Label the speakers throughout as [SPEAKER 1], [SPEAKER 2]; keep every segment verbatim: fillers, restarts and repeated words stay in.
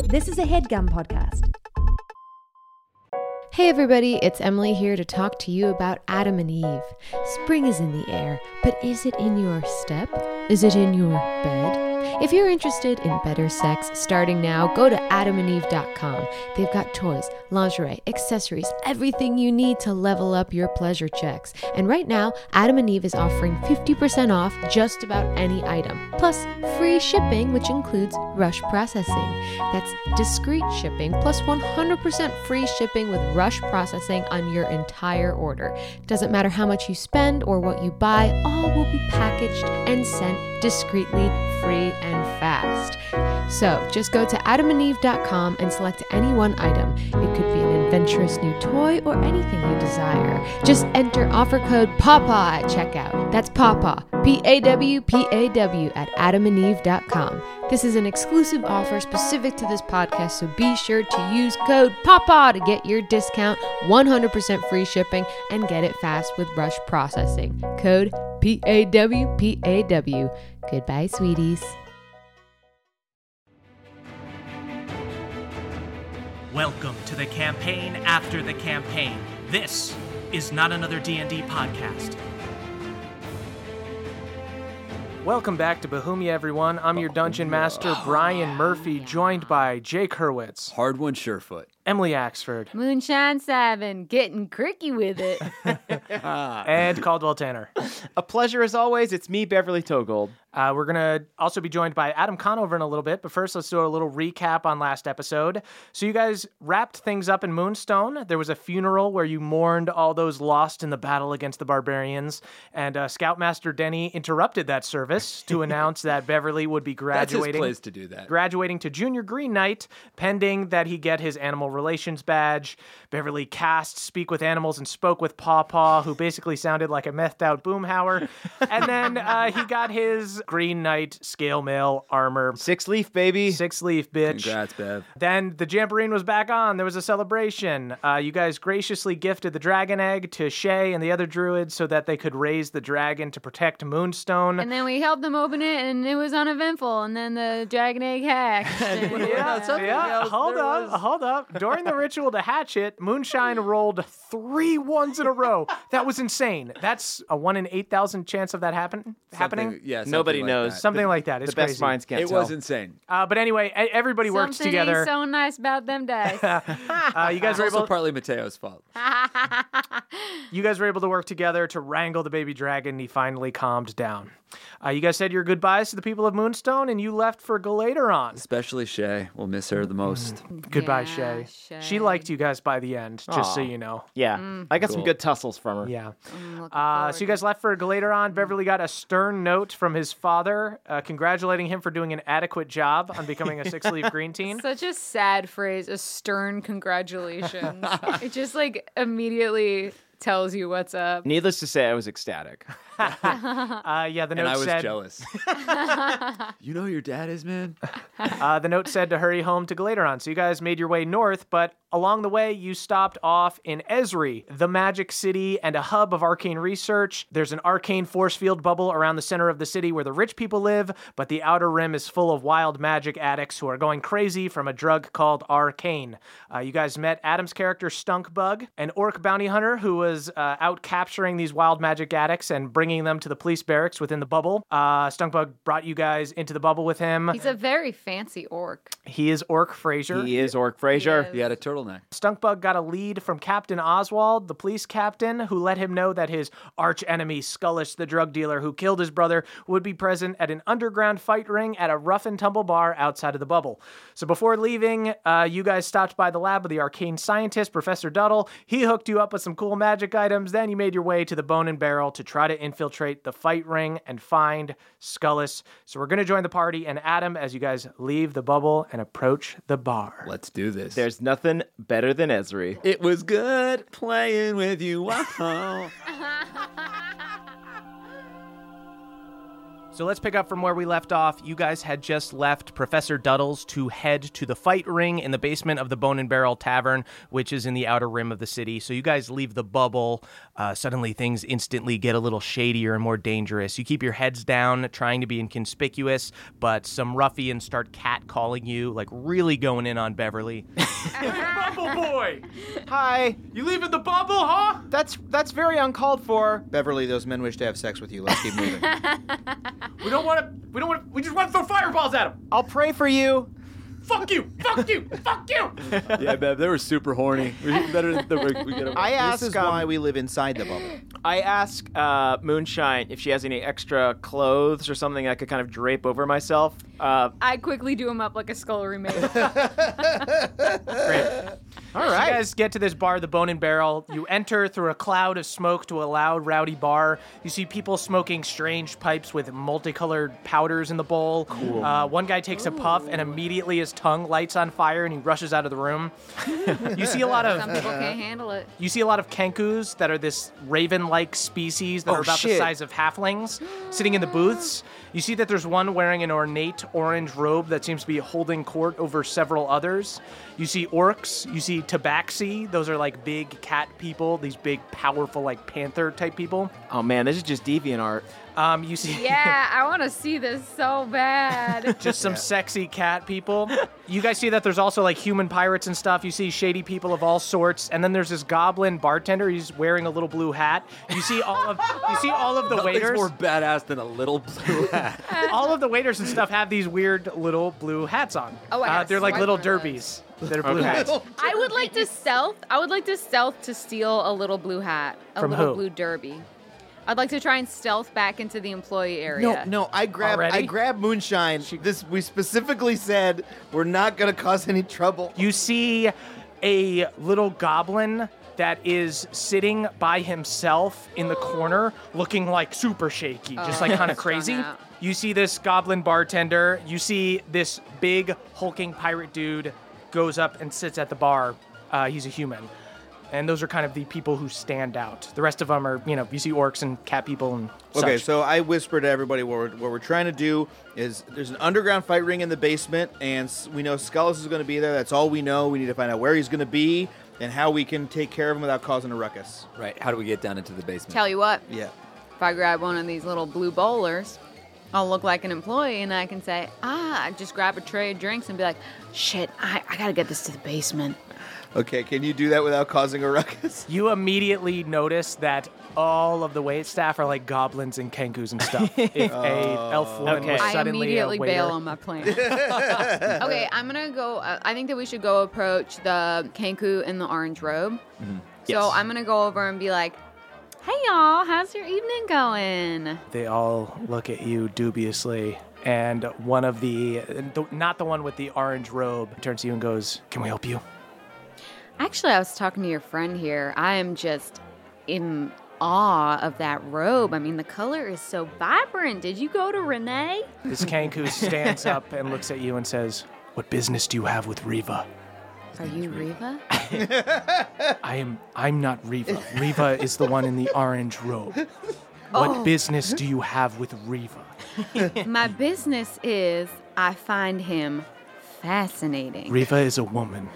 [SPEAKER 1] This is a HeadGum podcast.
[SPEAKER 2] Hey everybody, it's Emily here to talk to you about Adam and Eve. Spring is in the air, but is it in your step? Is it in your bed? If you're interested in better sex starting now, go to adam and eve dot com. They've got toys, lingerie, accessories, everything you need to level up your pleasure checks. And right now, Adam and Eve is offering fifty percent off just about any item, plus free shipping, which includes rush processing. That's discreet shipping, plus one hundred percent free shipping with rush processing on your entire order. Doesn't matter how much you spend or what you buy, all will be packaged and sent discreetly, free, and fast. So just go to adam and eve dot com and select any one item. It could be an adventurous new toy or anything you desire. Just enter offer code PAWPAW at checkout. That's PAWPAW, P A W P A W at adam and eve dot com. This is an exclusive offer specific to this podcast, so be sure to use code PAWPAW to get your discount, one hundred percent free shipping, and get it fast with rush processing. Code P A W P A W. Goodbye, sweeties.
[SPEAKER 3] Welcome to the campaign after the campaign. This is not another D and D podcast. Welcome back to Bohemia, everyone. I'm your dungeon master, Brian Murphy, joined by Jake Hurwitz,
[SPEAKER 4] Hard one, Surefoot,
[SPEAKER 3] Emily Axford,
[SPEAKER 2] Moonshine Seven, getting cricky with it.
[SPEAKER 3] and Caldwell Tanner.
[SPEAKER 5] A pleasure as always. It's me, Beverly Togold.
[SPEAKER 3] Uh, we're going to also be joined by Adam Conover in a little bit, but first let's do a little recap on last episode. So you guys wrapped things up in Moonstone. There was a funeral where you mourned all those lost in the battle against the barbarians, and uh, Scoutmaster Denny interrupted that service to announce that Beverly would be graduating.
[SPEAKER 4] That's his place to do that.
[SPEAKER 3] Graduating to Junior Green Knight, pending that he get his animal relations badge. Beverly cast Speak with Animals and spoke with Paw Paw, who basically sounded like a methed out Boomhauer. And then uh, he got his Green Knight scale mail armor.
[SPEAKER 5] Six leaf, baby.
[SPEAKER 3] Six leaf, bitch.
[SPEAKER 4] Congrats, Bev.
[SPEAKER 3] Then the Jamboree was back on. There was a celebration. Uh, you guys graciously gifted the dragon egg to Shay and the other druids so that they could raise the dragon to protect Moonstone.
[SPEAKER 2] And then we helped them open it, and it was uneventful. And then the dragon egg hatched. And
[SPEAKER 3] Yeah,
[SPEAKER 4] something
[SPEAKER 3] yeah.
[SPEAKER 4] else
[SPEAKER 3] Hold
[SPEAKER 4] there
[SPEAKER 3] up,
[SPEAKER 4] was.
[SPEAKER 3] hold up. During the ritual to hatch it, Moonshine rolled three ones in a row. That was insane. That's a one in eight thousand chance of that happen happening.
[SPEAKER 4] Something- yeah, something
[SPEAKER 5] Nobody
[SPEAKER 4] like
[SPEAKER 5] knows.
[SPEAKER 4] that.
[SPEAKER 3] Something like that. It's
[SPEAKER 5] the best
[SPEAKER 3] crazy.
[SPEAKER 5] minds can't
[SPEAKER 4] It
[SPEAKER 5] tell.
[SPEAKER 4] was insane.
[SPEAKER 3] Uh, but anyway, e- everybody works
[SPEAKER 2] Something
[SPEAKER 3] together.
[SPEAKER 2] ain't so nice about them dice.
[SPEAKER 3] Uh, you guys
[SPEAKER 4] It's
[SPEAKER 3] were
[SPEAKER 4] also
[SPEAKER 3] able.
[SPEAKER 4] partly Mateo's fault.
[SPEAKER 3] You guys were able to work together to wrangle the baby dragon. He finally calmed down. Uh, you guys said your goodbyes to the people of Moonstone, and you left for Galateron.
[SPEAKER 4] Especially Shay. We'll miss her the most.
[SPEAKER 3] Goodbye,
[SPEAKER 2] Yeah,
[SPEAKER 3] Shay.
[SPEAKER 2] Shay.
[SPEAKER 3] She liked you guys by the end, just so
[SPEAKER 5] Aw.
[SPEAKER 3] you know.
[SPEAKER 5] Yeah, I got some
[SPEAKER 4] Cool.
[SPEAKER 5] good tussles from her.
[SPEAKER 3] Yeah.
[SPEAKER 2] I'm looking
[SPEAKER 3] Uh,
[SPEAKER 2] forward
[SPEAKER 3] so you guys left for Galateron. Beverly got a stern note from his father, uh, congratulating him for doing an adequate job on becoming a six-leaf green teen.
[SPEAKER 2] Such a sad phrase, a stern congratulations. It just like immediately tells you what's up.
[SPEAKER 5] Needless to say, I was ecstatic.
[SPEAKER 3] Uh, yeah, the
[SPEAKER 4] And
[SPEAKER 3] note
[SPEAKER 4] I was
[SPEAKER 3] said.
[SPEAKER 4] jealous. You know who your dad is, man?
[SPEAKER 3] Uh, the note said to hurry home to Galateron. So you guys made your way north, but along the way, you stopped off in Esri, the magic city and a hub of arcane research. There's an arcane force field bubble around the center of the city where the rich people live, but the outer rim is full of wild magic addicts who are going crazy from a drug called arcane. Uh, you guys met Adam's character, Stunkbug, an orc bounty hunter who was uh, out capturing these wild magic addicts and bringing them to the police barracks within the bubble. Uh, Stunkbug brought you guys into the bubble with him.
[SPEAKER 2] He's a very fancy orc.
[SPEAKER 3] He is Orc Fraser.
[SPEAKER 5] He is Orc Fraser.
[SPEAKER 2] Yes.
[SPEAKER 4] He had a turtleneck.
[SPEAKER 3] Stunkbug got a lead from Captain Oswald, the police captain, who let him know that his arch enemy, Skullish, the drug dealer who killed his brother, would be present at an underground fight ring at a rough and tumble bar outside of the bubble. So before leaving, uh, you guys stopped by the lab of the arcane scientist, Professor Duddle. He hooked you up with some cool magic items. Then you made your way to the Bone and Barrel to try to infiltrate the fight ring and find Skullish. So we're going to join the party and Adam as you guys leave the bubble and approach the bar.
[SPEAKER 4] Let's do this.
[SPEAKER 5] There's nothing better than Esri.
[SPEAKER 4] It was good playing with you. Wow.
[SPEAKER 3] So let's pick up from where we left off. You guys had just left Professor Duddles to head to the fight ring in the basement of the Bone and Barrel Tavern, which is in the outer rim of the city. So you guys leave the bubble. Uh, suddenly things instantly get a little shadier and more dangerous. You keep your heads down, trying to be inconspicuous, but some ruffians start catcalling you, like really going in on Beverly. Hey, Bubble Boy!
[SPEAKER 5] Hi.
[SPEAKER 3] You leaving the bubble, huh?
[SPEAKER 5] That's that's very uncalled for.
[SPEAKER 6] Beverly, those men wish to have sex with you. Let's keep moving.
[SPEAKER 3] We don't want to, we don't want to, we just want to throw fireballs at him.
[SPEAKER 5] I'll pray for you.
[SPEAKER 3] Fuck you! Fuck you! Fuck you!
[SPEAKER 4] Yeah, Bev, they were super horny. We better than we, we get
[SPEAKER 5] I ask
[SPEAKER 6] This is
[SPEAKER 5] um,
[SPEAKER 6] why we live inside the bubble.
[SPEAKER 5] I ask uh, Moonshine if she has any extra clothes or something I could kind of drape over myself. Uh,
[SPEAKER 7] I quickly do him up like a scullery maid.
[SPEAKER 3] Great.
[SPEAKER 5] all
[SPEAKER 3] So
[SPEAKER 5] right.
[SPEAKER 3] you guys get to this bar, the Bone and Barrel. You enter through a cloud of smoke to a loud, rowdy bar. You see people smoking strange pipes with multicolored powders in the bowl. Cool. Uh, one guy takes a puff, and immediately his tongue lights on fire, and he rushes out of the room. You see a lot
[SPEAKER 7] Some
[SPEAKER 3] of
[SPEAKER 7] people can't handle it.
[SPEAKER 3] you see a lot of kenkus that are this raven-like species that
[SPEAKER 5] Oh,
[SPEAKER 3] are about the
[SPEAKER 5] shit.
[SPEAKER 3] size of halflings, sitting in the booths. You see that there's one wearing an ornate orange robe that seems to be holding court over several others. You see orcs. You see tabaxi. Those are like big cat people. These big, powerful, like panther type people.
[SPEAKER 5] Oh man, this is just deviant art.
[SPEAKER 3] Um, you see
[SPEAKER 7] Yeah, I want to see this so bad.
[SPEAKER 3] just some sexy cat people. You guys see that there's also like human pirates and stuff. You see shady people of all sorts, and then there's this goblin bartender. He's wearing a little blue hat. You see all of you see all of the
[SPEAKER 4] Nothing's
[SPEAKER 3] waiters.
[SPEAKER 4] more badass than a little blue hat.
[SPEAKER 3] All of the waiters and stuff have these weird little blue hats on.
[SPEAKER 7] Oh, I
[SPEAKER 3] uh,
[SPEAKER 7] gotta
[SPEAKER 3] they're like
[SPEAKER 7] swipe
[SPEAKER 3] little
[SPEAKER 7] one of
[SPEAKER 3] derbies. They're blue hats.
[SPEAKER 7] I would like to stealth. I would like to stealth to steal a little blue hat, a
[SPEAKER 3] From
[SPEAKER 7] little
[SPEAKER 3] who?
[SPEAKER 7] blue derby. I'd like to try and stealth back into the employee area.
[SPEAKER 6] No, no, I grab, I
[SPEAKER 3] Already?
[SPEAKER 6] grab Moonshine. This we specifically said we're not gonna cause any trouble.
[SPEAKER 3] You see a little goblin that is sitting by himself in the corner, looking like super shaky, just like kind of
[SPEAKER 7] strung
[SPEAKER 3] crazy.
[SPEAKER 7] out.
[SPEAKER 3] You see this goblin bartender. You see this big hulking pirate dude goes up and sits at the bar. Uh, he's a human. And those are kind of the people who stand out. The rest of them are, you know, you see orcs and cat people and
[SPEAKER 6] Okay,
[SPEAKER 3] such.
[SPEAKER 6] so I whisper to everybody what we're, what we're trying to do is there's an underground fight ring in the basement, and s- we know Skulls is going to be there. That's all we know. We need to find out where he's going to be and how we can take care of him without causing a ruckus.
[SPEAKER 4] Right. How do we get down into the basement?
[SPEAKER 7] Tell you what,
[SPEAKER 6] Yeah.
[SPEAKER 7] if I grab one of these little blue bowlers, I'll look like an employee and I can say, ah, I just grab a tray of drinks and be like, shit, I, I gotta get this to the basement.
[SPEAKER 6] Okay, can you do that without causing a ruckus?
[SPEAKER 3] You immediately notice that all of the wait staff are like goblins and kenkus and stuff. If a elf woman
[SPEAKER 5] Okay.
[SPEAKER 3] was
[SPEAKER 7] I
[SPEAKER 3] suddenly
[SPEAKER 7] immediately
[SPEAKER 3] a waiter,
[SPEAKER 7] bail on my plan. Okay, I'm gonna go. Uh, I think that we should go approach the Kenku in the orange robe. So
[SPEAKER 5] Yes.
[SPEAKER 7] I'm gonna go over and be like, "Hey y'all, how's your evening going?"
[SPEAKER 3] they all look at you dubiously, and one of the, the not the one with the orange robe, turns to you and goes, "Can we help you?"
[SPEAKER 7] Actually, I was talking to your friend here. I am just in awe of that robe. I mean, the color is so vibrant. Did you go to Renee?
[SPEAKER 3] This kenku stands up and looks at you and says, "What business do you have with Riva?"
[SPEAKER 7] Are you Riva?
[SPEAKER 3] I am. I'm not Riva. Riva is the one in the orange robe. What
[SPEAKER 7] Oh.
[SPEAKER 3] business do you have with Riva?
[SPEAKER 7] My business is I find him fascinating.
[SPEAKER 3] Riva is a woman.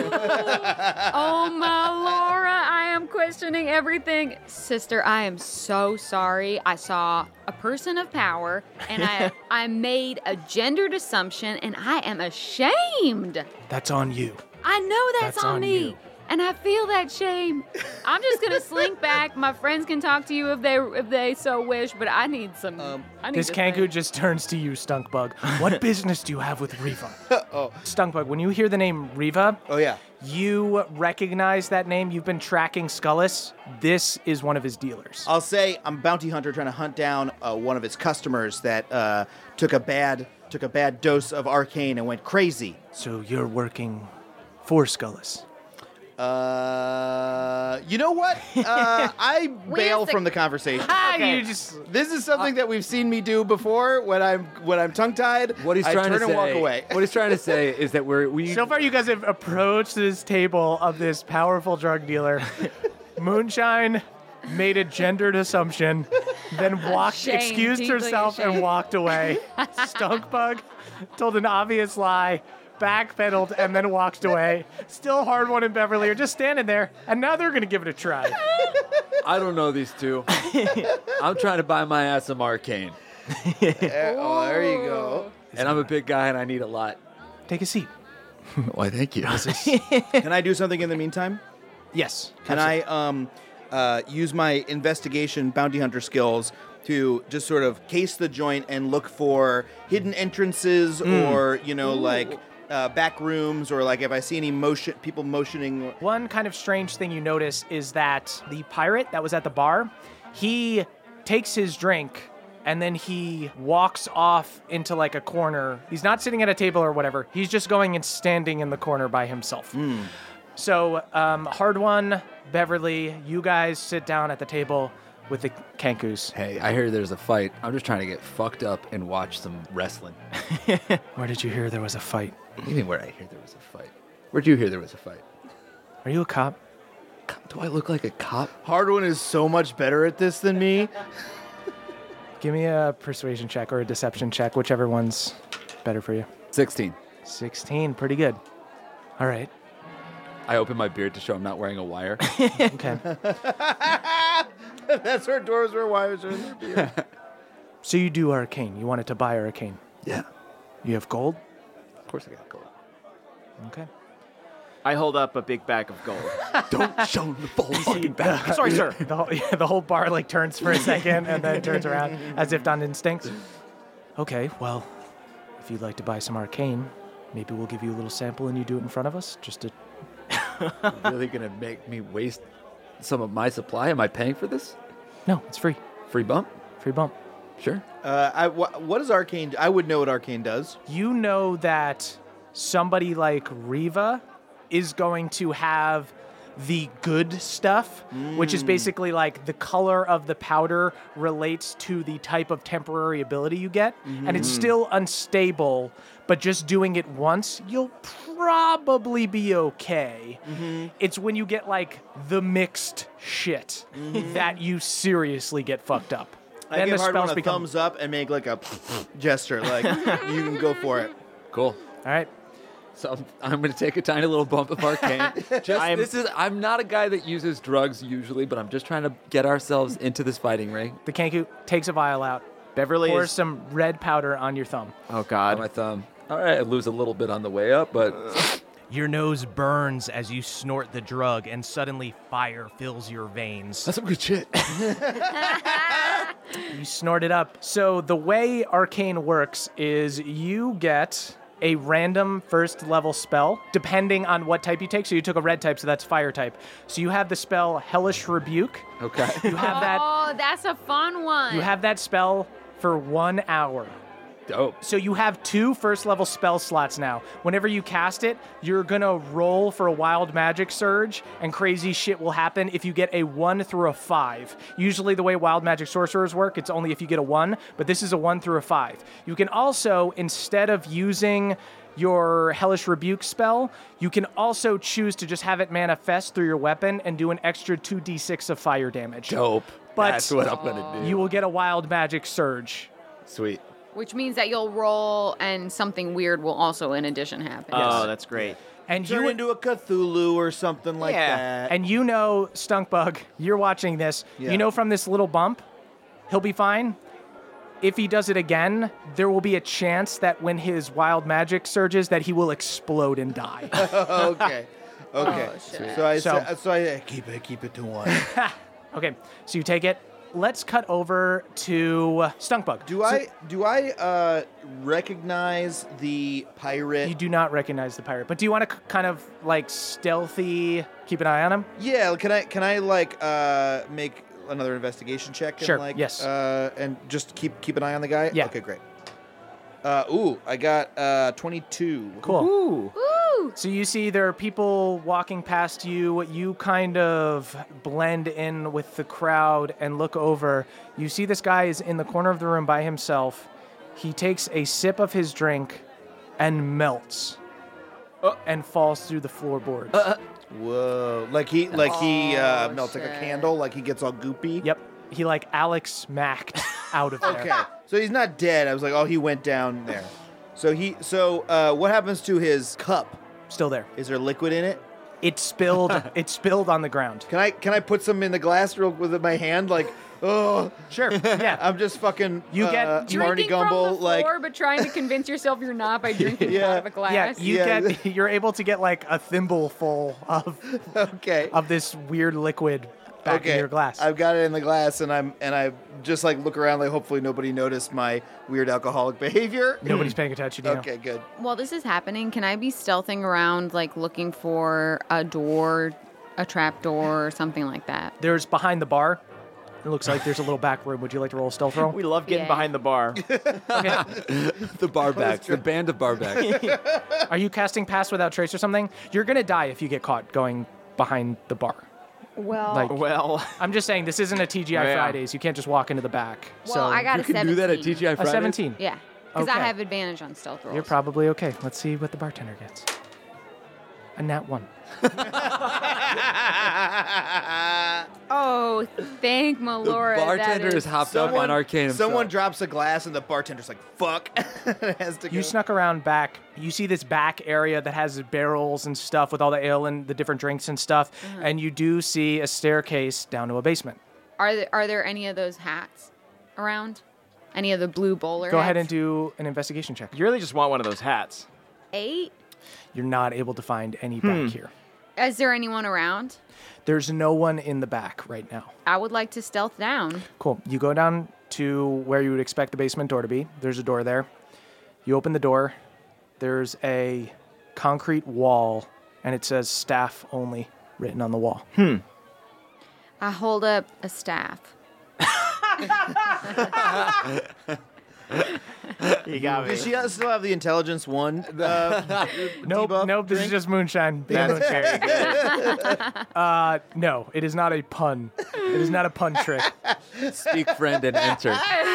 [SPEAKER 7] Oh my Laura, I am questioning everything. Sister, I am so sorry. I saw a person of power and I I made a gendered assumption and I am ashamed.
[SPEAKER 3] That's on you.
[SPEAKER 7] I know that's,
[SPEAKER 3] That's
[SPEAKER 7] on,
[SPEAKER 3] on
[SPEAKER 7] me.
[SPEAKER 3] you.
[SPEAKER 7] And I feel that shame. I'm just gonna slink back. My friends can talk to you if they if they so wish, but I need some. I need
[SPEAKER 3] This
[SPEAKER 7] to
[SPEAKER 3] Kanku
[SPEAKER 7] think.
[SPEAKER 3] just turns to you, Stunkbug. What business do you have with Riva?
[SPEAKER 6] Oh.
[SPEAKER 3] Stunkbug, when you hear the name Riva,
[SPEAKER 6] Oh, yeah.
[SPEAKER 3] you recognize that name. You've been tracking Skullis. This is one of his dealers.
[SPEAKER 6] I'll say I'm a bounty hunter trying to hunt down uh, one of his customers that uh, took a bad took a bad dose of arcane and went crazy.
[SPEAKER 3] So you're working for Skullis.
[SPEAKER 6] Uh, you know what? Uh, I bail
[SPEAKER 7] the-
[SPEAKER 6] from the conversation.
[SPEAKER 3] Ah, you just
[SPEAKER 6] This is something that we've seen me do before when I'm when I'm tongue tied.
[SPEAKER 4] What he's
[SPEAKER 6] I
[SPEAKER 4] trying
[SPEAKER 6] turn
[SPEAKER 4] to
[SPEAKER 6] and
[SPEAKER 4] say.
[SPEAKER 6] walk away.
[SPEAKER 4] What he's trying to say is that we're we.
[SPEAKER 3] So far, you guys have approached this table of this powerful drug dealer. Moonshine made a gendered assumption. then walked,
[SPEAKER 7] Shame,
[SPEAKER 3] excused
[SPEAKER 7] deeply
[SPEAKER 3] herself and
[SPEAKER 7] ashamed.
[SPEAKER 3] walked away. Stunkbug told an obvious lie, backpedaled, and then walked away. Still Hardwon and Beverly are just standing there, and now they're going to give it a try.
[SPEAKER 4] I don't know these two. I'm trying to buy my ass some arcane.
[SPEAKER 6] Eh, oh, there you go.
[SPEAKER 4] And I'm a big guy and I need a lot.
[SPEAKER 3] Take a seat.
[SPEAKER 4] Why, thank you.
[SPEAKER 6] Can I do something in the meantime?
[SPEAKER 3] Yes.
[SPEAKER 6] Can I um, uh, use my investigation bounty hunter skills to just sort of case the joint and look for hidden entrances or, you know, like uh, back rooms, or like if I see any motion, people motioning?
[SPEAKER 3] One kind of strange thing you notice is that the pirate that was at the bar, he takes his drink and then he walks off into like a corner. He's not sitting at a table or whatever. He's just going and standing in the corner by himself.
[SPEAKER 6] Mm.
[SPEAKER 3] So, um, Hardwon, Beverly, you guys sit down at the table with the Kenkus.
[SPEAKER 4] Hey, I hear there's a fight. I'm just trying to get fucked up and watch some wrestling.
[SPEAKER 3] Where did you hear there was a fight?
[SPEAKER 4] What do you mean where I hear there was a fight? Where'd you hear there was a fight?
[SPEAKER 3] Are you a cop?
[SPEAKER 4] Do I look like a cop?
[SPEAKER 6] Hardwon is so much better at this than me.
[SPEAKER 3] Give me a persuasion check or a deception check, whichever one's better for you.
[SPEAKER 4] sixteen.
[SPEAKER 3] sixteen, pretty good. All right.
[SPEAKER 4] I open my beard to show I'm not wearing a wire.
[SPEAKER 3] Okay.
[SPEAKER 6] That's where doors were wires are in their beard.
[SPEAKER 3] So you do arcane. You wanted to buy arcane.
[SPEAKER 4] Yeah.
[SPEAKER 3] You have gold?
[SPEAKER 4] Of course I got gold.
[SPEAKER 3] Okay.
[SPEAKER 5] I hold up a big bag of gold.
[SPEAKER 4] Don't show the full fucking back.
[SPEAKER 5] Sorry, sir.
[SPEAKER 3] The whole, yeah, the whole bar like turns for a second and then turns around as if on instinct. Okay, well, if you'd like to buy some arcane, maybe we'll give you a little sample and you do it in front of us, just to...
[SPEAKER 4] Really gonna make me waste some of my supply? Am I paying for this?
[SPEAKER 3] No, it's free.
[SPEAKER 4] Free bump?
[SPEAKER 3] Free bump.
[SPEAKER 4] Sure.
[SPEAKER 6] Uh, I, wh- what does arcane? I would know what arcane does.
[SPEAKER 3] You know that somebody like Riva is going to have the good stuff, which is basically like the color of the powder relates to the type of temporary ability you get, and it's still unstable, but just doing it once, you'll probably be okay. It's when you get like the mixed shit that you seriously get fucked up.
[SPEAKER 6] I
[SPEAKER 3] Then
[SPEAKER 6] give
[SPEAKER 3] the
[SPEAKER 6] Hardwon
[SPEAKER 3] spells
[SPEAKER 6] a
[SPEAKER 3] become...
[SPEAKER 6] thumbs up and make like a gesture, like you can go for it.
[SPEAKER 4] Cool.
[SPEAKER 3] All right.
[SPEAKER 4] So I'm, I'm going to take a tiny little bump of arcane. Just
[SPEAKER 5] I'm-
[SPEAKER 4] this is I'm not a guy that uses drugs usually, but I'm just trying to get ourselves into this fighting ring.
[SPEAKER 3] The Kenku takes a vial out,
[SPEAKER 5] Beverly
[SPEAKER 3] pours
[SPEAKER 5] is.
[SPEAKER 3] some red powder on your thumb.
[SPEAKER 5] Oh
[SPEAKER 4] On
[SPEAKER 5] God.
[SPEAKER 4] my thumb. All right, I lose a little bit on the way up, but
[SPEAKER 8] Your nose burns as you snort the drug, and suddenly fire fills your veins.
[SPEAKER 4] that's some good shit.
[SPEAKER 3] You snort it up. So the way arcane works is you get a random first level spell depending on what type you take. So you took a red type, so that's fire type. So you have the spell Hellish Rebuke.
[SPEAKER 4] Okay.
[SPEAKER 3] You have that
[SPEAKER 7] Oh, that's a fun one.
[SPEAKER 3] you have that spell for one hour.
[SPEAKER 4] Dope.
[SPEAKER 3] So you have two first level spell slots now. Whenever you cast it, you're gonna roll for a wild magic surge, and crazy shit will happen if you get a one through a five. Usually the way wild magic sorcerers work, it's only if you get a one, but this is a one through a five. You can also, instead of using your Hellish Rebuke spell, you can also choose to just have it manifest through your weapon and do an extra two d six of fire damage.
[SPEAKER 4] Dope.
[SPEAKER 3] But
[SPEAKER 4] That's what I'm gonna do.
[SPEAKER 3] you will get a wild magic surge.
[SPEAKER 4] Sweet.
[SPEAKER 7] Which means that you'll roll and something weird will also in addition happen.
[SPEAKER 5] Oh, that's great.
[SPEAKER 3] And
[SPEAKER 6] Turn
[SPEAKER 3] you
[SPEAKER 6] into a Cthulhu or something like
[SPEAKER 5] Yeah.
[SPEAKER 6] that.
[SPEAKER 3] And you know, Stunkbug, you're watching this.
[SPEAKER 6] Yeah.
[SPEAKER 3] You know from this little bump, he'll be fine. If he does it again, there will be a chance that when his wild magic surges, that he will explode and die.
[SPEAKER 6] okay. Okay.
[SPEAKER 7] Oh, shit.
[SPEAKER 6] so I
[SPEAKER 3] So-
[SPEAKER 6] so, so I keep it keep it to one.
[SPEAKER 3] Okay, so you take it. Let's cut over to Stunkbug.
[SPEAKER 6] Do
[SPEAKER 3] So
[SPEAKER 6] I do I uh, recognize the pirate?
[SPEAKER 3] You do not recognize the pirate, but do you want to kind of like stealthy keep an eye on him?
[SPEAKER 6] Yeah. Can I can I like uh, make another investigation check? And,
[SPEAKER 3] Sure,
[SPEAKER 6] Like,
[SPEAKER 3] yes.
[SPEAKER 6] Uh, and just keep keep an eye on the guy.
[SPEAKER 3] Yeah.
[SPEAKER 6] Okay. Great. Uh, ooh, I got uh, twenty-two.
[SPEAKER 3] Cool.
[SPEAKER 5] Ooh.
[SPEAKER 7] Woo!
[SPEAKER 3] So you see there are people walking past you. You kind of blend in with the crowd and look over. You see this guy is in the corner of the room by himself. He takes a sip of his drink and melts
[SPEAKER 5] Uh.
[SPEAKER 3] and falls through the floorboards.
[SPEAKER 6] Whoa! Like he like he uh,
[SPEAKER 7] Oh,
[SPEAKER 6] melts like a
[SPEAKER 7] shit.
[SPEAKER 6] candle. Like he gets all goopy.
[SPEAKER 3] Yep. he like Alex Macked out of there.
[SPEAKER 6] Okay, so he's not dead. I was like, oh, he went down there. So he. So uh, what happens to his cup?
[SPEAKER 3] Still there.
[SPEAKER 6] Is there liquid in it?
[SPEAKER 3] It spilled. It spilled on the ground.
[SPEAKER 6] Can I can I put some in the glass real with my hand? Like, oh,
[SPEAKER 3] Sure. Yeah.
[SPEAKER 6] I'm just fucking.
[SPEAKER 3] You get-
[SPEAKER 6] uh,
[SPEAKER 3] you-
[SPEAKER 6] Marty
[SPEAKER 7] Drinking from
[SPEAKER 6] Gumble.
[SPEAKER 7] the floor,
[SPEAKER 6] Like,
[SPEAKER 7] but trying to convince yourself you're not by drinking
[SPEAKER 6] Yeah.
[SPEAKER 7] out of a glass.
[SPEAKER 3] yeah. You
[SPEAKER 6] Yeah.
[SPEAKER 3] get. You're able to get like a thimble full of
[SPEAKER 6] okay.
[SPEAKER 3] of this weird liquid back
[SPEAKER 6] okay.
[SPEAKER 3] in your glass.
[SPEAKER 6] I've got it in the glass, and I'm and I just like look around. Like, hopefully nobody noticed my weird alcoholic behavior.
[SPEAKER 3] Nobody's paying attention to you.
[SPEAKER 6] Okay, good.
[SPEAKER 7] While this is happening, can I be stealthing around, like looking for a door, a trap door, or something like that?
[SPEAKER 3] There's behind the bar. It looks like there's a little back room. Would you like to roll a stealth roll?
[SPEAKER 5] We love getting
[SPEAKER 7] Yeah.
[SPEAKER 5] behind the bar.
[SPEAKER 4] The barbacks, the band of barbacks.
[SPEAKER 3] Are you casting Pass Without Trace or something? You're gonna die if you get caught going behind the bar.
[SPEAKER 7] Well,
[SPEAKER 3] Like-
[SPEAKER 5] Well,
[SPEAKER 3] I'm just saying, this isn't a T G I
[SPEAKER 5] Yeah.
[SPEAKER 3] Fridays. You can't just walk into the back.
[SPEAKER 7] well,
[SPEAKER 3] so
[SPEAKER 7] I got
[SPEAKER 4] You
[SPEAKER 7] a
[SPEAKER 4] can
[SPEAKER 7] seventeen.
[SPEAKER 4] do that at T G I
[SPEAKER 3] a
[SPEAKER 4] Fridays?
[SPEAKER 3] seventeen.
[SPEAKER 7] Yeah, because I
[SPEAKER 3] Okay.
[SPEAKER 7] have advantage on stealth rolls.
[SPEAKER 3] You're probably okay. Let's see what the bartender gets. A nat one.
[SPEAKER 7] Oh, thank
[SPEAKER 4] The
[SPEAKER 7] Malora.
[SPEAKER 4] bartender
[SPEAKER 7] that
[SPEAKER 4] has
[SPEAKER 7] is
[SPEAKER 4] hopped up on Arcane himself.
[SPEAKER 6] Someone drops a glass, and the bartender's like, "Fuck!" It has to go.
[SPEAKER 3] You snuck around back. You see this back area that has barrels and stuff with all the ale and the different drinks and stuff. And you do see a staircase down to a basement.
[SPEAKER 7] Are there, are there any of those hats around? Any of the blue bowler
[SPEAKER 3] Go
[SPEAKER 7] hats?
[SPEAKER 3] ahead and do an investigation check.
[SPEAKER 5] you really just want one of those hats.
[SPEAKER 7] Eight?
[SPEAKER 3] You're not able to find any back here.
[SPEAKER 7] Is there anyone around?
[SPEAKER 3] There's no one in the back right now.
[SPEAKER 7] I would like to stealth down.
[SPEAKER 3] Cool. You go down to where you would expect the basement door to be. There's a door there. You open the door. There's a concrete wall, and it says staff only written on the wall.
[SPEAKER 7] I hold up a staff.
[SPEAKER 5] You got me.
[SPEAKER 6] Does she still have the intelligence one? Uh,
[SPEAKER 3] Nope,
[SPEAKER 6] debuff
[SPEAKER 3] nope, this is
[SPEAKER 6] drink?
[SPEAKER 3] just moonshine. Being
[SPEAKER 5] That's
[SPEAKER 3] moonshine.
[SPEAKER 5] very good.
[SPEAKER 3] Uh, no, it is not a pun. It is not a pun trick.
[SPEAKER 4] Speak, friend, and enter.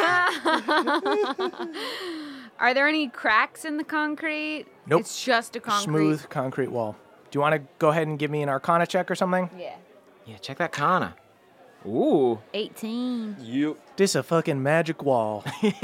[SPEAKER 7] Are there any cracks in the concrete?
[SPEAKER 3] Nope.
[SPEAKER 7] It's just a concrete.
[SPEAKER 3] Smooth concrete wall. Do you want to go ahead and give me an Arcana check or something?
[SPEAKER 7] Yeah.
[SPEAKER 5] Yeah, check that Kana. Ooh.
[SPEAKER 7] eighteen.
[SPEAKER 4] You.
[SPEAKER 3] This a fucking magic wall.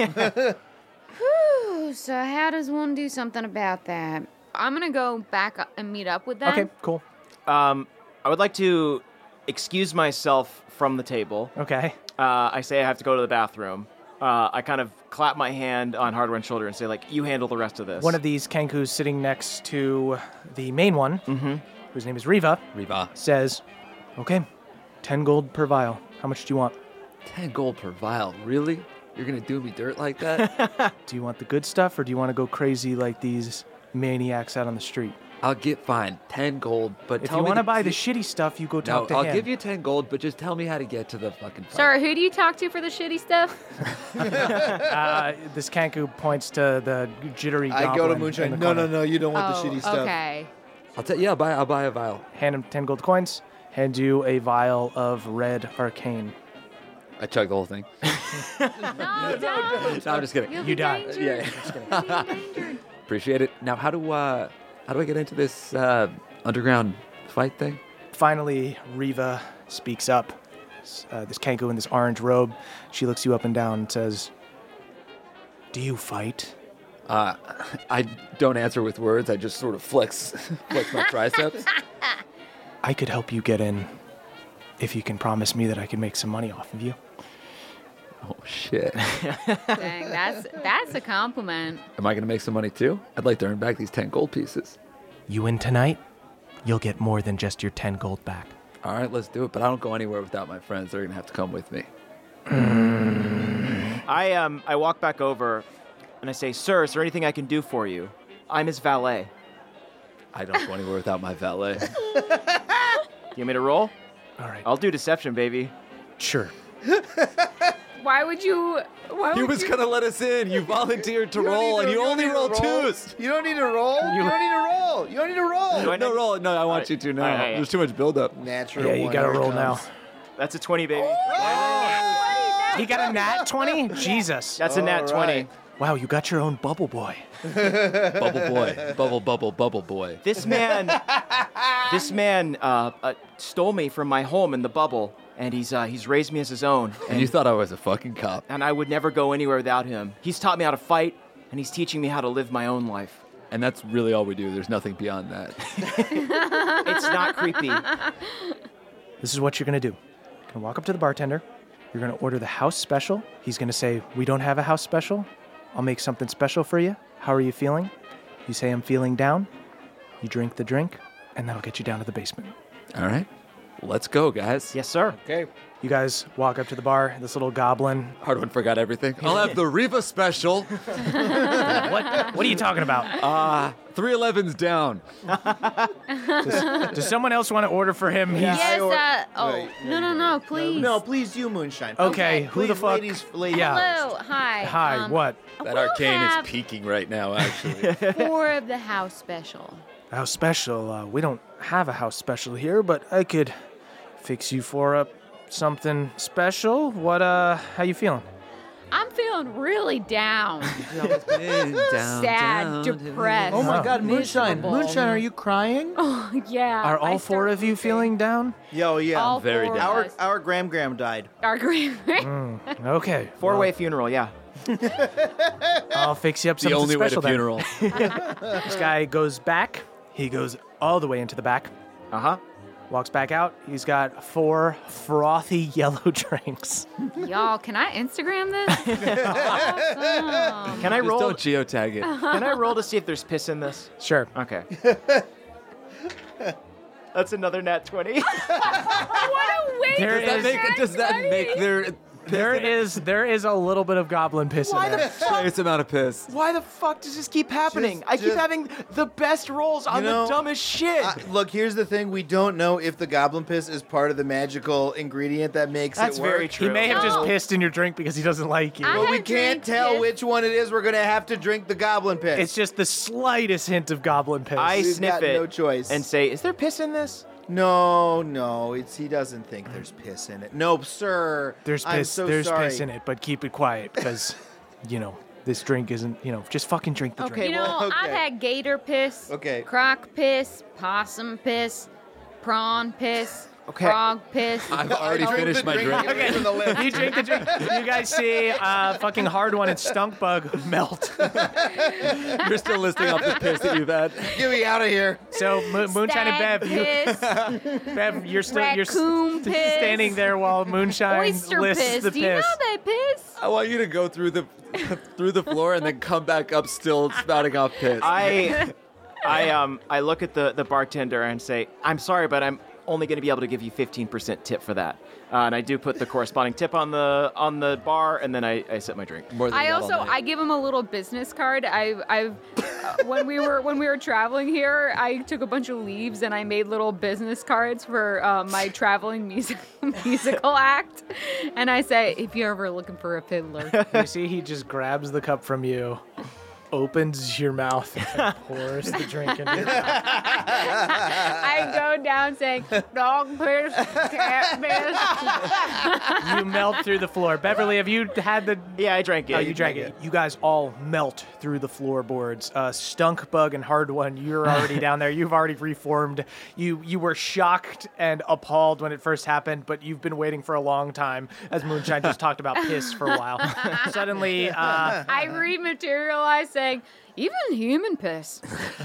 [SPEAKER 7] Whew, so how does one do something about that? I'm going to go back up and meet up with them.
[SPEAKER 3] Okay, cool.
[SPEAKER 5] Um, I would like to excuse myself from the table.
[SPEAKER 3] Okay.
[SPEAKER 5] Uh, I say I have to go to the bathroom. Uh, I kind of clap my hand on Hardwine's shoulder and say, like, you handle the rest of this.
[SPEAKER 3] One of these Kenkus sitting next to the main one, whose name is Riva,
[SPEAKER 4] Riva.
[SPEAKER 3] says, okay, ten gold per vial. How much do you want?
[SPEAKER 4] ten gold per vial. Really? You're going to do me dirt like that?
[SPEAKER 3] Do you want the good stuff, or do you want to go crazy like these maniacs out on the street?
[SPEAKER 4] I'll get fine. ten gold, but
[SPEAKER 3] If
[SPEAKER 4] tell
[SPEAKER 3] you
[SPEAKER 4] me
[SPEAKER 3] want to
[SPEAKER 4] the-
[SPEAKER 3] buy the shitty stuff, you go
[SPEAKER 4] No,
[SPEAKER 3] talk to
[SPEAKER 4] I'll
[SPEAKER 3] him.
[SPEAKER 4] give you ten gold, but just tell me how to get to the fucking fight.
[SPEAKER 7] Sir, who do you talk to for the shitty stuff?
[SPEAKER 3] Uh, this Kenku points to the jittery
[SPEAKER 6] I
[SPEAKER 3] goblin
[SPEAKER 6] go to
[SPEAKER 3] in
[SPEAKER 6] Moonshine.
[SPEAKER 3] the
[SPEAKER 6] No,
[SPEAKER 3] corner.
[SPEAKER 6] no, no. You don't want
[SPEAKER 7] oh,
[SPEAKER 6] the shitty stuff.
[SPEAKER 7] okay.
[SPEAKER 4] I'll tell. Yeah, I'll buy. I'll buy a vial.
[SPEAKER 3] Hand him ten gold coins. Hand you a vial of red arcane.
[SPEAKER 4] I chug the whole thing.
[SPEAKER 7] No, don't.
[SPEAKER 4] No, I'm just kidding.
[SPEAKER 7] You'll
[SPEAKER 3] You
[SPEAKER 7] be
[SPEAKER 3] die.
[SPEAKER 7] endangered.
[SPEAKER 4] Yeah.
[SPEAKER 7] You'll be endangered.
[SPEAKER 4] Appreciate it. Now, how do uh, how do I get into this uh, underground fight thing?
[SPEAKER 3] Finally, Riva speaks up. Uh, this Kenku in this orange robe. She looks you up and down and says, "Do you fight?"
[SPEAKER 4] Uh, I don't answer with words. I just sort of flex, flex my triceps.
[SPEAKER 3] I could help you get in if you can promise me that I can make some money off of you.
[SPEAKER 4] Oh shit!
[SPEAKER 7] Dang, that's that's a compliment.
[SPEAKER 4] Am I gonna make some money too? I'd like to earn back these ten gold pieces.
[SPEAKER 3] You win tonight, you'll get more than just your ten gold back.
[SPEAKER 4] All right, let's do it. But I don't go anywhere without my friends. They're gonna have to come with me.
[SPEAKER 5] I um I walk back over and I say, sir, is there anything I can do for you? I'm his valet.
[SPEAKER 4] I don't go anywhere without my valet.
[SPEAKER 5] You want me to roll?
[SPEAKER 3] All right.
[SPEAKER 5] I'll do deception, baby.
[SPEAKER 3] Sure.
[SPEAKER 7] Why would you? Why
[SPEAKER 4] He
[SPEAKER 7] would
[SPEAKER 4] was
[SPEAKER 7] you?
[SPEAKER 4] gonna let us in. You volunteered to
[SPEAKER 6] You don't
[SPEAKER 4] roll,
[SPEAKER 6] need
[SPEAKER 4] and
[SPEAKER 6] to-
[SPEAKER 4] you
[SPEAKER 6] don't
[SPEAKER 4] only
[SPEAKER 6] need to
[SPEAKER 4] roll
[SPEAKER 6] roll.
[SPEAKER 4] twos.
[SPEAKER 6] You don't need to roll. You don't need to roll. You don't need to roll.
[SPEAKER 5] Do I
[SPEAKER 4] No,
[SPEAKER 5] not-
[SPEAKER 4] roll. No, I want
[SPEAKER 5] Alright.
[SPEAKER 4] you to now.
[SPEAKER 5] Alright, alright.
[SPEAKER 4] There's too much buildup.
[SPEAKER 6] Natural.
[SPEAKER 3] Yeah, you
[SPEAKER 6] one,
[SPEAKER 3] gotta
[SPEAKER 6] here it
[SPEAKER 3] roll now.
[SPEAKER 6] comes.
[SPEAKER 5] That's a twenty, baby.
[SPEAKER 3] He got a nat twenty? Jesus.
[SPEAKER 5] That's a nat
[SPEAKER 6] All
[SPEAKER 5] twenty.
[SPEAKER 6] right.
[SPEAKER 3] Wow, you got your own bubble boy.
[SPEAKER 4] Bubble boy, bubble, bubble, bubble boy.
[SPEAKER 5] This man, this man uh, uh, stole me from my home in the bubble, and he's uh, he's raised me as his own.
[SPEAKER 4] And you thought I was a fucking cop.
[SPEAKER 5] And I would never go anywhere without him. He's taught me how to fight, and he's teaching me how to live my own life.
[SPEAKER 4] And that's really all we do. There's nothing beyond that.
[SPEAKER 5] It's not creepy.
[SPEAKER 3] This is what you're going to do. You're going to walk up to the bartender. You're going to order the house special. He's going to say, we don't have a house special. I'll make something special for you. How are you feeling? You say, I'm feeling down. You drink the drink, and that'll get you down to the basement.
[SPEAKER 4] All right. Let's go, guys.
[SPEAKER 5] Yes, sir.
[SPEAKER 6] Okay.
[SPEAKER 3] You guys walk up to the bar. This little goblin.
[SPEAKER 4] Hardwin forgot everything. I'll have the Riva special.
[SPEAKER 3] What? What are you talking about?
[SPEAKER 4] Uh, three eleven's down.
[SPEAKER 3] Does, does someone else want to order for him? He's,
[SPEAKER 7] Yes,
[SPEAKER 6] or-
[SPEAKER 7] uh, oh,
[SPEAKER 6] Wait,
[SPEAKER 7] no, no, no, please.
[SPEAKER 6] No, please do Moonshine.
[SPEAKER 3] Okay, who the
[SPEAKER 6] Please,
[SPEAKER 3] fuck?
[SPEAKER 6] Ladies, ladies.
[SPEAKER 3] Yeah.
[SPEAKER 7] Hello, hi.
[SPEAKER 3] Hi,
[SPEAKER 7] um,
[SPEAKER 3] what?
[SPEAKER 4] That
[SPEAKER 7] we'll
[SPEAKER 4] arcane
[SPEAKER 7] have
[SPEAKER 4] is peaking right now, actually.
[SPEAKER 7] four of the house special.
[SPEAKER 3] House special. Uh, we don't have a house special here, but I could fix you for up something special. What, uh, how you feeling?
[SPEAKER 7] I'm feeling really down,
[SPEAKER 4] down,
[SPEAKER 7] sad,
[SPEAKER 4] down,
[SPEAKER 7] depressed.
[SPEAKER 6] Oh my God, Moonshine.
[SPEAKER 7] Miserable.
[SPEAKER 6] Moonshine, are you crying?
[SPEAKER 7] Oh, yeah.
[SPEAKER 3] Are all
[SPEAKER 7] I
[SPEAKER 3] four
[SPEAKER 7] start
[SPEAKER 3] of you
[SPEAKER 7] weeping.
[SPEAKER 3] feeling down?
[SPEAKER 6] Yo, yeah.
[SPEAKER 7] All
[SPEAKER 4] very
[SPEAKER 7] four
[SPEAKER 4] down.
[SPEAKER 7] of
[SPEAKER 6] Our
[SPEAKER 7] us.
[SPEAKER 6] our Gram Gram died.
[SPEAKER 7] Our grand.
[SPEAKER 3] Okay.
[SPEAKER 5] Four-way funeral, yeah.
[SPEAKER 3] I'll fix you up
[SPEAKER 4] The
[SPEAKER 3] something
[SPEAKER 4] only way to
[SPEAKER 3] special then.
[SPEAKER 4] funeral.
[SPEAKER 3] This guy goes back. He goes all the way into the back.
[SPEAKER 5] Uh-huh.
[SPEAKER 3] Walks back out. He's got four frothy yellow drinks.
[SPEAKER 7] Y'all, can I Instagram this? Awesome.
[SPEAKER 5] Can I
[SPEAKER 4] Just
[SPEAKER 5] roll?
[SPEAKER 4] don't geotag it.
[SPEAKER 5] Can I roll to see if there's piss in this?
[SPEAKER 3] Sure.
[SPEAKER 5] Okay. That's another nat twenty.
[SPEAKER 7] What a waste!
[SPEAKER 3] There
[SPEAKER 4] Does that
[SPEAKER 3] is-
[SPEAKER 4] make, does that make their
[SPEAKER 3] There is there is a little bit of goblin piss
[SPEAKER 5] Why
[SPEAKER 3] in
[SPEAKER 5] the
[SPEAKER 3] there.
[SPEAKER 5] fuck?
[SPEAKER 4] trace amount of piss?
[SPEAKER 5] Why the fuck does this keep happening?
[SPEAKER 6] Just-
[SPEAKER 5] I keep
[SPEAKER 6] just-
[SPEAKER 5] having the best rolls on
[SPEAKER 6] You know,
[SPEAKER 5] the dumbest shit.
[SPEAKER 6] Uh, look, here's the thing. We don't know if the goblin piss is part of the magical ingredient that makes
[SPEAKER 5] That's
[SPEAKER 6] it work.
[SPEAKER 5] very true.
[SPEAKER 3] He may have just
[SPEAKER 7] No.
[SPEAKER 3] pissed in your drink because he doesn't like you.
[SPEAKER 7] I
[SPEAKER 6] But we
[SPEAKER 7] had
[SPEAKER 6] can't
[SPEAKER 7] drink
[SPEAKER 6] tell
[SPEAKER 7] piss.
[SPEAKER 6] which one it is. We're going to have to drink the goblin piss.
[SPEAKER 3] It's just the slightest hint of goblin piss.
[SPEAKER 5] I
[SPEAKER 6] We've
[SPEAKER 5] sniff
[SPEAKER 6] got
[SPEAKER 5] it
[SPEAKER 6] no choice.
[SPEAKER 5] and say, "Is there piss in this?"
[SPEAKER 6] No, no, it's he doesn't think there's piss in it. Nope, sir.
[SPEAKER 3] there's
[SPEAKER 6] I'm
[SPEAKER 3] piss.
[SPEAKER 6] so
[SPEAKER 3] there's
[SPEAKER 6] sorry.
[SPEAKER 3] piss in it, but keep it quiet because, you know, this drink isn't. You know, just fucking drink the
[SPEAKER 5] Okay,
[SPEAKER 3] drink.
[SPEAKER 7] You know,
[SPEAKER 6] well,
[SPEAKER 7] I've
[SPEAKER 6] okay.
[SPEAKER 7] had gator piss,
[SPEAKER 6] Okay.
[SPEAKER 7] croc piss, possum piss, prawn piss,
[SPEAKER 5] Okay.
[SPEAKER 7] frog piss.
[SPEAKER 4] I've already
[SPEAKER 6] Drink
[SPEAKER 4] finished
[SPEAKER 6] the
[SPEAKER 4] my drink.
[SPEAKER 6] Okay. From the lip.
[SPEAKER 3] You drink the drink. You guys see uh, fucking hard one and stunk bug melt.
[SPEAKER 4] You're still listing off the piss that you've had.
[SPEAKER 6] Get me out of here.
[SPEAKER 3] So Mo- Moonshine and
[SPEAKER 7] Stag
[SPEAKER 3] Bev, you,
[SPEAKER 7] piss,
[SPEAKER 3] Bev, you're still you're
[SPEAKER 7] raccoon
[SPEAKER 3] s-
[SPEAKER 7] piss,
[SPEAKER 3] standing there while Moonshine
[SPEAKER 7] oyster
[SPEAKER 3] lists
[SPEAKER 7] piss.
[SPEAKER 3] the
[SPEAKER 7] Do you know
[SPEAKER 3] piss.
[SPEAKER 7] they piss?
[SPEAKER 4] I want you to go through the through the floor and then come back up still spouting off piss.
[SPEAKER 5] I, I um, I look at the the bartender and say, "I'm sorry, but I'm only going to be able to give you fifteen percent tip for that." Uh, and I do put the corresponding tip on the on the bar, and then I, I sip my drink.
[SPEAKER 4] More than
[SPEAKER 7] I
[SPEAKER 4] that all
[SPEAKER 7] also
[SPEAKER 4] night.
[SPEAKER 7] I give him a little business card. I I've uh, when we were when we were traveling here, I took a bunch of leaves and I made little business cards for uh, my traveling music musical act. And I say, if you're ever looking for a fiddler,
[SPEAKER 3] You see, he just grabs the cup from you, opens your mouth, and pours the drink into your mouth.
[SPEAKER 7] I go down saying, dog piss, cat piss.
[SPEAKER 3] You melt through the floor. Beverly, have you had the?
[SPEAKER 5] Yeah, I drank it.
[SPEAKER 3] Oh, you drank it. You guys all melt through the floorboards. Uh, Stunk Bug and Hard One, you're already down there. You've already reformed. You you were shocked and appalled when it first happened, but you've been waiting for a long time, as Moonshine just talked about piss for a while. Suddenly, uh,
[SPEAKER 7] I rematerialize saying, even human piss.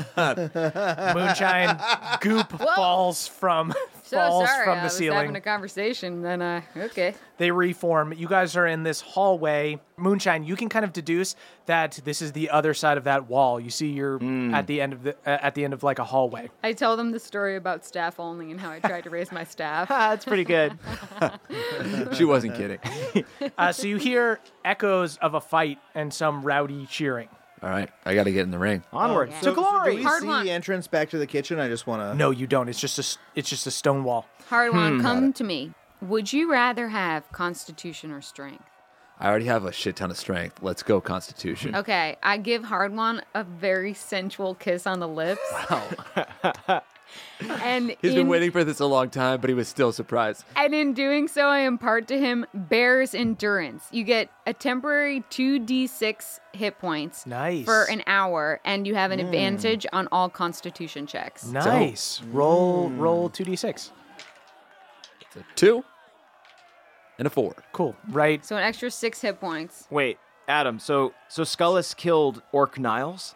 [SPEAKER 3] Moonshine goop falls from
[SPEAKER 7] So
[SPEAKER 3] falls
[SPEAKER 7] sorry,
[SPEAKER 3] from
[SPEAKER 7] I
[SPEAKER 3] the
[SPEAKER 7] was
[SPEAKER 3] ceiling.
[SPEAKER 7] having a conversation. Then, uh, okay.
[SPEAKER 3] They reform. You guys are in this hallway. Moonshine, you can kind of deduce that this is the other side of that wall. You see, you're at the end of the uh, at the end of like a hallway.
[SPEAKER 7] I tell them the story about staff only and how I tried to raise my staff.
[SPEAKER 5] Ah, that's pretty good.
[SPEAKER 4] She wasn't kidding.
[SPEAKER 3] Uh, so you hear echoes of a fight and some rowdy cheering.
[SPEAKER 4] All right, I got to get in the ring.
[SPEAKER 5] Onward
[SPEAKER 7] yeah.
[SPEAKER 5] to
[SPEAKER 6] So, so
[SPEAKER 5] glory.
[SPEAKER 6] do we
[SPEAKER 7] Hard
[SPEAKER 6] see
[SPEAKER 7] one.
[SPEAKER 6] the entrance back to the kitchen? I just want to.
[SPEAKER 3] No, you don't. It's just a s- it's just a stone wall.
[SPEAKER 7] Hard one, come to me. Would you rather have Constitution or Strength?
[SPEAKER 4] I already have a shit ton of strength. Let's go, Constitution.
[SPEAKER 7] Okay, I give Hard One a very sensual kiss on the lips. Wow. And
[SPEAKER 4] He's
[SPEAKER 7] in,
[SPEAKER 4] been waiting for this a long time, but he was still surprised.
[SPEAKER 7] And in doing so, I impart to him Bear's Endurance. You get a temporary two d six hit points
[SPEAKER 3] Nice.
[SPEAKER 7] for an hour, and you have an advantage on all Constitution checks.
[SPEAKER 3] Nice. Roll roll two d six.
[SPEAKER 4] It's a two and a four.
[SPEAKER 3] Cool. Right.
[SPEAKER 7] So an extra six hit points.
[SPEAKER 5] Wait, Adam. So so Scullus killed Orc Niles.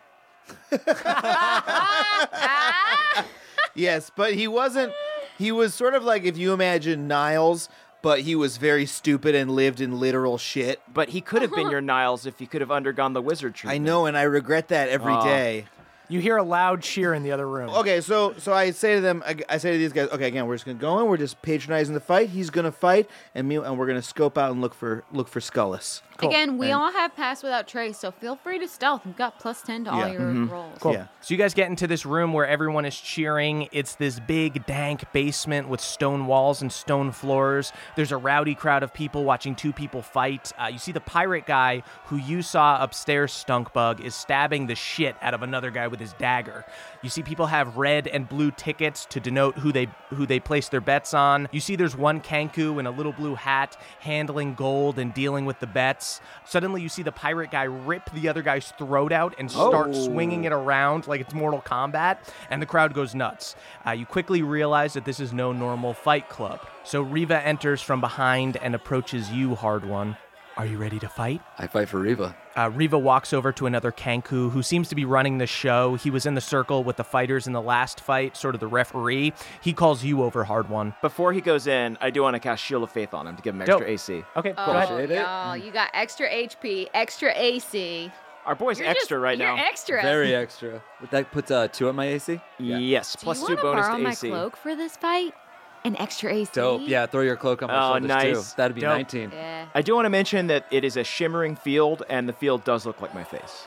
[SPEAKER 6] Yes, but he wasn't. He was sort of like if you imagine Niles, but he was very stupid and lived in literal shit.
[SPEAKER 5] But he could have been your Niles if he could have undergone the wizard
[SPEAKER 6] I
[SPEAKER 5] treatment.
[SPEAKER 6] know, and I regret that every
[SPEAKER 5] Aw.
[SPEAKER 6] day.
[SPEAKER 3] You hear a loud cheer in the other room.
[SPEAKER 6] Okay, so so I say to them, I, I say to these guys, okay, again, we're just gonna go in. We're just patronizing the fight. He's gonna fight, and me, and we're gonna scope out and look for look for Scullus.
[SPEAKER 3] Cool.
[SPEAKER 7] Again, we
[SPEAKER 6] And-
[SPEAKER 7] all have pass without trace, so feel free to stealth. You've got plus ten to all
[SPEAKER 6] Yeah.
[SPEAKER 7] your rolls.
[SPEAKER 3] Cool.
[SPEAKER 6] Yeah.
[SPEAKER 3] So you guys get into this room where everyone is cheering. It's this big, dank basement with stone walls and stone floors. There's a rowdy crowd of people watching two people fight. Uh, you see the pirate guy who you saw upstairs, Stunkbug, is stabbing the shit out of another guy with his dagger. You see people have red and blue tickets to denote who they who they place their bets on. You see there's one Kanku in a little blue hat handling gold and dealing with the bets. Suddenly you see the pirate guy rip the other guy's throat out and start
[SPEAKER 4] Oh.
[SPEAKER 3] swinging it around like it's Mortal Kombat, and the crowd goes nuts. Uh, you quickly realize that this is no normal fight club. So Riva enters from behind and approaches you, Hard One. Are you ready to fight?
[SPEAKER 4] I fight for Riva.
[SPEAKER 3] Uh, Riva walks over to another Kanku who seems to be running the show. He was in the circle with the fighters in the last fight, sort of the referee. He calls you over, Hard One.
[SPEAKER 5] Before he goes in, I do want to cast Shield of Faith on him to give him extra
[SPEAKER 3] Dope.
[SPEAKER 5] A C.
[SPEAKER 3] Okay,
[SPEAKER 7] Oh,
[SPEAKER 3] go ahead.
[SPEAKER 4] Appreciate it.
[SPEAKER 7] y'all, you got extra H P, extra A C.
[SPEAKER 5] Our boy's
[SPEAKER 7] You're
[SPEAKER 5] extra
[SPEAKER 7] just-
[SPEAKER 5] right
[SPEAKER 7] you're
[SPEAKER 5] now.
[SPEAKER 7] extra.
[SPEAKER 4] Very extra. That puts uh, two on my A C?
[SPEAKER 5] Yes,
[SPEAKER 7] Do
[SPEAKER 5] plus
[SPEAKER 7] you
[SPEAKER 5] two
[SPEAKER 7] wanna
[SPEAKER 5] bonus
[SPEAKER 7] borrow
[SPEAKER 5] to
[SPEAKER 7] my
[SPEAKER 5] A C.
[SPEAKER 7] cloak for this fight? An extra A C?
[SPEAKER 4] Dope. Yeah, throw your cloak on my
[SPEAKER 5] Oh,
[SPEAKER 4] shoulders
[SPEAKER 5] nice.
[SPEAKER 4] too. That'd be
[SPEAKER 3] Dope.
[SPEAKER 4] nineteen.
[SPEAKER 7] Yeah.
[SPEAKER 5] I do want to mention that it is a shimmering field, and the field does look like my face.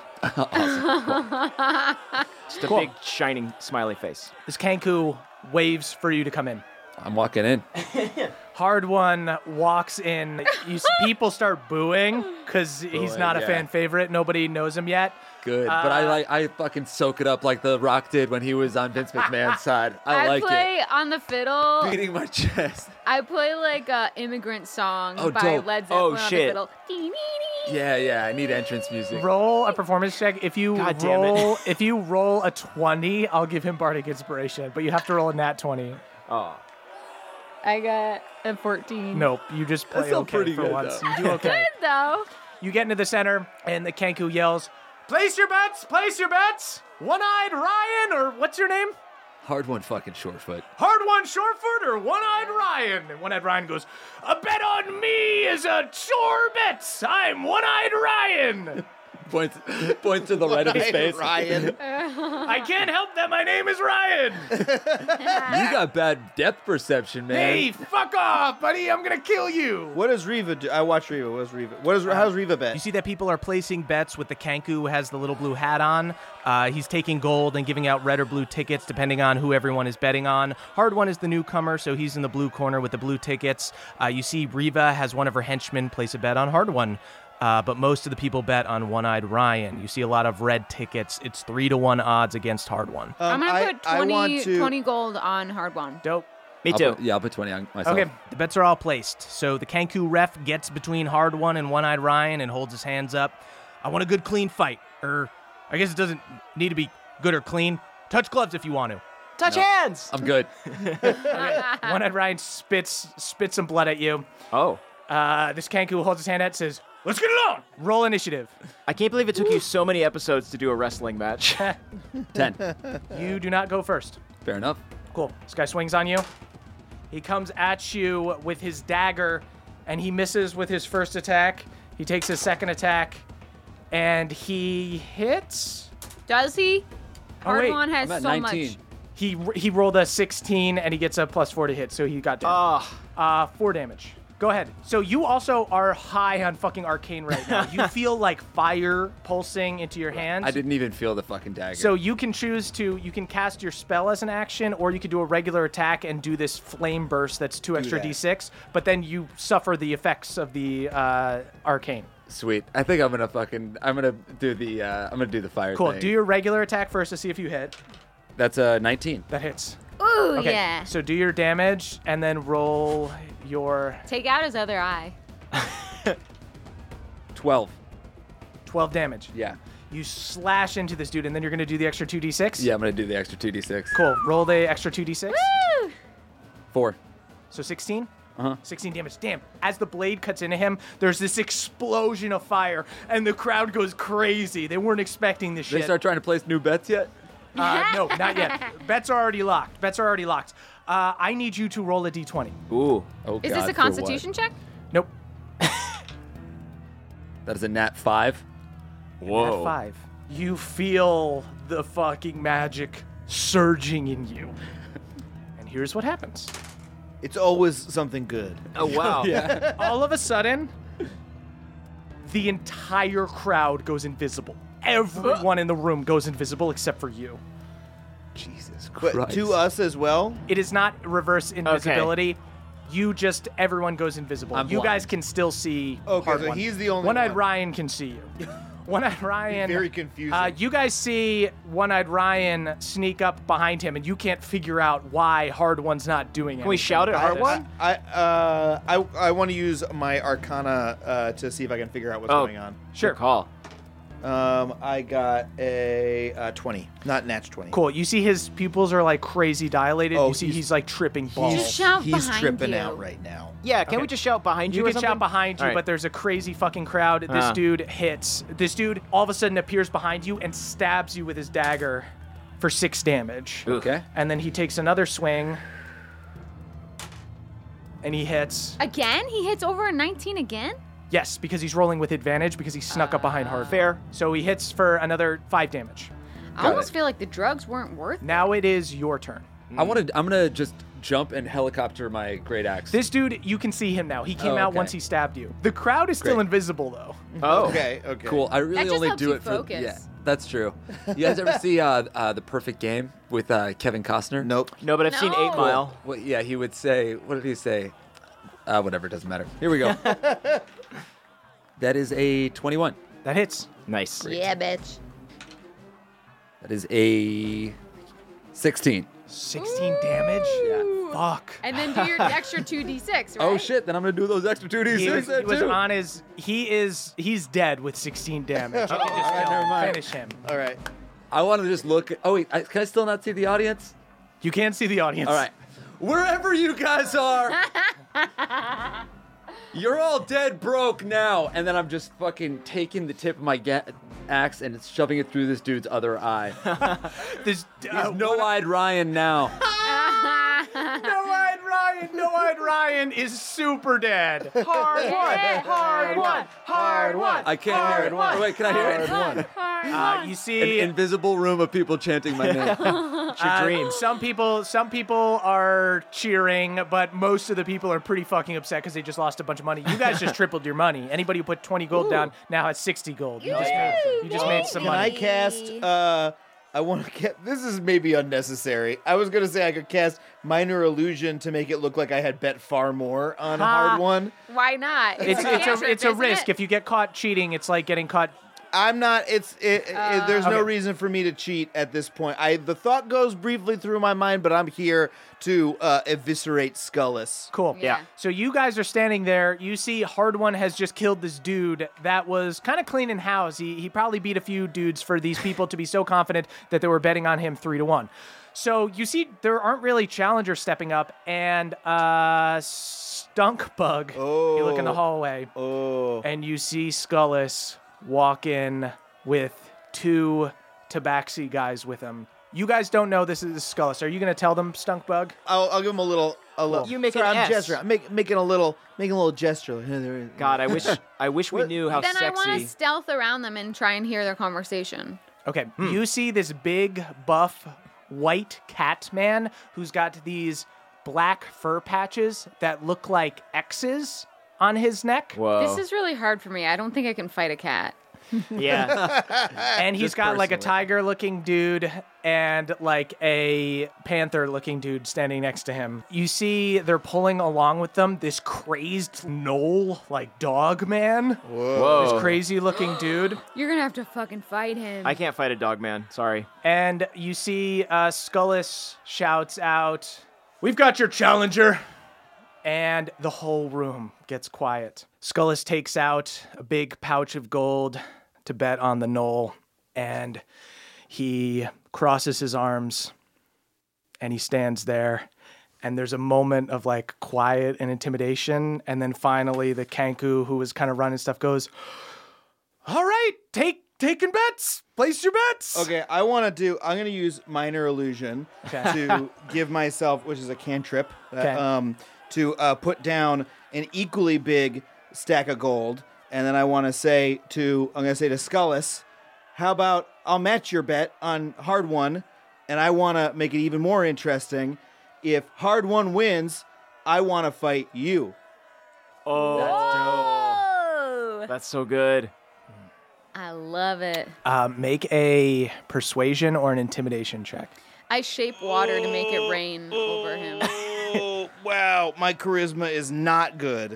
[SPEAKER 5] Just a
[SPEAKER 3] Cool.
[SPEAKER 5] big, shining, smiley face.
[SPEAKER 3] This Kanku waves for you to come in.
[SPEAKER 4] I'm walking in.
[SPEAKER 3] Hard One walks in. You s- people start booing because he's
[SPEAKER 4] Booing,
[SPEAKER 3] not a
[SPEAKER 4] yeah.
[SPEAKER 3] fan favorite. Nobody knows him yet.
[SPEAKER 4] Good, but I
[SPEAKER 3] Uh,
[SPEAKER 4] like I fucking soak it up like The Rock did when he was on Vince McMahon's side. I,
[SPEAKER 7] I
[SPEAKER 4] like
[SPEAKER 7] play on the fiddle.
[SPEAKER 4] it. Beating my chest.
[SPEAKER 7] I play like a immigrant song
[SPEAKER 4] Oh,
[SPEAKER 7] by
[SPEAKER 4] dope.
[SPEAKER 7] Led
[SPEAKER 5] Oh,
[SPEAKER 7] Zeppelin on
[SPEAKER 5] shit.
[SPEAKER 7] the fiddle. Dee-dee-dee.
[SPEAKER 4] Yeah, yeah. I need entrance music.
[SPEAKER 3] Roll a performance check. If you
[SPEAKER 5] God damn it.
[SPEAKER 3] roll, if you roll a twenty, I'll give him bardic inspiration. But you have to roll a nat twenty.
[SPEAKER 5] Oh.
[SPEAKER 7] I got a fourteen.
[SPEAKER 3] Nope, you just play
[SPEAKER 4] still
[SPEAKER 3] okay
[SPEAKER 4] pretty
[SPEAKER 3] for
[SPEAKER 4] good,
[SPEAKER 3] once.
[SPEAKER 4] though.
[SPEAKER 3] You do okay.
[SPEAKER 7] Good though.
[SPEAKER 3] You get into the center, and the Kanku yells, "Place your bets! Place your bets! One-eyed Ryan, or what's your name?
[SPEAKER 4] Hard one, fucking Shortfoot.
[SPEAKER 3] Hard One Shortfoot or One-Eyed Ryan?" And One-Eyed Ryan goes, "A bet on me is a sure bet. I'm One-Eyed Ryan.
[SPEAKER 4] Points, points to the right of his face.
[SPEAKER 6] Ryan.
[SPEAKER 3] I can't help that my name is Ryan.
[SPEAKER 4] You got bad depth perception, man.
[SPEAKER 3] Hey, fuck off, buddy. I'm gonna kill you."
[SPEAKER 6] What does Riva do? I watched Riva. What does Riva? What is? How's Riva bet?
[SPEAKER 3] You see that people are placing bets with the Kanku who has the little blue hat on. Uh, he's taking gold and giving out red or blue tickets depending on who everyone is betting on. Hard One is the newcomer, so he's in the blue corner with the blue tickets. Uh, you see Riva has one of her henchmen place a bet on Hard One. Uh, but most of the people bet on One-Eyed Ryan. You see a lot of red tickets. It's three to one odds against Hard One.
[SPEAKER 7] I'm
[SPEAKER 6] Um,
[SPEAKER 7] gonna
[SPEAKER 6] I-
[SPEAKER 7] put
[SPEAKER 6] I
[SPEAKER 7] twenty,
[SPEAKER 6] want to-
[SPEAKER 7] twenty gold on Hard One.
[SPEAKER 3] Dope.
[SPEAKER 5] Me
[SPEAKER 4] I'll
[SPEAKER 5] too.
[SPEAKER 4] put- yeah, I'll put twenty on myself.
[SPEAKER 3] Okay, the bets are all placed. So the Kanku ref gets between Hard One and One-Eyed Ryan and holds his hands up. I want a good, clean fight. Or I guess it doesn't need to be good or clean. Touch gloves if you want to.
[SPEAKER 5] Touch
[SPEAKER 4] No.
[SPEAKER 5] hands!
[SPEAKER 4] I'm good.
[SPEAKER 3] One-Eyed Ryan spits spits some blood at you.
[SPEAKER 5] Oh.
[SPEAKER 3] Uh, this Kanku holds his hand out and says, "Let's get it on! Roll initiative."
[SPEAKER 5] I can't believe it took you so many episodes to do a wrestling match.
[SPEAKER 4] Ten.
[SPEAKER 3] You do not go first.
[SPEAKER 4] Fair enough.
[SPEAKER 3] Cool. This guy swings on you. He comes at you with his dagger, and he misses with his first attack. He takes his second attack, and he hits.
[SPEAKER 7] Does he?
[SPEAKER 3] Oh,
[SPEAKER 7] Hard
[SPEAKER 3] wait.
[SPEAKER 7] One has
[SPEAKER 4] I'm at
[SPEAKER 7] so
[SPEAKER 4] nineteen.
[SPEAKER 7] much.
[SPEAKER 3] He he rolled a sixteen, and he gets a plus four to hit, so he got down.
[SPEAKER 5] Ah,
[SPEAKER 3] Uh, four damage. Go ahead. So you also are high on fucking arcane right now. You feel like fire pulsing into your hands.
[SPEAKER 4] I didn't even feel the fucking dagger.
[SPEAKER 3] So you can choose to, you can cast your spell as an action, or you could do a regular attack and do this flame burst that's two extra
[SPEAKER 6] that.
[SPEAKER 3] d six, but then you suffer the effects of the uh, arcane.
[SPEAKER 4] Sweet. I think I'm gonna fucking. I'm gonna do the. Uh, I'm gonna do the fire
[SPEAKER 3] Cool.
[SPEAKER 4] thing.
[SPEAKER 3] Do your regular attack first to see if you hit.
[SPEAKER 4] That's a uh, nineteen.
[SPEAKER 3] That hits.
[SPEAKER 7] Ooh,
[SPEAKER 3] Okay.
[SPEAKER 7] yeah.
[SPEAKER 3] So do your damage and then roll your
[SPEAKER 7] Take out his other eye.
[SPEAKER 4] Twelve.
[SPEAKER 3] twelve damage.
[SPEAKER 4] Yeah.
[SPEAKER 3] You slash into this dude, and then you're going to do the extra two d six?
[SPEAKER 4] Yeah, I'm gonna do the extra two d six.
[SPEAKER 3] Cool. Roll the extra two d six.
[SPEAKER 7] Woo!
[SPEAKER 4] Four.
[SPEAKER 3] So sixteen?
[SPEAKER 4] Uh-huh.
[SPEAKER 3] sixteen damage. Damn. As the blade cuts into him, there's this explosion of fire, and the crowd goes crazy. They weren't expecting this
[SPEAKER 4] They
[SPEAKER 3] shit.
[SPEAKER 4] start trying to place new bets yet?
[SPEAKER 3] Uh, no, not yet. Bets are already locked. Bets are already locked. Uh, I need you to roll a d twenty.
[SPEAKER 5] Ooh.
[SPEAKER 4] Oh,
[SPEAKER 7] Is
[SPEAKER 4] God,
[SPEAKER 7] this a
[SPEAKER 4] for
[SPEAKER 7] constitution
[SPEAKER 4] what?
[SPEAKER 7] check?
[SPEAKER 3] Nope.
[SPEAKER 4] That is a nat five.
[SPEAKER 5] Whoa.
[SPEAKER 3] At five. You feel the fucking magic surging in you. And here's what happens.
[SPEAKER 6] It's always something good.
[SPEAKER 5] Oh, wow.
[SPEAKER 4] Yeah.
[SPEAKER 3] All of a sudden, the entire crowd goes invisible. Everyone in the room goes invisible except for you.
[SPEAKER 4] Jesus
[SPEAKER 6] But
[SPEAKER 4] Christ.
[SPEAKER 6] to us as well.
[SPEAKER 3] It is not reverse invisibility. You just, everyone goes invisible.
[SPEAKER 4] I'm
[SPEAKER 3] you guys
[SPEAKER 4] blind.
[SPEAKER 3] can still see.
[SPEAKER 6] Okay,
[SPEAKER 3] Hard
[SPEAKER 6] so
[SPEAKER 3] One.
[SPEAKER 6] he's the only
[SPEAKER 3] One-Eyed
[SPEAKER 6] one.
[SPEAKER 3] Ryan can see you. One-Eyed Ryan.
[SPEAKER 6] Very confusing.
[SPEAKER 3] Uh, you guys see One-Eyed Ryan sneak up behind him, and you can't figure out why Hard One's not doing it.
[SPEAKER 5] Can we shout at Hard One?
[SPEAKER 6] I uh I I want to use my Arcana uh, to see if I can figure out what's
[SPEAKER 5] Oh.
[SPEAKER 6] going on.
[SPEAKER 3] Sure.
[SPEAKER 5] Good call.
[SPEAKER 6] Um, I got a uh, twenty, not natch twenty.
[SPEAKER 3] Cool. You see his pupils are like crazy dilated.
[SPEAKER 6] Oh,
[SPEAKER 3] you see
[SPEAKER 6] he's-
[SPEAKER 3] he's, like tripping balls.
[SPEAKER 7] Just shout
[SPEAKER 6] He's
[SPEAKER 7] behind
[SPEAKER 6] tripping
[SPEAKER 7] you.
[SPEAKER 6] out right now.
[SPEAKER 5] Yeah, can
[SPEAKER 3] Okay.
[SPEAKER 5] we just shout behind you,
[SPEAKER 3] You
[SPEAKER 5] or
[SPEAKER 3] can
[SPEAKER 5] something?
[SPEAKER 3] shout behind you,
[SPEAKER 5] All right.
[SPEAKER 3] but there's a crazy fucking crowd. This
[SPEAKER 5] Uh.
[SPEAKER 3] dude hits. This dude all of a sudden appears behind you and stabs you with his dagger for six damage.
[SPEAKER 4] Okay.
[SPEAKER 3] And then he takes another swing. And he hits.
[SPEAKER 7] Again? He hits over a nineteen again?
[SPEAKER 3] Yes, because he's rolling with advantage because he snuck up behind Hard.
[SPEAKER 5] Fair.
[SPEAKER 3] So he hits for another five damage.
[SPEAKER 7] I almost feel like the drugs weren't worth it.
[SPEAKER 3] Now it is your turn.
[SPEAKER 4] I want to. I'm gonna just jump and helicopter my great axe.
[SPEAKER 3] This dude, you can see him now. He came
[SPEAKER 4] Oh,
[SPEAKER 3] out
[SPEAKER 4] okay.
[SPEAKER 3] once he stabbed you. The crowd is still
[SPEAKER 4] Great.
[SPEAKER 3] invisible though.
[SPEAKER 5] Oh.
[SPEAKER 6] Okay, okay.
[SPEAKER 4] Cool. I really
[SPEAKER 7] just
[SPEAKER 4] only
[SPEAKER 7] helps
[SPEAKER 4] do
[SPEAKER 7] you
[SPEAKER 4] it for.
[SPEAKER 7] focus.
[SPEAKER 4] Yeah, that's true. You guys ever see uh, uh, The Perfect Game with uh, Kevin Costner?
[SPEAKER 6] Nope.
[SPEAKER 5] No, but I've seen
[SPEAKER 7] No.
[SPEAKER 5] Eight Mile.
[SPEAKER 4] Well, yeah, he would say. What did he say? Uh, whatever. Doesn't matter. Here we go. That is a twenty-one.
[SPEAKER 3] That hits.
[SPEAKER 5] Nice.
[SPEAKER 7] Yeah, bitch.
[SPEAKER 4] That is a sixteen.
[SPEAKER 3] sixteen damage?
[SPEAKER 4] Yeah.
[SPEAKER 3] Fuck.
[SPEAKER 7] And then do your extra two d six, right?
[SPEAKER 4] Oh shit! Then I'm gonna do those extra two d
[SPEAKER 3] He was,
[SPEAKER 4] six there
[SPEAKER 3] he was
[SPEAKER 4] too.
[SPEAKER 3] on his. He is. He's dead with sixteen damage. You can just
[SPEAKER 4] Alright,
[SPEAKER 3] kill
[SPEAKER 4] never
[SPEAKER 3] him,
[SPEAKER 4] mind.
[SPEAKER 3] finish him.
[SPEAKER 6] All right.
[SPEAKER 4] I want to just look. Oh wait, I, can I still not see the audience?
[SPEAKER 3] You can't see the audience.
[SPEAKER 4] All right. Wherever you guys are, you're all dead broke now. And then I'm just fucking taking the tip of my ga- axe and it's shoving it through this dude's other eye.
[SPEAKER 3] This uh,
[SPEAKER 4] He's no-eyed Ryan now.
[SPEAKER 3] No-eyed Ryan. No-eyed Ryan is super dead. Hard one. Hard one. Hard one.
[SPEAKER 4] I can't hear it.
[SPEAKER 3] one.
[SPEAKER 4] Wait, can I hear it?
[SPEAKER 3] Uh, you
[SPEAKER 4] An
[SPEAKER 3] see.
[SPEAKER 4] invisible room of people chanting my name.
[SPEAKER 3] Uh, some people, some people are cheering, but most of the people are pretty fucking upset because they just lost a bunch of money. You guys just tripled your money. Anybody who put twenty gold down now has sixty gold. You just made, you just made some
[SPEAKER 6] Can I
[SPEAKER 3] money.
[SPEAKER 6] cast? Uh, I want to get. This is maybe unnecessary. I was gonna say I could cast minor illusion to make it look like I had bet far more on a
[SPEAKER 3] Ha.
[SPEAKER 6] hard one.
[SPEAKER 7] Why not?
[SPEAKER 3] It's it's
[SPEAKER 7] cantrip,
[SPEAKER 3] a it's a
[SPEAKER 7] isn't
[SPEAKER 3] risk.
[SPEAKER 7] it?
[SPEAKER 3] If you get caught cheating, it's like getting caught.
[SPEAKER 6] I'm not. It's. It, it, there's no
[SPEAKER 3] Okay.
[SPEAKER 6] reason for me to cheat at this point. I the thought goes briefly through my mind, but I'm here to uh, eviscerate Skullis.
[SPEAKER 3] Cool.
[SPEAKER 7] Yeah.
[SPEAKER 3] So you guys are standing there. You see Hard One has just killed this dude that was kind of cleaning house. He, he probably beat a few dudes for these people to be so confident that they were betting on him three to one. So you see there aren't really challengers stepping up, and uh, Stunk Bug.
[SPEAKER 6] Oh.
[SPEAKER 3] You look in the hallway,
[SPEAKER 6] Oh.
[SPEAKER 3] and you see Skullis walk in with two Tabaxi guys with him. You guys don't know this is Skullis. Are you going to tell them, Stunk Bug?
[SPEAKER 6] I'll, I'll give him a little. A little.
[SPEAKER 5] You make
[SPEAKER 6] sorry,
[SPEAKER 5] an
[SPEAKER 6] I'm
[SPEAKER 5] S.
[SPEAKER 6] gesturing. I'm make, making a little, making a little gesture.
[SPEAKER 5] God, I wish I wish we
[SPEAKER 6] What?
[SPEAKER 5] knew how
[SPEAKER 7] Then I want
[SPEAKER 5] sexy.
[SPEAKER 7] to stealth around them and try and hear their conversation.
[SPEAKER 3] Okay, you see this big, buff, white cat man who's got these black fur patches that look like X's on his neck.
[SPEAKER 5] Whoa.
[SPEAKER 7] This is really hard for me. I don't think I can fight a cat.
[SPEAKER 5] yeah.
[SPEAKER 3] And he's
[SPEAKER 5] Just
[SPEAKER 3] got like a
[SPEAKER 5] personally.
[SPEAKER 3] tiger-looking dude and like a panther-looking dude standing next to him. You see they're pulling along with them this crazed gnoll, like dog man.
[SPEAKER 5] Whoa.
[SPEAKER 3] This crazy-looking dude.
[SPEAKER 7] You're gonna have to fucking fight him.
[SPEAKER 5] I can't fight a dog man. Sorry.
[SPEAKER 3] And you see uh, Skullis shouts out, "We've got your challenger!" And the whole room gets quiet. Skullis takes out a big pouch of gold to bet on the knoll, and he crosses his arms, and he stands there, and there's a moment of like quiet and intimidation, and then finally the Kenku, who was kind of running stuff, goes, "All right, take taking bets. Place your bets."
[SPEAKER 6] Okay, I want to do. I'm going to use minor illusion
[SPEAKER 3] Okay.
[SPEAKER 6] to give myself, which is a cantrip, uh,
[SPEAKER 3] Okay.
[SPEAKER 6] um, to uh, put down an equally big stack of gold, and then I want to say to. I'm going to say to Scullis, how about I'll match your bet on hard one, and I want to make it even more interesting. If hard one wins, I want to fight you.
[SPEAKER 5] Oh, that's
[SPEAKER 7] Whoa!
[SPEAKER 5] dope. That's so good.
[SPEAKER 7] I love it.
[SPEAKER 3] Um, make a persuasion or an intimidation check.
[SPEAKER 7] I shape water to make it rain over him.
[SPEAKER 6] Oh, wow, my charisma is not good.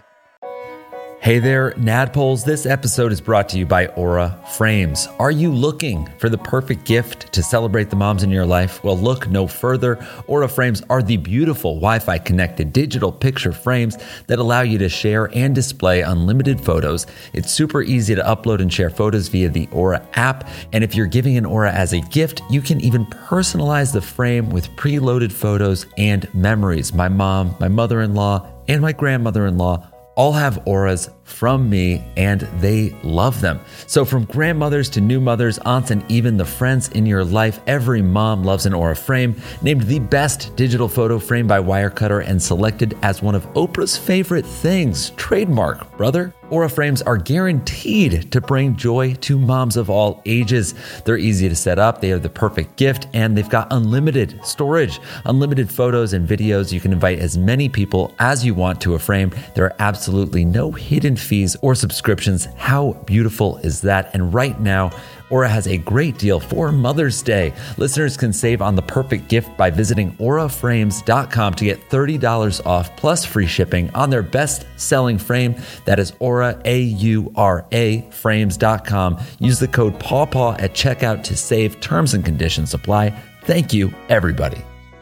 [SPEAKER 9] Hey there, Nadpoles. This episode is brought to you by Aura Frames. Are you looking for the perfect gift to celebrate the moms in your life? Well, look no further. Aura Frames are the beautiful Wi-Fi connected digital picture frames that allow you to share and display unlimited photos. It's super easy to upload and share photos via the Aura app. And if you're giving an Aura as a gift, you can even personalize the frame with preloaded photos and memories. My mom, my mother-in-law, and my grandmother-in-law all have auras from me, and they love them. So from grandmothers to new mothers, aunts, and even the friends in your life, every mom loves an Aura frame, named the best digital photo frame by Wirecutter and selected as one of Oprah's favorite things. Trademark, brother. Aura frames are guaranteed to bring joy to moms of all ages. They're easy to set up, they are the perfect gift, and they've got unlimited storage, unlimited photos and videos. You can invite as many people as you want to a frame. There are absolutely no hidden fees or subscriptions. How beautiful is that? And right now, Aura has a great deal for Mother's Day. Listeners can save on the perfect gift by visiting aura frames dot com to get thirty dollars off plus free shipping on their best-selling frame. That is Aura, A U R A, frames dot com. Use the code PAWPAW at checkout to save. Terms and conditions apply. Thank you, everybody.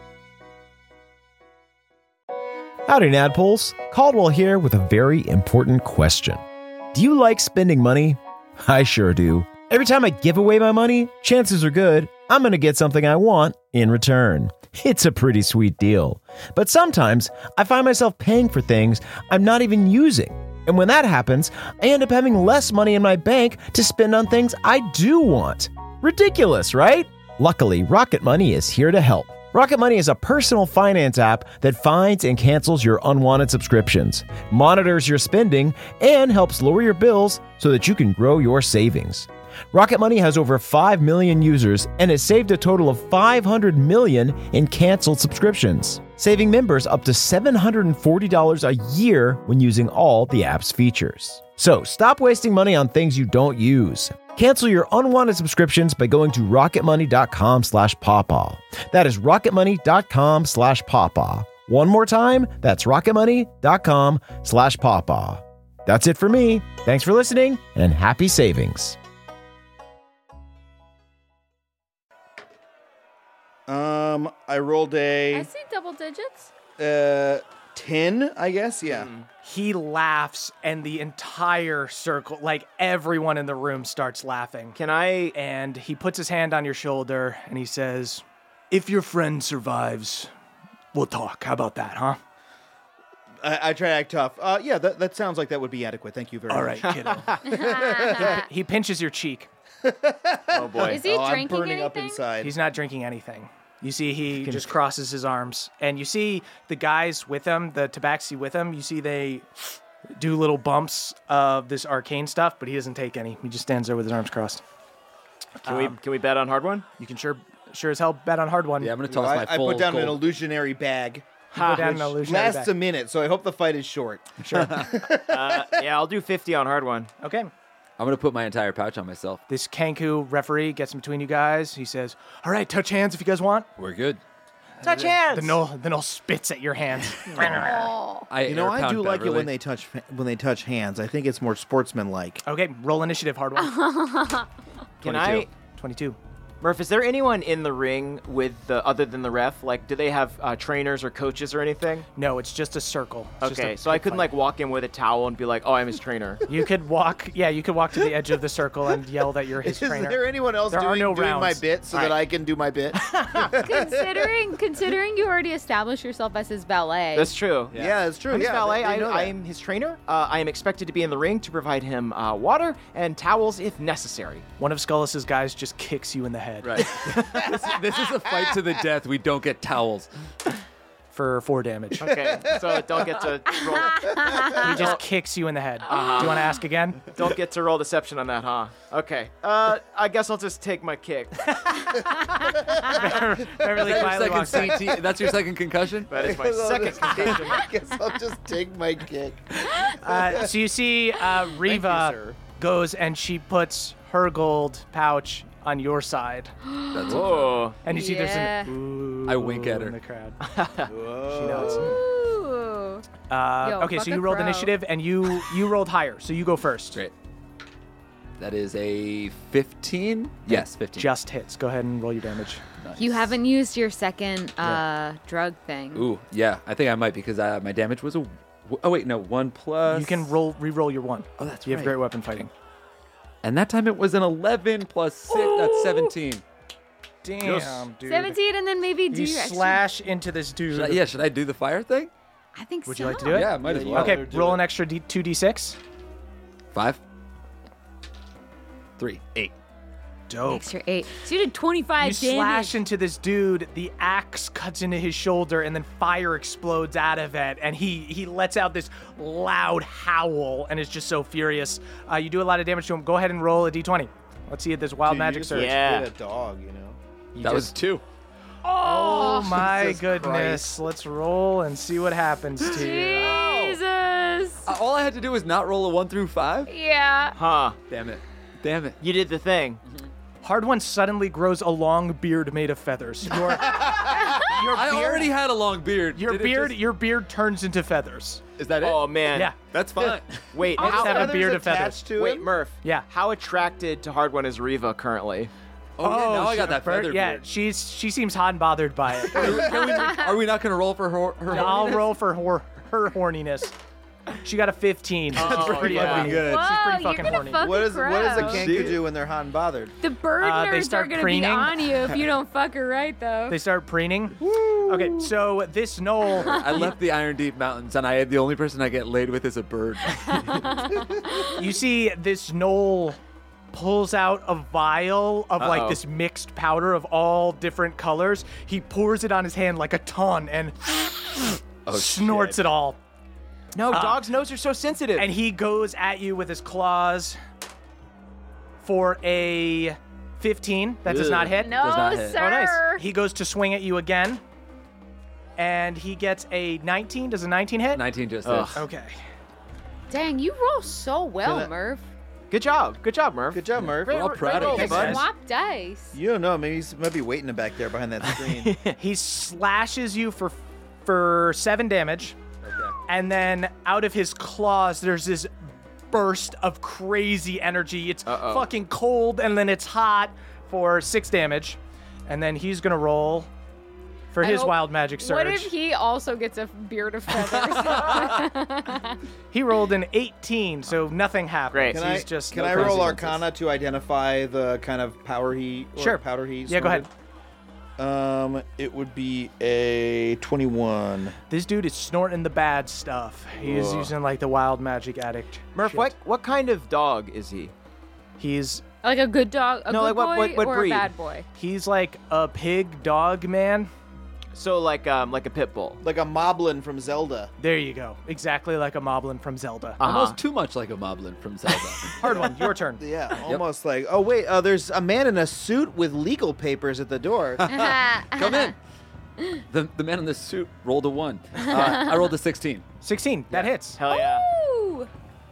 [SPEAKER 10] Howdy, Nadpoles. Caldwell here with a very important question. Do you like spending money? I sure do. Every time I give away my money, chances are good I'm going to get something I want in return. It's a pretty sweet deal. But sometimes I find myself paying for things I'm not even using. And when that happens, I end up having less money in my bank to spend on things I do want. Ridiculous, right? Luckily, Rocket Money is here to help. Rocket Money is a personal finance app that finds and cancels your unwanted subscriptions, monitors your spending, and helps lower your bills so that you can grow your savings. Rocket Money has over five million users and has saved a total of five hundred million in canceled subscriptions, saving members up to seven hundred forty dollars a year when using all the app's features. So stop wasting money on things you don't use. Cancel your unwanted subscriptions by going to rocketmoney.com slash pawpaw. That is rocketmoney.com slash pawpaw. One more time, that's rocketmoney.com slash pawpaw. That's it for me. Thanks for listening and happy savings.
[SPEAKER 6] Um, I rolled
[SPEAKER 7] I
[SPEAKER 6] a
[SPEAKER 7] see double digits.
[SPEAKER 6] uh ten, I guess. Yeah.
[SPEAKER 3] He laughs, and the entire circle, like everyone in the room, starts laughing.
[SPEAKER 5] Can I?
[SPEAKER 3] And he puts his hand on your shoulder, and he says, "If your friend survives, we'll talk. How about that, huh?"
[SPEAKER 6] I, I try to act tough. Uh, yeah, that, that sounds like that would be adequate. Thank you very
[SPEAKER 3] All
[SPEAKER 6] much.
[SPEAKER 3] right, kiddo. He pinches your cheek.
[SPEAKER 5] Oh boy.
[SPEAKER 7] Is he
[SPEAKER 6] Oh, I'm
[SPEAKER 7] drinking
[SPEAKER 6] burning up
[SPEAKER 7] anything?
[SPEAKER 6] inside.
[SPEAKER 3] He's not drinking anything. You see, he just crosses his arms, and you see the guys with him, the tabaxi with him. You see they do little bumps of this arcane stuff, but he doesn't take any. He just stands there with his arms crossed.
[SPEAKER 5] Can we? Can we bet on hard one?
[SPEAKER 3] You can sure, sure as hell bet on hard one.
[SPEAKER 4] Yeah, I'm gonna
[SPEAKER 6] Well,
[SPEAKER 4] toss
[SPEAKER 6] I,
[SPEAKER 4] my
[SPEAKER 6] I
[SPEAKER 4] full
[SPEAKER 6] put down an
[SPEAKER 4] gold.
[SPEAKER 6] illusionary bag.
[SPEAKER 3] You put down an
[SPEAKER 6] Which
[SPEAKER 3] illusionary
[SPEAKER 6] lasts
[SPEAKER 3] back.
[SPEAKER 6] a minute, so I hope the fight is short.
[SPEAKER 3] Sure.
[SPEAKER 5] Uh, yeah, I'll do fifty on hard one.
[SPEAKER 3] Okay.
[SPEAKER 4] I'm gonna put my entire pouch on myself.
[SPEAKER 3] This Kenku referee gets in between you guys. He says, "All right, touch hands if you guys want."
[SPEAKER 4] We're good.
[SPEAKER 3] Touch hands. Then Noel, then Noel spits at your hands.
[SPEAKER 7] Oh.
[SPEAKER 4] I
[SPEAKER 6] You know,
[SPEAKER 4] air
[SPEAKER 6] I
[SPEAKER 4] pound
[SPEAKER 6] do like it
[SPEAKER 4] Beverly.
[SPEAKER 6] when they touch when they touch hands. I think it's more sportsmanlike.
[SPEAKER 3] Okay, roll initiative, hard one.
[SPEAKER 5] Can I?
[SPEAKER 3] twenty-two.
[SPEAKER 5] Murph, is there anyone in the ring with the other than the ref? Like, do they have uh, trainers or coaches or anything?
[SPEAKER 3] No, it's just a circle. It's just
[SPEAKER 5] Okay,
[SPEAKER 3] a
[SPEAKER 5] so I
[SPEAKER 3] big
[SPEAKER 5] couldn't
[SPEAKER 3] fight.
[SPEAKER 5] like walk in with a towel and be like, "Oh, I'm his trainer."
[SPEAKER 3] You could walk. Yeah, you could walk to the edge of the circle and yell that you're his
[SPEAKER 6] Is
[SPEAKER 3] trainer.
[SPEAKER 6] there anyone else
[SPEAKER 3] There are
[SPEAKER 6] doing,
[SPEAKER 3] no
[SPEAKER 6] doing my
[SPEAKER 3] rounds.
[SPEAKER 6] bit so
[SPEAKER 5] All
[SPEAKER 6] that
[SPEAKER 5] right.
[SPEAKER 6] I can do my bit?
[SPEAKER 7] considering considering you already established yourself as his valet.
[SPEAKER 5] That's true.
[SPEAKER 6] Yeah, it's true.
[SPEAKER 5] I'm his
[SPEAKER 6] yeah,
[SPEAKER 5] valet.
[SPEAKER 6] they- they
[SPEAKER 5] I,
[SPEAKER 6] know
[SPEAKER 5] I
[SPEAKER 6] that.
[SPEAKER 5] am his trainer. Uh, I am expected to be in the ring to provide him uh, water and towels if necessary.
[SPEAKER 3] One of Skullus's guys just kicks you in the head
[SPEAKER 4] Right. this, this is a fight to the death. We don't get towels.
[SPEAKER 3] for four damage.
[SPEAKER 5] Okay, so don't get to roll,
[SPEAKER 3] He just kicks you in the head.
[SPEAKER 5] Uh-huh.
[SPEAKER 3] Do you want to ask again?
[SPEAKER 5] don't get to roll deception on that, huh? Okay. Uh, I guess I'll just take my kick.
[SPEAKER 3] Beverly
[SPEAKER 4] That's
[SPEAKER 3] quietly
[SPEAKER 4] your
[SPEAKER 3] walks
[SPEAKER 4] second
[SPEAKER 3] back.
[SPEAKER 4] C T. That's your second concussion.
[SPEAKER 5] That is my
[SPEAKER 6] I'll
[SPEAKER 5] second
[SPEAKER 6] just
[SPEAKER 5] concussion.
[SPEAKER 6] take- I guess I'll just take my kick.
[SPEAKER 3] Uh, so you see uh, Riva
[SPEAKER 6] sir.
[SPEAKER 3] goes and she puts her gold pouch on your side.
[SPEAKER 4] That's
[SPEAKER 5] Whoa.
[SPEAKER 3] And you see there's
[SPEAKER 7] Yeah.
[SPEAKER 3] an ooh
[SPEAKER 4] I wink at her.
[SPEAKER 3] in the crowd.
[SPEAKER 6] Whoa.
[SPEAKER 3] She knows.
[SPEAKER 7] Ooh.
[SPEAKER 3] Uh,
[SPEAKER 7] Yo,
[SPEAKER 3] okay,
[SPEAKER 7] fuck
[SPEAKER 3] so
[SPEAKER 7] a
[SPEAKER 3] you rolled
[SPEAKER 7] crow.
[SPEAKER 3] initiative and you you rolled higher, so you go first.
[SPEAKER 4] Great. That is a fifteen. Yes, fifteen.
[SPEAKER 3] Just hits. Go ahead and roll your damage.
[SPEAKER 4] Nice.
[SPEAKER 7] You haven't used your second uh, drug thing.
[SPEAKER 4] Ooh, yeah. I think I might because uh, my damage was a. Oh wait, no, one plus.
[SPEAKER 3] You can roll re-roll your one.
[SPEAKER 4] Oh, that's
[SPEAKER 3] You have
[SPEAKER 4] right.
[SPEAKER 3] great weapon fighting.
[SPEAKER 4] And that time it was an eleven plus six. That's seventeen.
[SPEAKER 3] Damn, dude.
[SPEAKER 7] seventeen, and then maybe do
[SPEAKER 3] You
[SPEAKER 7] your extra-
[SPEAKER 3] slash into this dude.
[SPEAKER 4] Should I, yeah, should I do the fire thing?
[SPEAKER 7] I think
[SPEAKER 3] Would
[SPEAKER 7] so.
[SPEAKER 3] you like to do it?
[SPEAKER 4] Yeah, might as
[SPEAKER 6] Yeah,
[SPEAKER 4] well.
[SPEAKER 3] Okay,
[SPEAKER 6] I'll do
[SPEAKER 3] roll
[SPEAKER 6] it.
[SPEAKER 3] an extra D- two d six.
[SPEAKER 4] Five. Three. Eight.
[SPEAKER 3] Dope.
[SPEAKER 7] Extra eight. So you did twenty-five
[SPEAKER 3] You
[SPEAKER 7] damage.
[SPEAKER 3] slash into this dude, the axe cuts into his shoulder, and then fire explodes out of it, and he he lets out this loud howl and is just so furious. Uh, you do a lot of damage to him. Go ahead and roll a d twenty. Let's see if this wild
[SPEAKER 6] Dude,
[SPEAKER 3] magic
[SPEAKER 6] you just
[SPEAKER 3] surge.
[SPEAKER 5] Yeah.
[SPEAKER 6] hit a dog, you know.
[SPEAKER 5] You
[SPEAKER 4] That was
[SPEAKER 5] just-
[SPEAKER 4] two.
[SPEAKER 3] Oh my
[SPEAKER 6] Jesus
[SPEAKER 3] goodness.
[SPEAKER 6] Christ.
[SPEAKER 3] Let's roll and see what happens to you.
[SPEAKER 7] Jesus.
[SPEAKER 4] Uh, all I had to do was not roll a one through five.
[SPEAKER 7] Yeah.
[SPEAKER 5] Huh.
[SPEAKER 4] Damn it. Damn it.
[SPEAKER 5] You did the thing.
[SPEAKER 3] Hard One suddenly grows a long beard made of feathers. Your, your
[SPEAKER 4] I
[SPEAKER 3] beard,
[SPEAKER 4] already had a long beard.
[SPEAKER 3] your
[SPEAKER 4] Did it
[SPEAKER 3] beard,
[SPEAKER 4] just-
[SPEAKER 3] your beard turns into feathers.
[SPEAKER 4] Is that it?
[SPEAKER 5] Oh man.
[SPEAKER 3] Yeah.
[SPEAKER 4] That's fine.
[SPEAKER 5] Wait.
[SPEAKER 3] Let's
[SPEAKER 5] How,
[SPEAKER 3] have a
[SPEAKER 6] Feathers
[SPEAKER 3] beard of feathers.
[SPEAKER 6] attached to
[SPEAKER 5] wait,
[SPEAKER 6] him?
[SPEAKER 5] Murph.
[SPEAKER 3] Yeah.
[SPEAKER 5] How attracted to Hard One is Riva currently?
[SPEAKER 4] Oh, yeah, now I got
[SPEAKER 3] shit,
[SPEAKER 4] that
[SPEAKER 3] Bert,
[SPEAKER 4] feather
[SPEAKER 3] Yeah,
[SPEAKER 4] beard.
[SPEAKER 3] she's she seems hot and bothered by it.
[SPEAKER 4] Can we- are we not going to roll for her? her
[SPEAKER 3] I'll
[SPEAKER 4] horniness?
[SPEAKER 3] roll for her, her horniness. She got a fifteen.
[SPEAKER 5] Oh,
[SPEAKER 3] She's pretty
[SPEAKER 5] yeah.
[SPEAKER 3] fucking
[SPEAKER 4] good.
[SPEAKER 7] Whoa,
[SPEAKER 3] She's pretty
[SPEAKER 7] you're
[SPEAKER 3] fucking
[SPEAKER 7] gonna
[SPEAKER 3] horny.
[SPEAKER 7] fucking
[SPEAKER 6] What does what does a
[SPEAKER 7] crow.
[SPEAKER 6] kangaroo do when they're hot and bothered?
[SPEAKER 7] The bird
[SPEAKER 3] Uh, they
[SPEAKER 7] nerds are
[SPEAKER 3] start
[SPEAKER 7] gonna
[SPEAKER 3] preening.
[SPEAKER 7] be on you if you don't fuck her right, though.
[SPEAKER 3] They start preening. Okay, so this knoll.
[SPEAKER 4] I left the Iron Deep Mountains, and I the only person I get laid with is a bird.
[SPEAKER 3] You see this knoll pulls out a vial of like
[SPEAKER 4] Uh-oh.
[SPEAKER 3] this mixed powder of all different colors. He pours it on his hand like a ton and
[SPEAKER 4] Oh,
[SPEAKER 3] snorts it all.
[SPEAKER 5] No, dogs' nose are so sensitive.
[SPEAKER 3] And he goes at you with his claws for a fifteen. That does
[SPEAKER 4] Ugh.
[SPEAKER 3] not hit.
[SPEAKER 7] no,
[SPEAKER 4] Does not hit.
[SPEAKER 7] sir.
[SPEAKER 5] Oh, nice.
[SPEAKER 3] He goes to swing at you again. And he gets a nineteen. Does a nineteen hit?
[SPEAKER 4] nineteen just
[SPEAKER 5] Ugh.
[SPEAKER 4] hits.
[SPEAKER 3] Okay.
[SPEAKER 7] Dang, you roll so well,
[SPEAKER 6] Can I-
[SPEAKER 7] Murph.
[SPEAKER 5] Good job. Good job, Murph.
[SPEAKER 6] Good job, Murph.
[SPEAKER 4] We're all proud of
[SPEAKER 5] roll,
[SPEAKER 4] you,
[SPEAKER 5] bud.
[SPEAKER 3] guys.
[SPEAKER 7] Swap dice.
[SPEAKER 6] You don't know. Maybe he might be waiting back there behind that screen.
[SPEAKER 3] He slashes you for for seven damage. And then out of his claws, there's this burst of crazy energy. It's
[SPEAKER 5] Uh-oh.
[SPEAKER 3] fucking cold, and then it's hot for six damage. And then he's gonna roll for
[SPEAKER 7] I
[SPEAKER 3] his
[SPEAKER 7] hope-
[SPEAKER 3] wild magic surge.
[SPEAKER 7] What if he also gets a beard of feathers?
[SPEAKER 3] He rolled an eighteen, so nothing happens.
[SPEAKER 5] Great.
[SPEAKER 6] Can
[SPEAKER 3] He's
[SPEAKER 6] I
[SPEAKER 3] just
[SPEAKER 6] can
[SPEAKER 3] no
[SPEAKER 6] I roll
[SPEAKER 3] consequences.
[SPEAKER 6] Arcana to identify the kind of power he or
[SPEAKER 3] Sure.
[SPEAKER 6] powder he?
[SPEAKER 3] Yeah, go ahead.
[SPEAKER 6] snorted? Um, it would be a twenty-one.
[SPEAKER 3] This dude is snorting the bad stuff. He is
[SPEAKER 6] Ugh.
[SPEAKER 3] using like the wild magic addict.
[SPEAKER 5] Murph,
[SPEAKER 3] shit.
[SPEAKER 5] what what kind of dog is he?
[SPEAKER 3] He's
[SPEAKER 7] like a good dog, a
[SPEAKER 5] No,
[SPEAKER 7] good
[SPEAKER 5] like what-
[SPEAKER 7] boy,
[SPEAKER 5] what- what
[SPEAKER 7] or
[SPEAKER 5] breed?
[SPEAKER 7] a bad boy?
[SPEAKER 3] he's like a pig dog man.
[SPEAKER 5] So like um like a pit bull.
[SPEAKER 6] Like a Moblin from Zelda.
[SPEAKER 3] There you go. Exactly like a moblin from Zelda.
[SPEAKER 5] Uh-huh.
[SPEAKER 4] Almost too much like a moblin from Zelda.
[SPEAKER 3] Hard one. Your turn.
[SPEAKER 6] Yeah, almost like. Oh wait, uh, there's a man in a suit with legal papers at the door.
[SPEAKER 4] Come in. The the man in this suit rolled a one. Uh, I rolled a sixteen.
[SPEAKER 3] sixteen. That hits.
[SPEAKER 5] Hell yeah.
[SPEAKER 7] Ooh.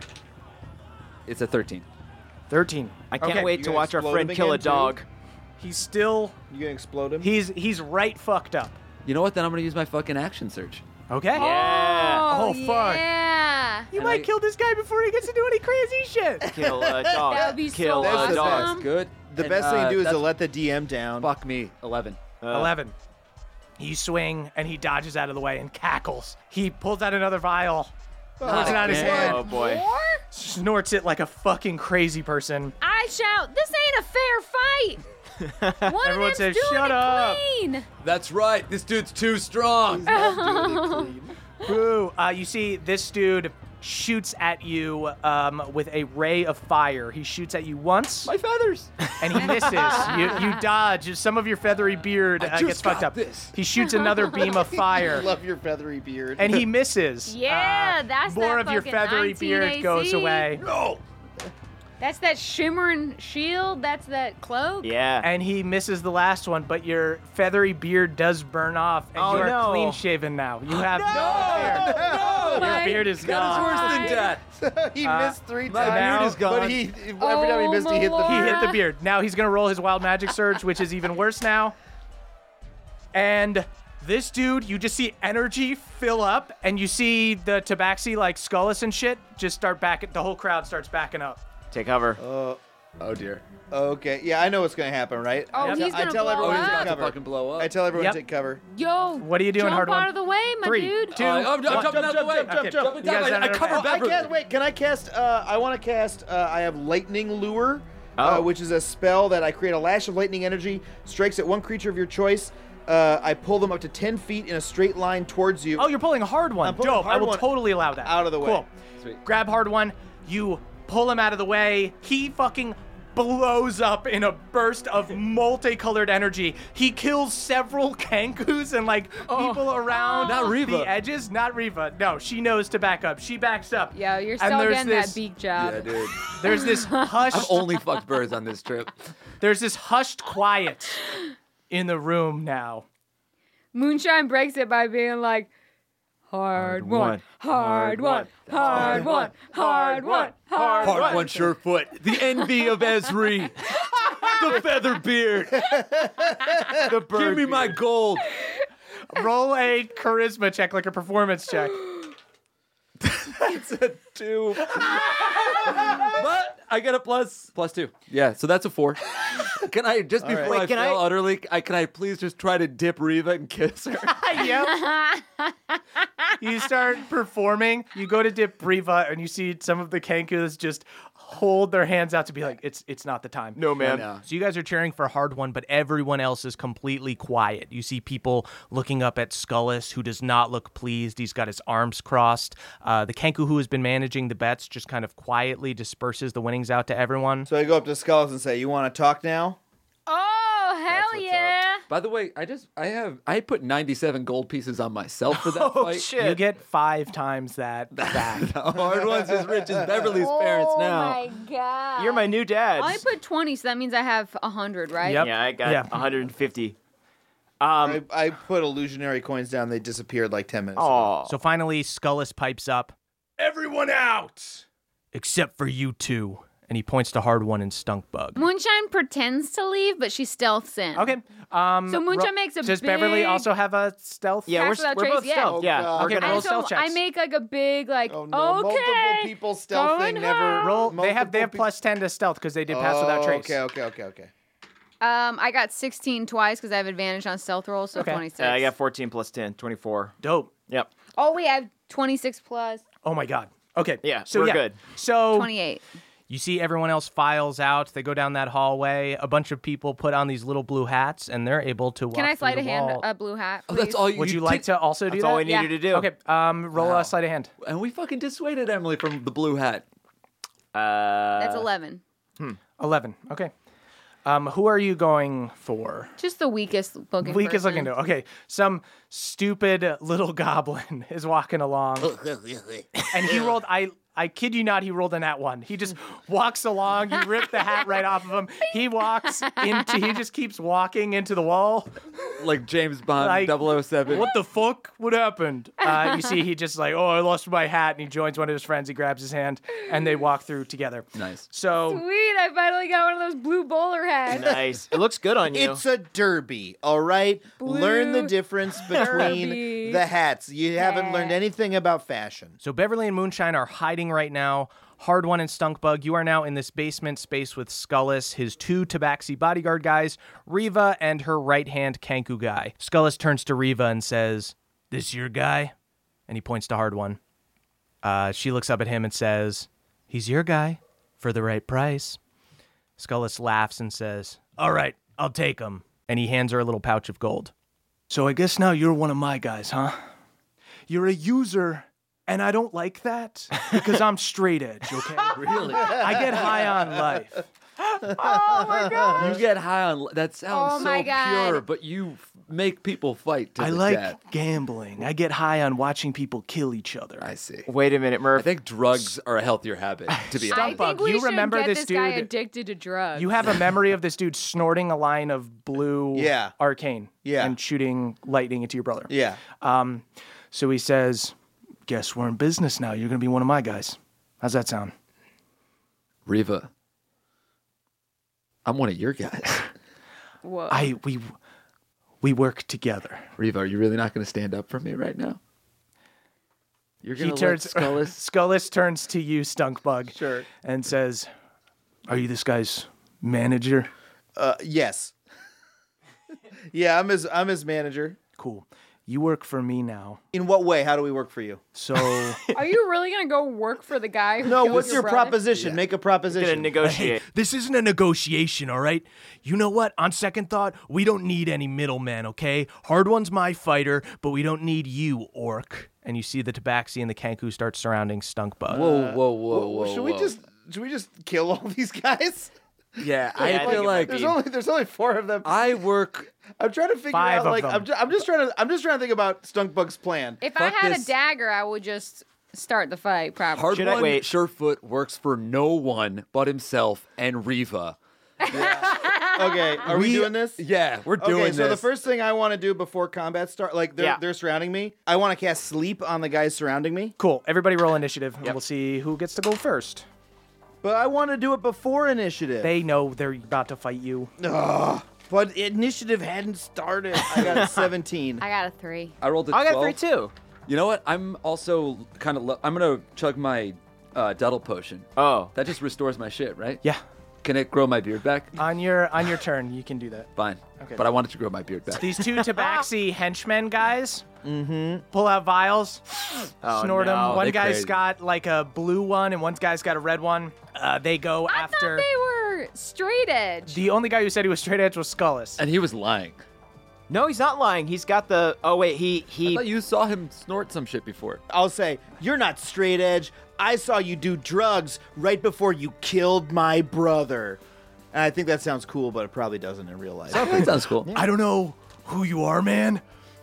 [SPEAKER 4] It's a thirteen.
[SPEAKER 3] thirteen.
[SPEAKER 5] I can't
[SPEAKER 3] Okay.
[SPEAKER 5] wait
[SPEAKER 6] You
[SPEAKER 5] to
[SPEAKER 6] gonna
[SPEAKER 5] watch our
[SPEAKER 6] explode
[SPEAKER 5] friend
[SPEAKER 6] him
[SPEAKER 5] kill a
[SPEAKER 6] again, too?
[SPEAKER 5] dog.
[SPEAKER 3] He's still.
[SPEAKER 6] You gonna explode him?
[SPEAKER 3] He's he's right fucked up.
[SPEAKER 4] You know what? Then I'm gonna use my fucking action surge.
[SPEAKER 3] Okay.
[SPEAKER 5] Yeah.
[SPEAKER 3] Oh, fuck.
[SPEAKER 7] Yeah.
[SPEAKER 3] You
[SPEAKER 4] And
[SPEAKER 3] might
[SPEAKER 4] I-
[SPEAKER 3] kill this guy before he gets to do any crazy shit.
[SPEAKER 5] Kill a dog.
[SPEAKER 7] That would be so
[SPEAKER 5] Kill
[SPEAKER 6] That's
[SPEAKER 5] a
[SPEAKER 6] the
[SPEAKER 5] dog.
[SPEAKER 6] best.
[SPEAKER 7] awesome.
[SPEAKER 4] Good.
[SPEAKER 6] The
[SPEAKER 4] And,
[SPEAKER 6] best thing
[SPEAKER 4] uh,
[SPEAKER 6] to do is to
[SPEAKER 4] that's-
[SPEAKER 6] let the D M down.
[SPEAKER 4] Fuck me. eleven.
[SPEAKER 3] eleven. You swing, and he dodges out of the way and cackles. He pulls out another vial, puts it out his
[SPEAKER 4] again.
[SPEAKER 3] hand,
[SPEAKER 5] Oh boy.
[SPEAKER 7] More?
[SPEAKER 3] snorts it like a fucking crazy person.
[SPEAKER 7] I shout, this ain't a fair fight. One
[SPEAKER 3] Everyone
[SPEAKER 7] of them's
[SPEAKER 3] says,
[SPEAKER 7] doing
[SPEAKER 3] "Shut
[SPEAKER 7] it
[SPEAKER 3] up."
[SPEAKER 7] clean.
[SPEAKER 4] That's right. This dude's too strong.
[SPEAKER 3] Boo. Uh, you see, this dude shoots at you um, with a ray of fire. He shoots at you once,
[SPEAKER 4] My feathers.
[SPEAKER 3] and he misses. you, you dodge. Some of your feathery beard uh,
[SPEAKER 4] just
[SPEAKER 3] gets fucked
[SPEAKER 4] got
[SPEAKER 3] up.
[SPEAKER 4] this.
[SPEAKER 3] He shoots another beam of fire,
[SPEAKER 6] Love your feathery beard.
[SPEAKER 3] and he misses.
[SPEAKER 7] Yeah,
[SPEAKER 3] Uh,
[SPEAKER 7] that's
[SPEAKER 3] more
[SPEAKER 7] that
[SPEAKER 3] of your
[SPEAKER 7] fucking
[SPEAKER 3] feathery
[SPEAKER 7] nineteen
[SPEAKER 3] beard
[SPEAKER 7] A C.
[SPEAKER 3] goes away.
[SPEAKER 4] No.
[SPEAKER 7] That's that shimmering shield. That's that cloak.
[SPEAKER 5] Yeah.
[SPEAKER 3] And he misses the last one, but your feathery beard does burn off, and
[SPEAKER 5] Oh,
[SPEAKER 3] you are
[SPEAKER 5] no.
[SPEAKER 3] clean shaven now. You have no, beard.
[SPEAKER 7] Oh
[SPEAKER 3] Your
[SPEAKER 7] my
[SPEAKER 3] beard is
[SPEAKER 4] That is
[SPEAKER 3] gone.
[SPEAKER 4] worse than death.
[SPEAKER 6] he
[SPEAKER 3] Uh,
[SPEAKER 6] missed three
[SPEAKER 4] my
[SPEAKER 6] times.
[SPEAKER 4] beard is gone.
[SPEAKER 6] But he, every time he
[SPEAKER 7] Oh,
[SPEAKER 6] missed, he hit the
[SPEAKER 7] my
[SPEAKER 3] He
[SPEAKER 6] beard.
[SPEAKER 3] hit the beard. Now he's gonna roll his wild magic surge, which is even worse now. And this dude, you just see energy fill up, and you see the Tabaxi like Skullis and shit just start back. The whole crowd starts backing up.
[SPEAKER 5] Take cover.
[SPEAKER 6] Uh,
[SPEAKER 4] Oh dear.
[SPEAKER 6] okay, yeah, I know what's gonna happen, right?
[SPEAKER 7] Oh,
[SPEAKER 6] I,
[SPEAKER 7] he's
[SPEAKER 6] I
[SPEAKER 7] gonna
[SPEAKER 6] tell
[SPEAKER 7] blow
[SPEAKER 6] everyone
[SPEAKER 7] up?
[SPEAKER 6] to
[SPEAKER 4] About
[SPEAKER 6] take
[SPEAKER 4] to
[SPEAKER 6] cover.
[SPEAKER 4] fucking blow up.
[SPEAKER 6] I tell everyone
[SPEAKER 3] Yep.
[SPEAKER 6] to take cover.
[SPEAKER 7] Yo,
[SPEAKER 3] What are you doing,
[SPEAKER 7] jump
[SPEAKER 3] hard
[SPEAKER 7] out
[SPEAKER 3] one?
[SPEAKER 7] of the way, my
[SPEAKER 3] Three,
[SPEAKER 7] dude.
[SPEAKER 3] two,
[SPEAKER 4] Uh, I'm, I'm
[SPEAKER 3] one.
[SPEAKER 4] jumping out of the way.
[SPEAKER 6] jump, jump,
[SPEAKER 3] Okay.
[SPEAKER 6] jump.
[SPEAKER 4] Jumping
[SPEAKER 3] You guys
[SPEAKER 4] down. I, I
[SPEAKER 3] under-
[SPEAKER 4] cover
[SPEAKER 3] I
[SPEAKER 6] I
[SPEAKER 4] Beverly.
[SPEAKER 6] can't wait. Can I cast? Uh, I want to cast. Uh, I have Lightning Lure, uh,
[SPEAKER 5] Oh.
[SPEAKER 6] which is a spell that I create a lash of lightning energy, strikes at one creature of your choice. Uh, I pull them up to ten feet in a straight line towards you.
[SPEAKER 3] Oh, you're pulling a hard one.
[SPEAKER 6] I'm pulling a
[SPEAKER 3] Dope.
[SPEAKER 6] hard
[SPEAKER 3] I will
[SPEAKER 6] one
[SPEAKER 3] totally allow that.
[SPEAKER 6] out of the way.
[SPEAKER 3] Cool.
[SPEAKER 4] Sweet.
[SPEAKER 3] Grab hard one. You pull him out of the way. He fucking blows up in a burst of multicolored energy. He kills several Kankus and like people around
[SPEAKER 4] Not Reva.
[SPEAKER 3] the edges. Not Reva. No, she knows to back up. She backs up.
[SPEAKER 7] Yo, you're
[SPEAKER 3] And
[SPEAKER 7] still
[SPEAKER 3] there's
[SPEAKER 7] getting
[SPEAKER 3] this-
[SPEAKER 7] that beak job.
[SPEAKER 4] Yeah, dude.
[SPEAKER 3] There's this
[SPEAKER 4] I've
[SPEAKER 3] hushed.
[SPEAKER 4] only fucked birds on this trip.
[SPEAKER 3] There's this hushed quiet in the room now.
[SPEAKER 7] Moonshine breaks it by being like, hard one, hard one, hard one, hard one, hard one.
[SPEAKER 4] Hard one, Surefoot. The envy of Esri. The feather beard.
[SPEAKER 3] The bird
[SPEAKER 4] Give me my
[SPEAKER 3] beard.
[SPEAKER 4] gold.
[SPEAKER 3] Roll a charisma check, like a performance check.
[SPEAKER 4] It's a two. But I get a plus plus two. Yeah, so that's a four. Can I just before
[SPEAKER 5] Wait,
[SPEAKER 4] I
[SPEAKER 5] can
[SPEAKER 4] fail
[SPEAKER 5] I-
[SPEAKER 4] utterly? I can I please just try to dip Reva and kiss her?
[SPEAKER 3] Yep. You start performing. You go to dip Riva, and you see some of the Kankus just hold their hands out to be like, "It's it's not the time."
[SPEAKER 5] No, man.
[SPEAKER 4] know.
[SPEAKER 8] So you guys are cheering for hard one, but everyone else is completely quiet. You see people looking up at Skullis, who does not look pleased. He's got his arms crossed. Uh, the Kenku who has been managing the bets just kind of quietly disperses the winnings out to everyone.
[SPEAKER 6] So I go up to Skulls and say, "You want to talk now?"
[SPEAKER 7] Oh, hell
[SPEAKER 4] what's
[SPEAKER 7] yeah.
[SPEAKER 4] By the way, I just I have I put ninety-seven gold pieces on myself for that
[SPEAKER 5] Oh,
[SPEAKER 4] fight.
[SPEAKER 5] shit.
[SPEAKER 3] You get five times that back.
[SPEAKER 4] The hard one's as rich as Beverly's parents
[SPEAKER 7] Oh
[SPEAKER 4] now.
[SPEAKER 7] my god.
[SPEAKER 5] You're my new dad.
[SPEAKER 7] I put twenty, so that means I have one hundred, right?
[SPEAKER 3] Yep.
[SPEAKER 5] Yeah, I got
[SPEAKER 3] Yeah.
[SPEAKER 5] one hundred fifty. Um,
[SPEAKER 6] I, I put illusionary coins down. They disappeared like ten minutes. ago.
[SPEAKER 5] oh,
[SPEAKER 8] So finally, Skullis pipes up, "Everyone out! Except for you two." And he points to hard one and Stunk Bug.
[SPEAKER 7] Moonshine pretends to leave, but she stealths in.
[SPEAKER 3] Okay. Um,
[SPEAKER 7] So Moonshine
[SPEAKER 3] ro-
[SPEAKER 7] makes a
[SPEAKER 3] Does Beverly
[SPEAKER 7] big-
[SPEAKER 3] also have a stealth?
[SPEAKER 5] yeah, we're,
[SPEAKER 7] Cast without
[SPEAKER 5] we're
[SPEAKER 7] trace,
[SPEAKER 5] both
[SPEAKER 7] yeah.
[SPEAKER 5] stealth.
[SPEAKER 6] Oh,
[SPEAKER 5] yeah,
[SPEAKER 6] God.
[SPEAKER 5] we're
[SPEAKER 3] Okay,
[SPEAKER 5] gonna
[SPEAKER 3] roll
[SPEAKER 7] And so
[SPEAKER 3] stealth checks.
[SPEAKER 7] I make like a big like,
[SPEAKER 6] Oh no!
[SPEAKER 7] okay,
[SPEAKER 6] Multiple people stealthing
[SPEAKER 7] going
[SPEAKER 6] never.
[SPEAKER 7] home.
[SPEAKER 3] Roll. They have they have
[SPEAKER 6] multiple
[SPEAKER 3] plus ten to stealth because they did pass
[SPEAKER 6] Oh,
[SPEAKER 3] without trace.
[SPEAKER 6] Okay, okay, okay, okay.
[SPEAKER 7] Um, I got sixteen twice because I have advantage on stealth rolls, so
[SPEAKER 3] Okay.
[SPEAKER 7] twenty-six.
[SPEAKER 5] Uh, I got fourteen plus ten, twenty-four.
[SPEAKER 3] Dope.
[SPEAKER 5] Yep.
[SPEAKER 7] Oh, we have twenty-six plus
[SPEAKER 3] Oh my god. Okay.
[SPEAKER 5] Yeah,
[SPEAKER 3] So
[SPEAKER 5] we're
[SPEAKER 3] yeah.
[SPEAKER 5] good.
[SPEAKER 3] So
[SPEAKER 7] twenty-eight.
[SPEAKER 8] You see everyone else files out. They go down that hallway. A bunch of people put on these little blue hats, and they're able to walk
[SPEAKER 7] Can I
[SPEAKER 8] through
[SPEAKER 7] slide
[SPEAKER 8] the
[SPEAKER 7] a hand
[SPEAKER 8] wall.
[SPEAKER 7] a blue hat?
[SPEAKER 4] Oh, that's
[SPEAKER 7] please?
[SPEAKER 4] all you
[SPEAKER 3] would you
[SPEAKER 4] take-
[SPEAKER 3] like to also do
[SPEAKER 5] That's
[SPEAKER 3] that?
[SPEAKER 5] all we needed
[SPEAKER 7] Yeah.
[SPEAKER 5] to do.
[SPEAKER 3] Okay. Um, roll
[SPEAKER 4] Wow.
[SPEAKER 3] a sleight of hand.
[SPEAKER 4] And we fucking dissuaded Emily from the blue hat.
[SPEAKER 5] Uh,
[SPEAKER 7] That's eleven.
[SPEAKER 3] Eleven. Okay. Um, who are you going for?
[SPEAKER 7] Just the weakest looking.
[SPEAKER 3] Weakest
[SPEAKER 7] person.
[SPEAKER 3] looking to. Okay. Some stupid little goblin is walking along, and he rolled. I. I kid you not, he rolled a nat one. He just walks along. You rip the hat right off of him. He walks into. He just keeps walking into the wall.
[SPEAKER 4] Like James Bond
[SPEAKER 3] Like,
[SPEAKER 4] double oh seven.
[SPEAKER 3] What the fuck? What happened? Uh, you see, he just like, oh, I lost my hat, and he joins one of his friends. He grabs his hand, and they walk through together.
[SPEAKER 4] Nice.
[SPEAKER 3] So
[SPEAKER 7] Sweet! I finally got one of those blue bowler hats.
[SPEAKER 5] nice. It looks good on you.
[SPEAKER 6] It's a derby, all right? Learn the difference between
[SPEAKER 7] derby.
[SPEAKER 6] the hats. You haven't learned
[SPEAKER 7] Hat.
[SPEAKER 6] anything about fashion.
[SPEAKER 8] So Beverly and Moonshine are hiding fighting right now. Hard One and Stunkbug, you are now in this basement space with Skullis, his two Tabaxi bodyguard guys, Riva, and her right-hand Kenku guy. Skullis turns to Riva and says, "This your guy?" And he points to Hard One. Uh, she looks up at him and says, "He's your guy, for the right price." Skullis laughs and says, "All right, I'll take him." And he hands her a little pouch of gold.
[SPEAKER 3] So I guess now you're one of my guys, huh? You're a user, and I don't like that because I'm straight edge, okay?
[SPEAKER 4] Really?
[SPEAKER 3] I get high on life.
[SPEAKER 7] Oh my god.
[SPEAKER 4] You get high on. That sounds
[SPEAKER 7] Oh
[SPEAKER 4] so
[SPEAKER 7] my God.
[SPEAKER 4] pure, but you f- make people fight to
[SPEAKER 3] I
[SPEAKER 4] the
[SPEAKER 3] like
[SPEAKER 4] death.
[SPEAKER 3] gambling. I get high on watching people kill each other.
[SPEAKER 4] I see.
[SPEAKER 5] Wait a minute, Murph.
[SPEAKER 4] I think drugs are a healthier habit, to be
[SPEAKER 7] I
[SPEAKER 4] honest.
[SPEAKER 3] Stunkbug,
[SPEAKER 7] think we
[SPEAKER 3] you
[SPEAKER 7] should
[SPEAKER 3] remember
[SPEAKER 7] get
[SPEAKER 3] this
[SPEAKER 7] this guy
[SPEAKER 3] dude-
[SPEAKER 7] addicted to drugs.
[SPEAKER 3] You have a memory of this dude snorting a line of blue
[SPEAKER 6] Yeah.
[SPEAKER 3] arcane
[SPEAKER 6] Yeah.
[SPEAKER 3] and shooting lightning into your brother.
[SPEAKER 6] Yeah.
[SPEAKER 3] Um, so he says, guess we're in business now. You're going to be one of my guys. How's that sound?
[SPEAKER 4] Riva, I'm one of your guys.
[SPEAKER 7] Whoa.
[SPEAKER 3] I we we work together.
[SPEAKER 4] Riva, are you really not going to stand up for me right now? You're
[SPEAKER 3] He
[SPEAKER 4] going to
[SPEAKER 3] turns
[SPEAKER 4] let Skullis...
[SPEAKER 3] Skullis turns to you, Stunkbug,
[SPEAKER 6] Sure.
[SPEAKER 3] and says, "Are you this guy's manager?"
[SPEAKER 6] Uh, yes. Yeah, I'm his. I'm his manager.
[SPEAKER 3] Cool. You work for me now.
[SPEAKER 6] In what way? How do we work for you?
[SPEAKER 3] So
[SPEAKER 7] Are you really gonna go work for the guy who
[SPEAKER 6] No,
[SPEAKER 7] killed
[SPEAKER 6] what's your
[SPEAKER 7] brother?
[SPEAKER 6] proposition? Make a
[SPEAKER 5] Gonna
[SPEAKER 6] proposition.
[SPEAKER 5] negotiate.
[SPEAKER 8] This isn't a negotiation, all right? You know what? On second thought, we don't need any middleman, okay? Hard One's my fighter, but we don't need you, orc. And you see the Tabaxi and the Kenku start surrounding Stunkbug.
[SPEAKER 4] Whoa, whoa, whoa, whoa,
[SPEAKER 6] should we
[SPEAKER 4] whoa.
[SPEAKER 6] just should we just kill all these guys?
[SPEAKER 4] Yeah,
[SPEAKER 5] Yeah, I
[SPEAKER 4] I
[SPEAKER 5] think
[SPEAKER 4] feel
[SPEAKER 5] it
[SPEAKER 4] like
[SPEAKER 5] might
[SPEAKER 6] There's
[SPEAKER 5] be.
[SPEAKER 6] only there's only four of them.
[SPEAKER 4] I work...
[SPEAKER 6] I'm trying to figure
[SPEAKER 3] Five
[SPEAKER 6] out
[SPEAKER 3] of
[SPEAKER 6] like
[SPEAKER 3] them.
[SPEAKER 6] I'm just, I'm just trying to I'm just trying to think about Stunkbug's plan.
[SPEAKER 7] If I
[SPEAKER 4] Fuck
[SPEAKER 7] had
[SPEAKER 4] this.
[SPEAKER 7] a dagger, I would just start the fight. Probably.
[SPEAKER 4] Hard
[SPEAKER 5] Should I
[SPEAKER 4] One
[SPEAKER 5] wait?
[SPEAKER 4] Surefoot works for no one but himself and Riva.
[SPEAKER 6] Okay, are we, doing this?
[SPEAKER 4] Yeah, we're doing
[SPEAKER 6] Okay,
[SPEAKER 4] this.
[SPEAKER 6] so the first thing I want to do before combat start, like they're
[SPEAKER 5] Yeah.
[SPEAKER 6] they're surrounding me, I want to cast sleep on the guys surrounding me.
[SPEAKER 3] cool. Everybody roll initiative, and we'll see who gets to go first.
[SPEAKER 6] But I want to do it before initiative.
[SPEAKER 3] They know they're about to fight you.
[SPEAKER 6] Ugh, but initiative hadn't started. I got a seventeen.
[SPEAKER 7] I got a three.
[SPEAKER 4] I rolled a
[SPEAKER 5] I got
[SPEAKER 4] twelve.
[SPEAKER 5] three too.
[SPEAKER 4] You know what? I'm also kind of... Lo- I'm going to chug my uh, Duddle Potion.
[SPEAKER 5] Oh.
[SPEAKER 4] That just restores my shit, right?
[SPEAKER 3] Yeah.
[SPEAKER 4] Can it grow my beard back?
[SPEAKER 3] On your on your turn, you can do that.
[SPEAKER 4] Fine.
[SPEAKER 3] Okay.
[SPEAKER 4] But I wanted to grow my beard back.
[SPEAKER 3] These two Tabaxi henchmen guys pull out vials,
[SPEAKER 5] Oh,
[SPEAKER 3] snort them.
[SPEAKER 5] no.
[SPEAKER 3] One
[SPEAKER 4] They
[SPEAKER 3] guy's
[SPEAKER 4] crazy.
[SPEAKER 3] got like a blue one, and one guy's got a red one. Uh, they go
[SPEAKER 7] I
[SPEAKER 3] after.
[SPEAKER 7] thought they were straight edge.
[SPEAKER 3] The only guy who said he was straight edge was Skullis.
[SPEAKER 4] And he was lying.
[SPEAKER 5] No, he's not lying. He's got the. Oh wait, he
[SPEAKER 4] I
[SPEAKER 5] he.
[SPEAKER 4] thought you saw him snort some shit before.
[SPEAKER 6] I'll say, you're not straight edge. I saw you do drugs right before you killed my brother. And I think that sounds cool, but it probably doesn't in real life.
[SPEAKER 4] That sounds cool.
[SPEAKER 8] I don't know who you are, man.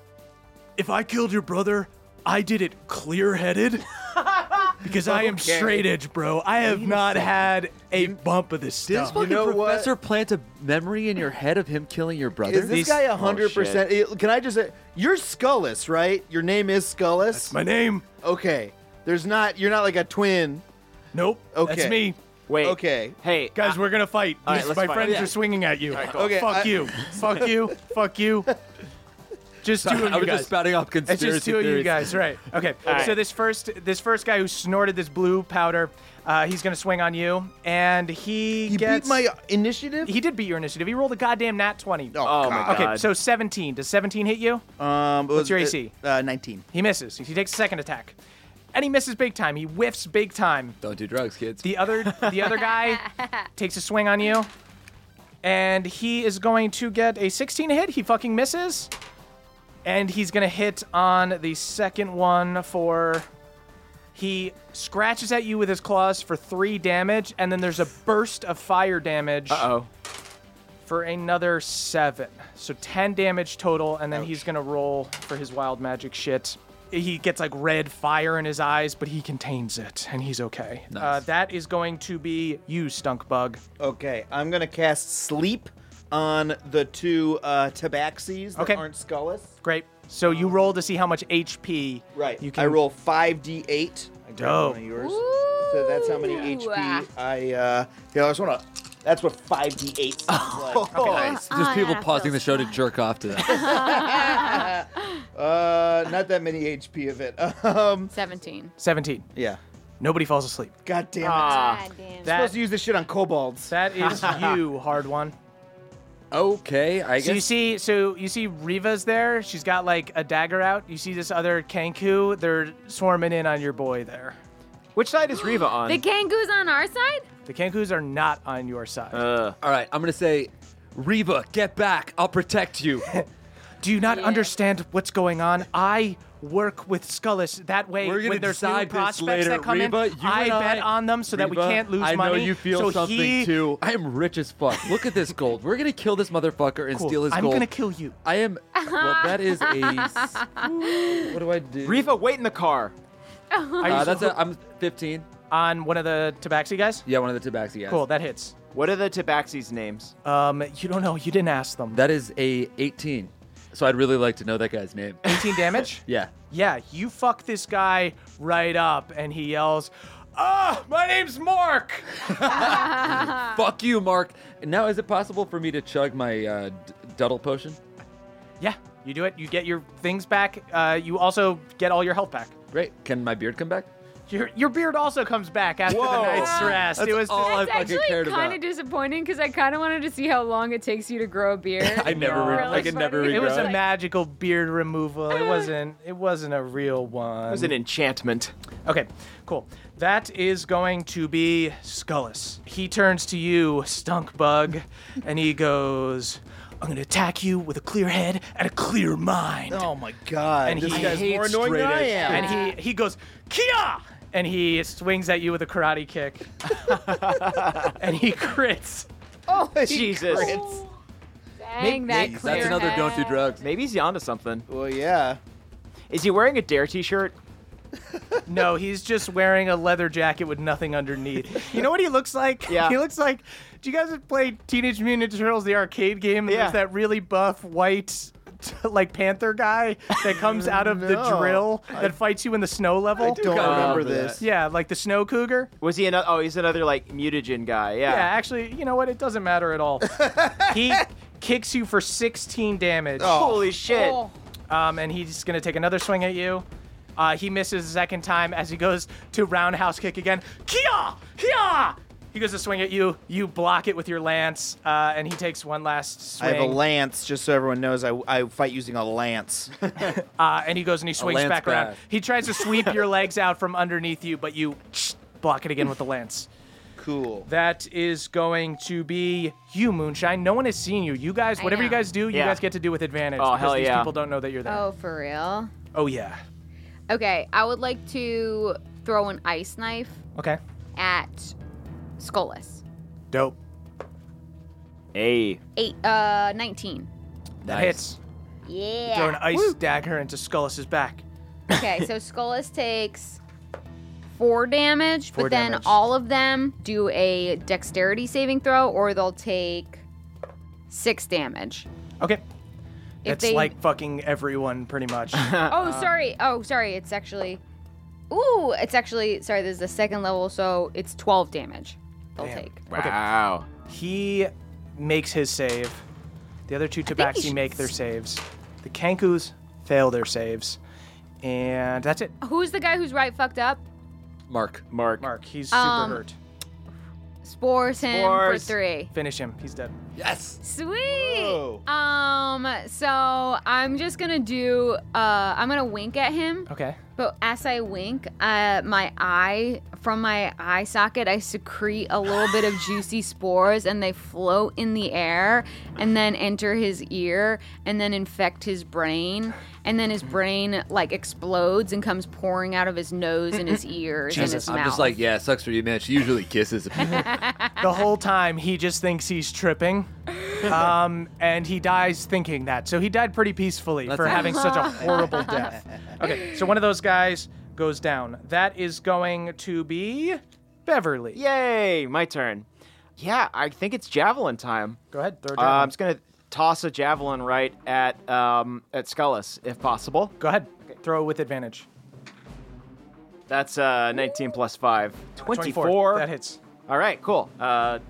[SPEAKER 8] If I killed your brother, I did it clear-headed. Because I am
[SPEAKER 6] Okay.
[SPEAKER 8] straight edge, bro. I have not had a bump of this
[SPEAKER 4] Did this
[SPEAKER 8] stuff.
[SPEAKER 4] fucking
[SPEAKER 6] know what?
[SPEAKER 4] professor plant a memory in your head of him killing your brother?
[SPEAKER 6] Is this
[SPEAKER 3] These-
[SPEAKER 6] guy
[SPEAKER 5] Oh,
[SPEAKER 6] one hundred percent? Can I just say, you're Skullis, right? Your name is Skullis?
[SPEAKER 8] My name?
[SPEAKER 6] Okay. There's not, you're not like a twin.
[SPEAKER 8] Nope.
[SPEAKER 6] Okay.
[SPEAKER 8] That's me.
[SPEAKER 5] Wait.
[SPEAKER 6] Okay.
[SPEAKER 5] Hey,
[SPEAKER 8] Guys, we're gonna fight.
[SPEAKER 5] All right,
[SPEAKER 8] These-
[SPEAKER 5] let's
[SPEAKER 8] my
[SPEAKER 5] fight.
[SPEAKER 8] friends
[SPEAKER 5] Yeah.
[SPEAKER 8] are swinging at you.
[SPEAKER 5] cool.
[SPEAKER 6] Okay,
[SPEAKER 8] Fuck
[SPEAKER 6] I-
[SPEAKER 8] you. Fuck you. Fuck you. Just two of
[SPEAKER 4] I
[SPEAKER 8] you
[SPEAKER 4] was
[SPEAKER 8] guys.
[SPEAKER 4] just spouting off
[SPEAKER 3] It's
[SPEAKER 4] conspiracy
[SPEAKER 3] just two of you
[SPEAKER 4] theories.
[SPEAKER 3] guys, right? Okay.
[SPEAKER 5] right.
[SPEAKER 3] So this first this first guy who snorted this blue powder, uh, he's gonna swing on you, and he,
[SPEAKER 6] He
[SPEAKER 3] gets.
[SPEAKER 6] beat my initiative?
[SPEAKER 3] He did beat your initiative. He rolled a goddamn nat twenty.
[SPEAKER 6] Oh,
[SPEAKER 5] Oh, my
[SPEAKER 6] God.
[SPEAKER 3] Okay,
[SPEAKER 5] God.
[SPEAKER 3] so seventeen. Does seventeen hit you?
[SPEAKER 6] Um,
[SPEAKER 3] What's your A C?
[SPEAKER 6] Uh, uh, nineteen.
[SPEAKER 3] He misses. He takes a second attack, and he misses big time. He whiffs big time.
[SPEAKER 4] Don't do drugs, kids.
[SPEAKER 3] The other the other guy takes a swing on you, and he is going to get a sixteen hit. He fucking misses, and he's gonna hit on the second one for. He scratches at you with his claws for three damage, and then there's a burst of fire damage
[SPEAKER 5] Uh oh.
[SPEAKER 3] for another seven. So ten damage total, and then he's gonna roll for his wild magic shit. He gets like red fire in his eyes, but he contains it, and he's okay.
[SPEAKER 4] Nice.
[SPEAKER 3] Uh, that is going to be you, Stunkbug.
[SPEAKER 6] Okay, I'm gonna cast sleep on the two uh, Tabaxis that
[SPEAKER 3] Okay.
[SPEAKER 6] aren't Skullis.
[SPEAKER 3] Great. So you roll to see how much H P.
[SPEAKER 6] Right.
[SPEAKER 3] You can
[SPEAKER 6] I roll five d eight. I grab
[SPEAKER 3] Dope.
[SPEAKER 6] one of yours. So that's how many H P I. Uh, yeah, I just wanna. That's what five d eight sounds like.
[SPEAKER 4] Nice. Just people pausing the show to jerk off to that.
[SPEAKER 6] Uh, not that many H P of it. Um,
[SPEAKER 7] seventeen.
[SPEAKER 3] seventeen.
[SPEAKER 6] yeah.
[SPEAKER 3] Nobody falls asleep.
[SPEAKER 6] God damn it.
[SPEAKER 5] Ah.
[SPEAKER 7] God damn.
[SPEAKER 6] I'm
[SPEAKER 3] That,
[SPEAKER 6] supposed to use this shit on kobolds.
[SPEAKER 3] that is you, hard one.
[SPEAKER 4] Okay, I
[SPEAKER 3] So you
[SPEAKER 4] guess.
[SPEAKER 3] see, so you see Riva's there. She's got like a dagger out. You see this other Kenku. They're swarming in on your boy there.
[SPEAKER 5] Which side is Riva on?
[SPEAKER 7] The Kangoos on our side?
[SPEAKER 3] The Kenkus are not on your side.
[SPEAKER 5] uh,
[SPEAKER 4] All right, I'm gonna say, Riva, get back. I'll protect you.
[SPEAKER 3] Do you not
[SPEAKER 7] Yeah.
[SPEAKER 3] understand what's going on? I work with Scullis. That way,
[SPEAKER 4] We're gonna
[SPEAKER 3] when there's new
[SPEAKER 4] decide this
[SPEAKER 3] prospects
[SPEAKER 4] later.
[SPEAKER 3] that come
[SPEAKER 4] Riva,
[SPEAKER 3] in,
[SPEAKER 4] you
[SPEAKER 3] I
[SPEAKER 4] and
[SPEAKER 3] bet
[SPEAKER 4] I-
[SPEAKER 3] on them so that we
[SPEAKER 4] Riva,
[SPEAKER 3] can't lose
[SPEAKER 4] I
[SPEAKER 3] money.
[SPEAKER 4] know you feel
[SPEAKER 3] so
[SPEAKER 4] something
[SPEAKER 3] he,
[SPEAKER 4] too. I am rich as fuck. Look at this gold. We're gonna kill this motherfucker and
[SPEAKER 3] Cool.
[SPEAKER 4] steal his
[SPEAKER 3] I'm
[SPEAKER 4] gold.
[SPEAKER 3] gonna kill you.
[SPEAKER 4] I am. Well, that is a. s- What do I do?
[SPEAKER 5] Riva, wait in the car.
[SPEAKER 3] Are you
[SPEAKER 4] Uh, that's
[SPEAKER 3] so-
[SPEAKER 4] a. I'm fifteen.
[SPEAKER 3] on one of the Tabaxi guys.
[SPEAKER 4] Yeah, one of the Tabaxi guys.
[SPEAKER 3] Cool, that hits.
[SPEAKER 5] What are the Tabaxi's names?
[SPEAKER 3] Um, you don't know. You didn't ask them.
[SPEAKER 4] That is a eighteen. So I'd really like to know that guy's name.
[SPEAKER 3] eighteen damage.
[SPEAKER 4] Yeah.
[SPEAKER 3] Yeah, you fuck this guy right up, and he yells, "Ah, my name's Mark."
[SPEAKER 4] Fuck you, Mark. And now, is it possible for me to chug my uh, d- Duddle potion?
[SPEAKER 3] Yeah, you do it. You get your things back. Uh, you also get all your health back.
[SPEAKER 4] Great. Can my beard come back?
[SPEAKER 3] Your your beard also comes back after the night's rest.
[SPEAKER 4] That's
[SPEAKER 3] it was
[SPEAKER 4] all I
[SPEAKER 7] It's
[SPEAKER 4] fucking
[SPEAKER 7] actually
[SPEAKER 4] cared
[SPEAKER 7] kind of
[SPEAKER 4] about.
[SPEAKER 7] disappointing because I kind of wanted to see how long it takes you to grow a beard.
[SPEAKER 4] I never. Re-
[SPEAKER 7] Really
[SPEAKER 4] I could never
[SPEAKER 7] funny.
[SPEAKER 3] it was
[SPEAKER 4] regrow
[SPEAKER 3] a
[SPEAKER 4] it.
[SPEAKER 3] magical beard removal. It wasn't it wasn't a real one.
[SPEAKER 5] It was an enchantment.
[SPEAKER 3] Okay, cool. That is going to be Scullis. He turns to you, Stunk Bug, and he goes, "I'm gonna attack you with a clear head and a clear mind."
[SPEAKER 6] Oh my god.
[SPEAKER 3] And
[SPEAKER 6] this
[SPEAKER 3] he
[SPEAKER 6] guy's
[SPEAKER 3] hates
[SPEAKER 6] more annoying than I
[SPEAKER 4] straight
[SPEAKER 6] am.
[SPEAKER 3] And he he goes, "Kia!" And he swings at you with a karate kick. And he crits.
[SPEAKER 6] Oh,
[SPEAKER 5] Jesus.
[SPEAKER 7] Dang, that
[SPEAKER 5] Maybe-
[SPEAKER 7] clear
[SPEAKER 4] That's another don't do
[SPEAKER 7] head.
[SPEAKER 4] drugs.
[SPEAKER 5] Maybe he's onto something.
[SPEAKER 6] Well, yeah.
[SPEAKER 5] Is he wearing a Dare t-shirt?
[SPEAKER 3] No, he's just wearing a leather jacket with nothing underneath. You know what he looks like?
[SPEAKER 5] Yeah.
[SPEAKER 3] He looks like. Do you guys play Teenage Mutant Ninja Turtles, the arcade game? And
[SPEAKER 5] Yeah.
[SPEAKER 3] There's that really buff white, like panther guy that comes out of the
[SPEAKER 6] No.
[SPEAKER 3] drill that fights you in the snow level.
[SPEAKER 6] I don't
[SPEAKER 4] kinda
[SPEAKER 6] remember
[SPEAKER 4] remember
[SPEAKER 6] this.
[SPEAKER 3] Yeah, like the snow cougar.
[SPEAKER 5] Was he another? Oh, he's another like mutagen guy. Yeah.
[SPEAKER 3] Yeah, actually, you know what? It doesn't matter at all. He kicks you for sixteen damage.
[SPEAKER 5] Holy shit.
[SPEAKER 7] Oh.
[SPEAKER 3] Um, and he's gonna take another swing at you. Uh, he misses the second time as he goes to roundhouse kick again. Kia! Kia! He goes to swing at you. You block it with your lance, uh, and he takes one last swing.
[SPEAKER 6] I have a lance, just so everyone knows. I, I fight using a lance.
[SPEAKER 3] uh, and he goes and he swings
[SPEAKER 4] lance
[SPEAKER 3] back around.
[SPEAKER 4] grab.
[SPEAKER 3] He tries to sweep your legs out from underneath you, but you block it again with the lance.
[SPEAKER 6] Cool.
[SPEAKER 3] That is going to be you, Moonshine. No one has seen you. You guys,
[SPEAKER 7] I
[SPEAKER 3] whatever you
[SPEAKER 7] know.
[SPEAKER 3] guys do, you
[SPEAKER 5] Yeah.
[SPEAKER 3] guys get to do with advantage.
[SPEAKER 5] Oh,
[SPEAKER 3] because
[SPEAKER 5] hell
[SPEAKER 3] these
[SPEAKER 5] yeah.
[SPEAKER 3] people don't know that you're there.
[SPEAKER 7] Oh, for real?
[SPEAKER 3] Oh, yeah.
[SPEAKER 7] Okay, I would like to throw an ice knife
[SPEAKER 3] Okay.
[SPEAKER 7] at Scullis.
[SPEAKER 3] Dope.
[SPEAKER 5] Hey.
[SPEAKER 7] Eight, uh, nineteen.
[SPEAKER 3] That
[SPEAKER 5] Nice.
[SPEAKER 3] hits.
[SPEAKER 7] Yeah.
[SPEAKER 3] Throw an ice dagger into Scullis' back.
[SPEAKER 7] Okay, so Scullis takes four damage,
[SPEAKER 3] Four
[SPEAKER 7] but then
[SPEAKER 3] damage.
[SPEAKER 7] all of them do a dexterity saving throw, or they'll take six damage.
[SPEAKER 3] Okay.
[SPEAKER 7] If
[SPEAKER 3] It's
[SPEAKER 7] they-
[SPEAKER 3] like fucking everyone, pretty much.
[SPEAKER 7] Oh, sorry. Oh, sorry. It's actually. Ooh, it's actually. Sorry, this is the second level, so it's twelve damage they'll
[SPEAKER 3] Damn.
[SPEAKER 7] take.
[SPEAKER 5] Wow.
[SPEAKER 3] He makes his save. The other two
[SPEAKER 7] think we
[SPEAKER 3] Tabaxi
[SPEAKER 7] should
[SPEAKER 3] make their
[SPEAKER 7] s-
[SPEAKER 3] saves. The Kenkus fail their saves. And that's it.
[SPEAKER 7] Who's the guy who's right fucked up?
[SPEAKER 4] Mark.
[SPEAKER 5] Mark.
[SPEAKER 3] Mark, he's super
[SPEAKER 7] Um,
[SPEAKER 3] hurt.
[SPEAKER 7] Spores him
[SPEAKER 5] Spores.
[SPEAKER 7] for three.
[SPEAKER 3] Finish him. He's dead.
[SPEAKER 4] Yes.
[SPEAKER 7] Sweet.
[SPEAKER 6] Whoa.
[SPEAKER 7] Um. So I'm just gonna do. Uh. I'm gonna wink at him.
[SPEAKER 3] Okay.
[SPEAKER 7] But as I wink, uh, my eye, from my eye socket, I secrete a little bit of juicy spores and they float in the air and then enter his ear and then infect his brain. And then his brain, like, explodes and comes pouring out of his nose and his ears and his
[SPEAKER 4] I'm
[SPEAKER 7] mouth.
[SPEAKER 4] just like, yeah, it sucks for you, man. She usually kisses.
[SPEAKER 3] The whole time, he just thinks he's tripping. Um, and he dies thinking that. So he died pretty peacefully
[SPEAKER 4] That's
[SPEAKER 3] for
[SPEAKER 4] it.
[SPEAKER 3] having such a horrible death. Okay, so one of those guys goes down. That is going to be Beverly.
[SPEAKER 5] Yay! My turn. Yeah, I think it's javelin time.
[SPEAKER 3] Go ahead. Throw a
[SPEAKER 5] Uh,
[SPEAKER 3] javelin.
[SPEAKER 5] I'm just gonna toss a javelin right at um at Scullis, if possible.
[SPEAKER 3] Go ahead. Throw it with advantage.
[SPEAKER 5] That's uh nineteen plus five.
[SPEAKER 3] twenty-four.
[SPEAKER 5] twenty-four.
[SPEAKER 3] That hits.
[SPEAKER 5] All right, cool. Uh,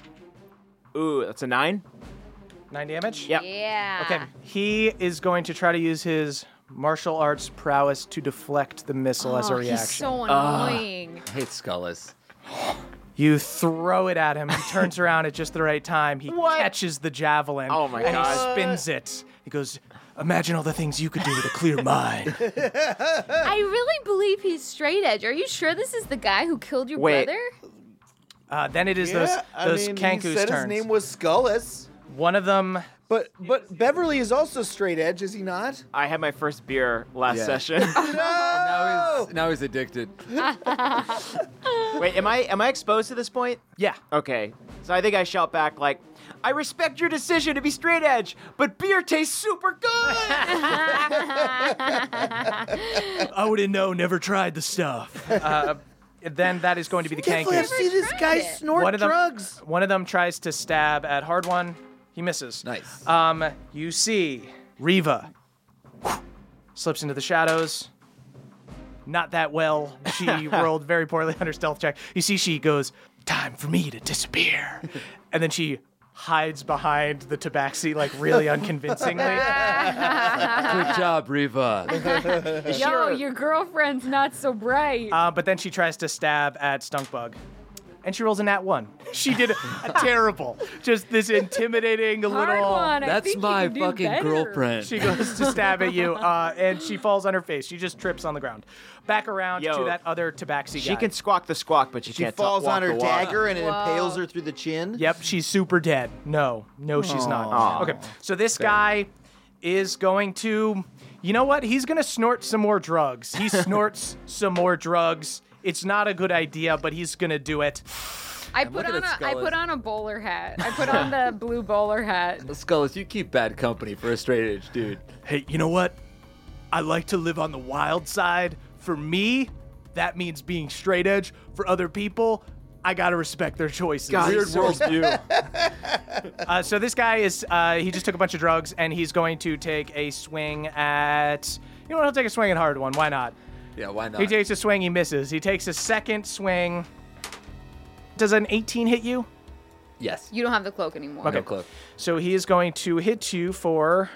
[SPEAKER 5] ooh, that's a nine.
[SPEAKER 3] Nine damage?
[SPEAKER 5] Yep.
[SPEAKER 7] Yeah.
[SPEAKER 3] Okay. He is going to try to use his martial arts prowess to deflect the missile as a
[SPEAKER 7] Oh,
[SPEAKER 3] reaction.
[SPEAKER 7] he's so annoying.
[SPEAKER 4] I hate Skullis.
[SPEAKER 3] You throw it at him. He turns around at just the right time. He
[SPEAKER 5] What?
[SPEAKER 3] catches the javelin.
[SPEAKER 5] Oh my
[SPEAKER 3] and
[SPEAKER 5] God.
[SPEAKER 3] he spins it. He goes, imagine all the things you could do with a clear mind.
[SPEAKER 7] I really believe he's straight edge. Are you sure this is the guy who killed your
[SPEAKER 5] Wait.
[SPEAKER 7] brother?
[SPEAKER 3] Uh, then it is
[SPEAKER 6] Yeah,
[SPEAKER 3] those,
[SPEAKER 6] I
[SPEAKER 3] those
[SPEAKER 6] mean,
[SPEAKER 3] Kanku's
[SPEAKER 6] he said
[SPEAKER 3] turns.
[SPEAKER 6] his name was Skullis.
[SPEAKER 3] One of them,
[SPEAKER 6] But but Beverly is also straight edge, is he not?
[SPEAKER 5] I had my first beer last
[SPEAKER 4] Yeah.
[SPEAKER 5] session.
[SPEAKER 4] Now he's now he's addicted.
[SPEAKER 5] Wait, am I am I exposed to this point?
[SPEAKER 3] yeah.
[SPEAKER 5] Okay. So I think I shout back like, I respect your decision to be straight edge, but beer tastes super good.
[SPEAKER 3] I wouldn't know, never tried the stuff. Uh, then that is going to be the
[SPEAKER 6] Definitely have
[SPEAKER 3] Kankus.
[SPEAKER 6] seen this guy
[SPEAKER 7] tried it.
[SPEAKER 6] snort
[SPEAKER 3] One of them,
[SPEAKER 6] drugs.
[SPEAKER 3] One of them tries to stab at Hard One. He misses.
[SPEAKER 4] Nice.
[SPEAKER 3] Um, you see Riva slips into the shadows. Not that well. She rolled very poorly on her stealth check. You see, she goes, "Time for me to disappear," and then she hides behind the tabaxi, like really unconvincingly.
[SPEAKER 4] Good job, Riva.
[SPEAKER 7] Yo, your girlfriend's not so bright.
[SPEAKER 3] Uh, but then she tries to stab at Stunkbug. And she rolls a nat one. She did a, a terrible, just this intimidating
[SPEAKER 7] Hard
[SPEAKER 3] little.
[SPEAKER 7] one. I
[SPEAKER 4] That's
[SPEAKER 7] think you
[SPEAKER 4] my
[SPEAKER 7] can do
[SPEAKER 4] fucking
[SPEAKER 7] better.
[SPEAKER 4] girlfriend.
[SPEAKER 3] She goes to stab at you, uh, and she falls on her face. She just trips on the ground. Back around
[SPEAKER 5] Yo.
[SPEAKER 3] to that other tabaxi
[SPEAKER 5] She
[SPEAKER 3] guy.
[SPEAKER 5] can squawk the squawk, but she,
[SPEAKER 6] She
[SPEAKER 5] can't
[SPEAKER 6] falls
[SPEAKER 5] talk, walk
[SPEAKER 6] on her
[SPEAKER 5] the walk.
[SPEAKER 6] dagger and it
[SPEAKER 7] Whoa.
[SPEAKER 6] impales her through the chin.
[SPEAKER 3] Yep, she's super dead. No, no, she's not.
[SPEAKER 5] Aw.
[SPEAKER 3] Okay, so this guy is going to. You know what? He's going to snort some more drugs. He snorts some more drugs. It's not a good idea, but he's going to do it.
[SPEAKER 7] I put
[SPEAKER 4] looking
[SPEAKER 7] on a
[SPEAKER 4] at
[SPEAKER 7] I
[SPEAKER 4] Skullis.
[SPEAKER 7] put on a bowler hat. I put on the blue bowler hat.
[SPEAKER 4] Skullis, you keep bad company for a straight edge dude.
[SPEAKER 3] Hey, you know what? I like to live on the wild side. For me, that means being straight edge. For other people, I gotta respect their choices.
[SPEAKER 5] God,
[SPEAKER 4] Weird
[SPEAKER 5] he's so
[SPEAKER 4] worldview.
[SPEAKER 3] Uh, so this guy is, uh, he just took a bunch of drugs, and he's going to take a swing at, you know what, he'll take a swing at Hard One. Why not?
[SPEAKER 4] Yeah, why not?
[SPEAKER 3] He takes a swing, he misses. He takes a second swing. Does an eighteen hit you?
[SPEAKER 4] Yes.
[SPEAKER 7] You don't have the cloak anymore.
[SPEAKER 3] Okay.
[SPEAKER 4] No cloak.
[SPEAKER 3] So he is going to hit you for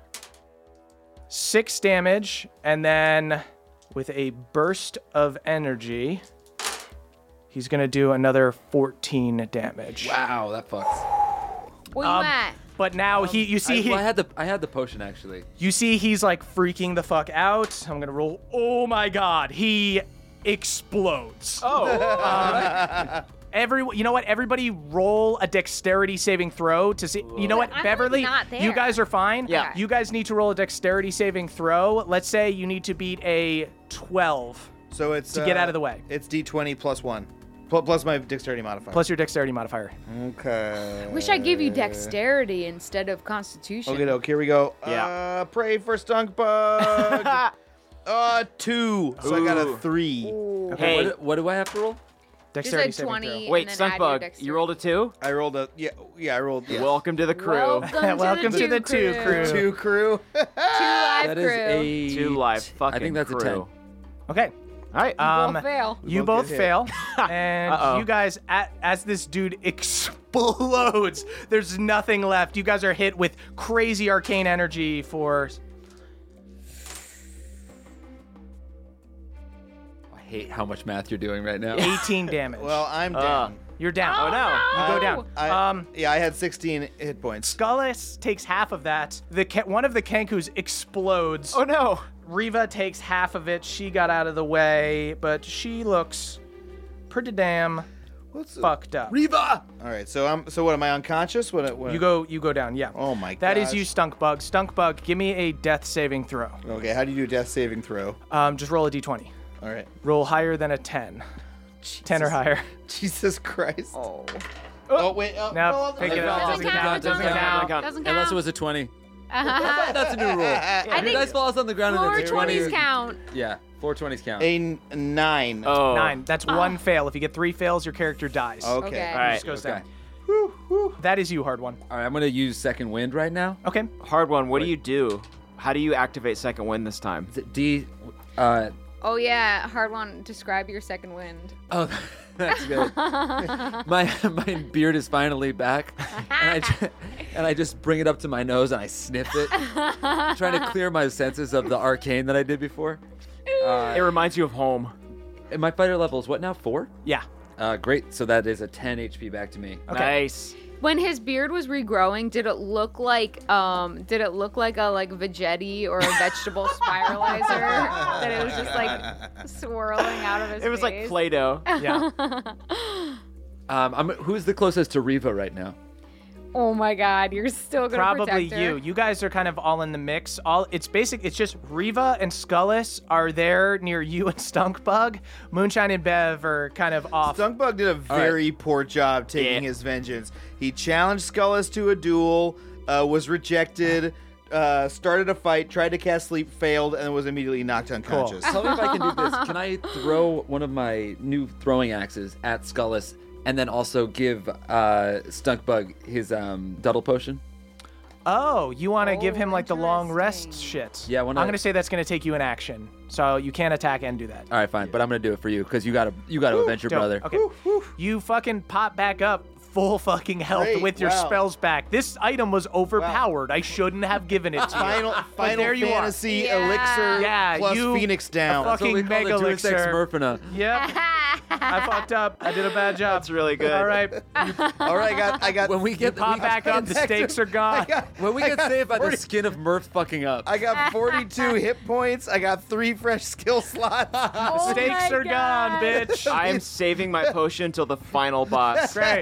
[SPEAKER 3] six damage, and then with a burst of energy, he's going to do another fourteen damage.
[SPEAKER 4] Wow, that fucks.
[SPEAKER 7] Where you
[SPEAKER 3] Um,
[SPEAKER 7] at?
[SPEAKER 3] But now he, you see,
[SPEAKER 4] I,
[SPEAKER 3] he,
[SPEAKER 4] well, I had the I had the potion actually.
[SPEAKER 3] you see, he's like freaking the fuck out. I'm gonna roll. Oh my god, he explodes.
[SPEAKER 5] Oh.
[SPEAKER 3] Every, you know what? Everybody roll a dexterity saving throw to see. You know what,
[SPEAKER 7] I'm, like,
[SPEAKER 3] Beverly?
[SPEAKER 7] not there.
[SPEAKER 3] You guys are fine.
[SPEAKER 5] Yeah.
[SPEAKER 3] You guys need to roll a dexterity saving throw. Let's say you need to beat a twelve
[SPEAKER 6] So it's
[SPEAKER 3] to get
[SPEAKER 6] uh,
[SPEAKER 3] out of the way,
[SPEAKER 6] It's D twenty plus one, Pl- plus my dexterity modifier.
[SPEAKER 3] plus your dexterity modifier.
[SPEAKER 6] Okay.
[SPEAKER 7] Wish I gave you dexterity instead of constitution.
[SPEAKER 6] Okay, doke. Here we go.
[SPEAKER 5] Yeah.
[SPEAKER 6] Uh, pray for stunk bug. uh, two. So I got a
[SPEAKER 5] Ooh.
[SPEAKER 6] three.
[SPEAKER 5] Hey.
[SPEAKER 4] What, what do I have to roll?
[SPEAKER 3] Dexterity
[SPEAKER 7] Just a
[SPEAKER 3] saving
[SPEAKER 7] twenty.
[SPEAKER 3] throw.
[SPEAKER 5] Wait,
[SPEAKER 7] and then add your
[SPEAKER 5] Stunkbug,
[SPEAKER 7] dexterity.
[SPEAKER 5] you rolled a two?
[SPEAKER 6] I rolled a yeah yeah I rolled yeah.
[SPEAKER 5] Welcome to the crew.
[SPEAKER 7] Welcome,
[SPEAKER 3] Welcome
[SPEAKER 7] to the two crew.
[SPEAKER 6] two crew.
[SPEAKER 7] Two live
[SPEAKER 4] That is
[SPEAKER 7] crew.
[SPEAKER 4] a
[SPEAKER 5] Two live fucking
[SPEAKER 4] I think that's
[SPEAKER 5] crew.
[SPEAKER 4] a ten.
[SPEAKER 3] Okay.
[SPEAKER 5] All right.
[SPEAKER 3] Um,
[SPEAKER 7] Both fail.
[SPEAKER 3] You
[SPEAKER 6] both
[SPEAKER 3] both
[SPEAKER 6] get hit.
[SPEAKER 3] fail, and
[SPEAKER 5] Uh-oh.
[SPEAKER 3] you guys, at, as this dude explodes, there's nothing left. You guys are hit with crazy arcane energy for.
[SPEAKER 4] I hate how much math you're doing right now.
[SPEAKER 3] eighteen damage.
[SPEAKER 6] Well, I'm
[SPEAKER 5] Uh,
[SPEAKER 6] down.
[SPEAKER 3] You're down.
[SPEAKER 5] Oh, no.
[SPEAKER 3] You go
[SPEAKER 6] I-
[SPEAKER 3] down.
[SPEAKER 6] I,
[SPEAKER 3] um,
[SPEAKER 6] yeah, I had sixteen hit points.
[SPEAKER 3] Skullis takes half of that. The Ka- one of the Kankus explodes.
[SPEAKER 5] Oh no.
[SPEAKER 3] Riva takes half of it. She got out of the way, but she looks pretty damn
[SPEAKER 6] What's the-
[SPEAKER 3] fucked up.
[SPEAKER 4] Riva!
[SPEAKER 6] All right, so I'm so what am I unconscious? What? what
[SPEAKER 3] You go. You go down. Yeah.
[SPEAKER 6] Oh my
[SPEAKER 3] That is
[SPEAKER 6] gosh.
[SPEAKER 3] you, Stunkbug. Stunkbug, give me a death saving throw.
[SPEAKER 6] Okay, how do you do a death saving throw?
[SPEAKER 3] Um, just roll a d twenty.
[SPEAKER 6] All right.
[SPEAKER 3] Roll higher than a ten. ten or higher.
[SPEAKER 6] Jesus Christ. Oh. Oh wait. Oh,
[SPEAKER 3] No,
[SPEAKER 6] no,
[SPEAKER 3] pick it
[SPEAKER 6] no,
[SPEAKER 3] up.
[SPEAKER 6] no.
[SPEAKER 3] Doesn't count. Doesn't
[SPEAKER 5] count.
[SPEAKER 3] count.
[SPEAKER 5] count.
[SPEAKER 7] Doesn't count.
[SPEAKER 4] Unless it was a twenty.
[SPEAKER 7] Uh-huh.
[SPEAKER 4] That's a new rule.
[SPEAKER 7] I
[SPEAKER 4] If your
[SPEAKER 7] think
[SPEAKER 4] dice falls on the ground and
[SPEAKER 7] four
[SPEAKER 4] it's
[SPEAKER 7] twenties
[SPEAKER 4] twenty.
[SPEAKER 7] count.
[SPEAKER 4] Yeah, four twenties count.
[SPEAKER 6] A n- nine.
[SPEAKER 5] Oh.
[SPEAKER 3] Nine. That's one fail. If you get three fails, your character dies.
[SPEAKER 6] Okay.
[SPEAKER 7] Okay.
[SPEAKER 5] All right.
[SPEAKER 3] Just goes
[SPEAKER 4] Okay.
[SPEAKER 3] down. That is you, hard one.
[SPEAKER 4] All right, I'm gonna use second wind right now.
[SPEAKER 3] Okay.
[SPEAKER 5] Hard one. What do you do? How do you activate second wind this time?
[SPEAKER 4] Is it D? Uh,
[SPEAKER 7] Oh yeah, hard one. Describe your second wind.
[SPEAKER 9] Oh, that's good. my my beard is finally back, and I ju- and I just bring it up to my nose and I sniff it, trying to clear my senses of the arcane that I did before. Uh,
[SPEAKER 5] It reminds you of home.
[SPEAKER 9] and my fighter level is what now? Four.
[SPEAKER 3] Yeah.
[SPEAKER 9] Uh, great. So that is a ten H P back to me.
[SPEAKER 5] Nice.
[SPEAKER 7] When his beard was regrowing, did it look like um did it look like a like Vegetti or a vegetable spiralizer that it was just like swirling out of his
[SPEAKER 5] It was like
[SPEAKER 7] face?
[SPEAKER 5] Play-Doh.
[SPEAKER 3] Yeah.
[SPEAKER 9] Um, I'm, who's the closest to Riva right now?
[SPEAKER 7] Oh my god, you're still gonna
[SPEAKER 3] Probably
[SPEAKER 7] protect her.
[SPEAKER 3] you. You guys are kind of all in the mix. All it's basic. It's just Riva and Skullis are there near you and Stunkbug. Moonshine and Bev are kind of off.
[SPEAKER 6] Stunkbug did a very poor job taking
[SPEAKER 5] Yeah.
[SPEAKER 6] his vengeance. He challenged Skullis to a duel, uh, was rejected, uh, started a fight, tried to cast sleep, failed, and was immediately knocked unconscious.
[SPEAKER 9] Tell me if I can do this. Can I throw one of my new throwing axes at Skullis and then also give uh, Stunkbug his um, Duddle Potion?
[SPEAKER 3] Oh, you want to
[SPEAKER 7] Oh,
[SPEAKER 3] give him like the long rest
[SPEAKER 7] interesting.
[SPEAKER 3] shit?
[SPEAKER 9] Yeah, I wanna-
[SPEAKER 3] I'm gonna say that's gonna take you in action, so you can't attack and do that.
[SPEAKER 9] All right, fine, but I'm gonna do it for you because you gotta you gotta avenge your
[SPEAKER 3] Dope.
[SPEAKER 9] brother.
[SPEAKER 3] Okay. You fucking pop back up full fucking health
[SPEAKER 6] Great,
[SPEAKER 3] with your
[SPEAKER 6] wow.
[SPEAKER 3] spells back. This item was overpowered. I shouldn't have given it to you.
[SPEAKER 6] Final,
[SPEAKER 3] But
[SPEAKER 6] Final
[SPEAKER 3] there you are.
[SPEAKER 6] Fantasy
[SPEAKER 7] Yeah.
[SPEAKER 6] elixir
[SPEAKER 3] Yeah,
[SPEAKER 6] plus
[SPEAKER 3] you-
[SPEAKER 6] Phoenix down.
[SPEAKER 3] a fucking
[SPEAKER 9] we call
[SPEAKER 3] mega
[SPEAKER 9] it Deus Ex
[SPEAKER 3] elixir.
[SPEAKER 9] Murphina.
[SPEAKER 3] Yep. I fucked up. I did a bad job.
[SPEAKER 5] That's really good.
[SPEAKER 3] All right.
[SPEAKER 6] All right, I got, I got.
[SPEAKER 9] When we get
[SPEAKER 3] Pop
[SPEAKER 9] we-
[SPEAKER 3] back up. The stakes are gone.
[SPEAKER 6] I got,
[SPEAKER 9] when we
[SPEAKER 6] I
[SPEAKER 9] get
[SPEAKER 6] got
[SPEAKER 9] saved by
[SPEAKER 6] forty
[SPEAKER 9] the skin of Murph fucking up.
[SPEAKER 6] I got forty-two hit points. I got three fresh skill slots.
[SPEAKER 7] Oh
[SPEAKER 3] Stakes
[SPEAKER 7] my
[SPEAKER 3] are gone,
[SPEAKER 7] God.
[SPEAKER 3] bitch.
[SPEAKER 5] I'm saving my potion until the final boss.
[SPEAKER 3] Great.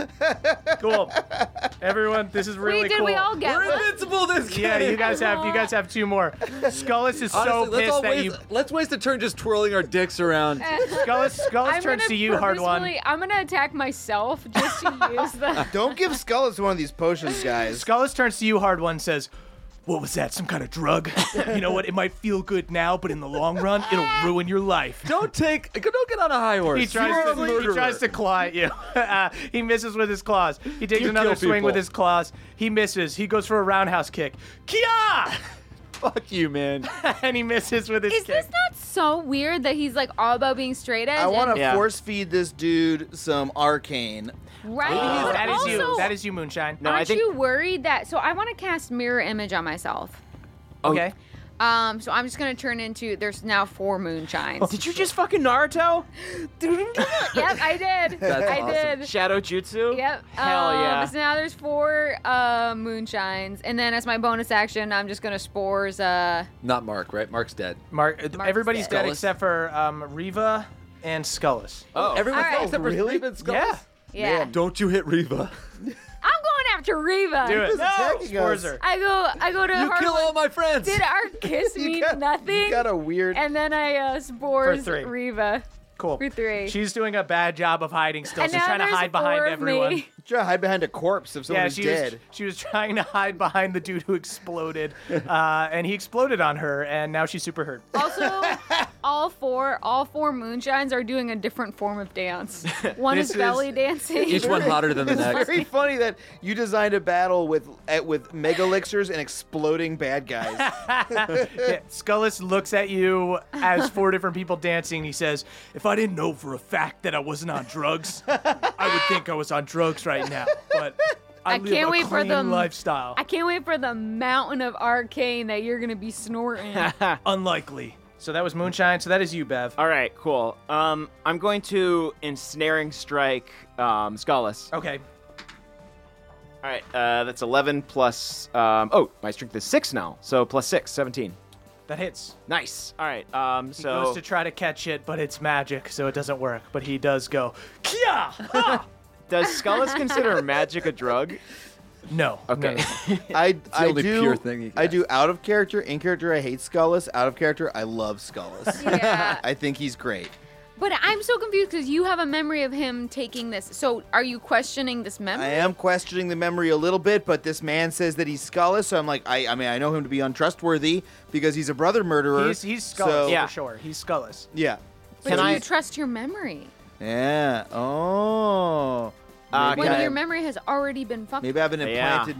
[SPEAKER 3] Cool. Everyone, this is really
[SPEAKER 7] Wait, did
[SPEAKER 3] cool.
[SPEAKER 7] we all get
[SPEAKER 9] We're
[SPEAKER 7] one?
[SPEAKER 9] invincible this game.
[SPEAKER 3] Yeah, you guys have you guys have two more. Skullis is so
[SPEAKER 9] Honestly, let's,
[SPEAKER 3] pissed
[SPEAKER 9] all
[SPEAKER 3] that
[SPEAKER 9] waste,
[SPEAKER 3] you.
[SPEAKER 9] let's waste a turn just twirling our dicks around.
[SPEAKER 3] Skullis, Skullis
[SPEAKER 7] I'm
[SPEAKER 3] turns
[SPEAKER 7] gonna
[SPEAKER 3] to you, hard one.
[SPEAKER 7] purposefully- I'm gonna attack myself just to use the.
[SPEAKER 6] Don't give Skullis one of these potions, guys.
[SPEAKER 3] Skullis turns to you, hard one, says, "What was that? Some kind of drug? You know what? It might feel good now, but in the long run, it'll ruin your life."
[SPEAKER 9] Don't take. Don't get on a high horse.
[SPEAKER 3] He tries,
[SPEAKER 9] You're a
[SPEAKER 3] to, he
[SPEAKER 9] murderer.
[SPEAKER 3] tries to claw at you. Uh, he misses with his claws. He takes
[SPEAKER 9] You
[SPEAKER 3] another
[SPEAKER 9] kill
[SPEAKER 3] swing with
[SPEAKER 9] people.
[SPEAKER 3] his claws. He misses. He goes for a roundhouse kick. Kia!
[SPEAKER 9] Fuck you, man.
[SPEAKER 3] And he misses with his
[SPEAKER 7] Is
[SPEAKER 3] kick.
[SPEAKER 7] this not so weird that he's like all about being straight edge?
[SPEAKER 6] I want
[SPEAKER 7] and-
[SPEAKER 6] to
[SPEAKER 5] Yeah.
[SPEAKER 6] force feed this dude some arcane.
[SPEAKER 7] Right.
[SPEAKER 3] That
[SPEAKER 7] but
[SPEAKER 3] is you.
[SPEAKER 7] also,
[SPEAKER 3] That is you, Moonshine.
[SPEAKER 5] No, I
[SPEAKER 7] Aren't
[SPEAKER 5] think-
[SPEAKER 7] you worried that? So I want to cast mirror image on myself.
[SPEAKER 3] Okay.
[SPEAKER 7] Um, so I'm just gonna turn into. There's now four moonshines.
[SPEAKER 5] Did you just fucking Naruto?
[SPEAKER 7] Yep, I did.
[SPEAKER 9] That's
[SPEAKER 7] I
[SPEAKER 9] awesome.
[SPEAKER 7] did.
[SPEAKER 5] Shadow Jutsu?
[SPEAKER 7] Yep.
[SPEAKER 5] Hell
[SPEAKER 7] um,
[SPEAKER 5] yeah.
[SPEAKER 7] So now there's four uh, moonshines, and then as my bonus action, I'm just gonna spores. Uh,
[SPEAKER 9] Not Mark, right? Mark's dead.
[SPEAKER 3] Mark, everybody's
[SPEAKER 7] dead.
[SPEAKER 3] dead
[SPEAKER 9] Skullis.
[SPEAKER 3] except for um, Riva and Skullis.
[SPEAKER 5] Oh.
[SPEAKER 9] Everyone's
[SPEAKER 7] All right.
[SPEAKER 9] dead except for
[SPEAKER 6] Really?
[SPEAKER 9] Riva and Skulls?
[SPEAKER 3] Yeah.
[SPEAKER 7] yeah.
[SPEAKER 9] Don't you hit Riva.
[SPEAKER 7] I'm going after Riva.
[SPEAKER 3] Do it.
[SPEAKER 6] Who's
[SPEAKER 3] No,
[SPEAKER 6] attacking
[SPEAKER 3] spores
[SPEAKER 6] us?
[SPEAKER 3] her.
[SPEAKER 7] I go. I go to
[SPEAKER 9] You
[SPEAKER 7] Harlan.
[SPEAKER 9] kill all my friends.
[SPEAKER 7] Did our kiss
[SPEAKER 6] You
[SPEAKER 7] mean
[SPEAKER 6] got-
[SPEAKER 7] nothing?
[SPEAKER 6] You got a weird.
[SPEAKER 7] And then I uh, spores
[SPEAKER 3] three.
[SPEAKER 7] Riva
[SPEAKER 3] Cool.
[SPEAKER 7] for three.
[SPEAKER 3] She's doing a bad job of hiding still.
[SPEAKER 7] and
[SPEAKER 3] She's
[SPEAKER 7] now
[SPEAKER 3] trying to
[SPEAKER 7] there's
[SPEAKER 3] hide
[SPEAKER 7] four
[SPEAKER 3] behind
[SPEAKER 7] of
[SPEAKER 3] everyone.
[SPEAKER 7] me.
[SPEAKER 6] Try to hide behind a corpse if
[SPEAKER 3] Yeah,
[SPEAKER 6] someone's
[SPEAKER 3] she
[SPEAKER 6] dead.
[SPEAKER 3] was she was trying to hide behind the dude who exploded, uh, and he exploded on her, and now she's super hurt.
[SPEAKER 7] Also, all four, all four moonshines are doing a different form of dance. One
[SPEAKER 3] This
[SPEAKER 7] is belly
[SPEAKER 3] is-
[SPEAKER 7] dancing.
[SPEAKER 9] Each one hotter than the
[SPEAKER 6] It's
[SPEAKER 9] next.
[SPEAKER 6] very funny that you designed a battle with uh, with mega elixirs and exploding bad guys.
[SPEAKER 3] Yeah, Skullis looks at you as four different people dancing. He says, "If I didn't know for a fact that I wasn't on drugs, I would think I was on drugs right now. But I,
[SPEAKER 7] I
[SPEAKER 3] live
[SPEAKER 7] can't
[SPEAKER 3] a
[SPEAKER 7] wait for
[SPEAKER 3] clean
[SPEAKER 7] them-
[SPEAKER 3] lifestyle.
[SPEAKER 7] I can't wait for the mountain of arcane that you're gonna be snorting.
[SPEAKER 3] Unlikely." So that was Moonshine. So that is you, Bev.
[SPEAKER 5] All right, cool. Um, I'm going to ensnaring strike um, Skullis.
[SPEAKER 3] Okay.
[SPEAKER 5] All right, uh, that's eleven plus. Um, oh, my strength is six now, so plus six, seventeen.
[SPEAKER 3] That hits.
[SPEAKER 5] Nice. All right. Um,
[SPEAKER 3] He
[SPEAKER 5] so
[SPEAKER 3] goes to try to catch it, but it's magic, so it doesn't work. But he does go, Kia! Ha!
[SPEAKER 5] does Skullis consider magic a drug?
[SPEAKER 3] No.
[SPEAKER 5] Okay.
[SPEAKER 3] No, no.
[SPEAKER 6] I,
[SPEAKER 9] the
[SPEAKER 6] I
[SPEAKER 9] only
[SPEAKER 6] do.
[SPEAKER 9] pure thing he
[SPEAKER 6] I do
[SPEAKER 9] casts.
[SPEAKER 6] out of character. In character, I hate Skullis. Out of character, I love Skullis.
[SPEAKER 7] Yeah.
[SPEAKER 6] I think he's great.
[SPEAKER 7] But I'm so confused because you have a memory of him taking this. So are you questioning this memory?
[SPEAKER 6] I am questioning the memory a little bit, but this man says that he's Skullis, so I'm like, I, I mean, I know him to be untrustworthy because he's a brother murderer.
[SPEAKER 3] He's, he's Skullis,
[SPEAKER 6] so-
[SPEAKER 5] Yeah.
[SPEAKER 3] for sure. He's Skullis.
[SPEAKER 6] Yeah.
[SPEAKER 7] But
[SPEAKER 5] Can
[SPEAKER 7] do
[SPEAKER 5] I-
[SPEAKER 7] you trust your memory?
[SPEAKER 6] Yeah. Oh.
[SPEAKER 5] Uh,
[SPEAKER 6] Maybe
[SPEAKER 7] When
[SPEAKER 6] I,
[SPEAKER 7] your memory has already been fucked.
[SPEAKER 6] maybe I have an
[SPEAKER 5] Yeah.
[SPEAKER 6] implanted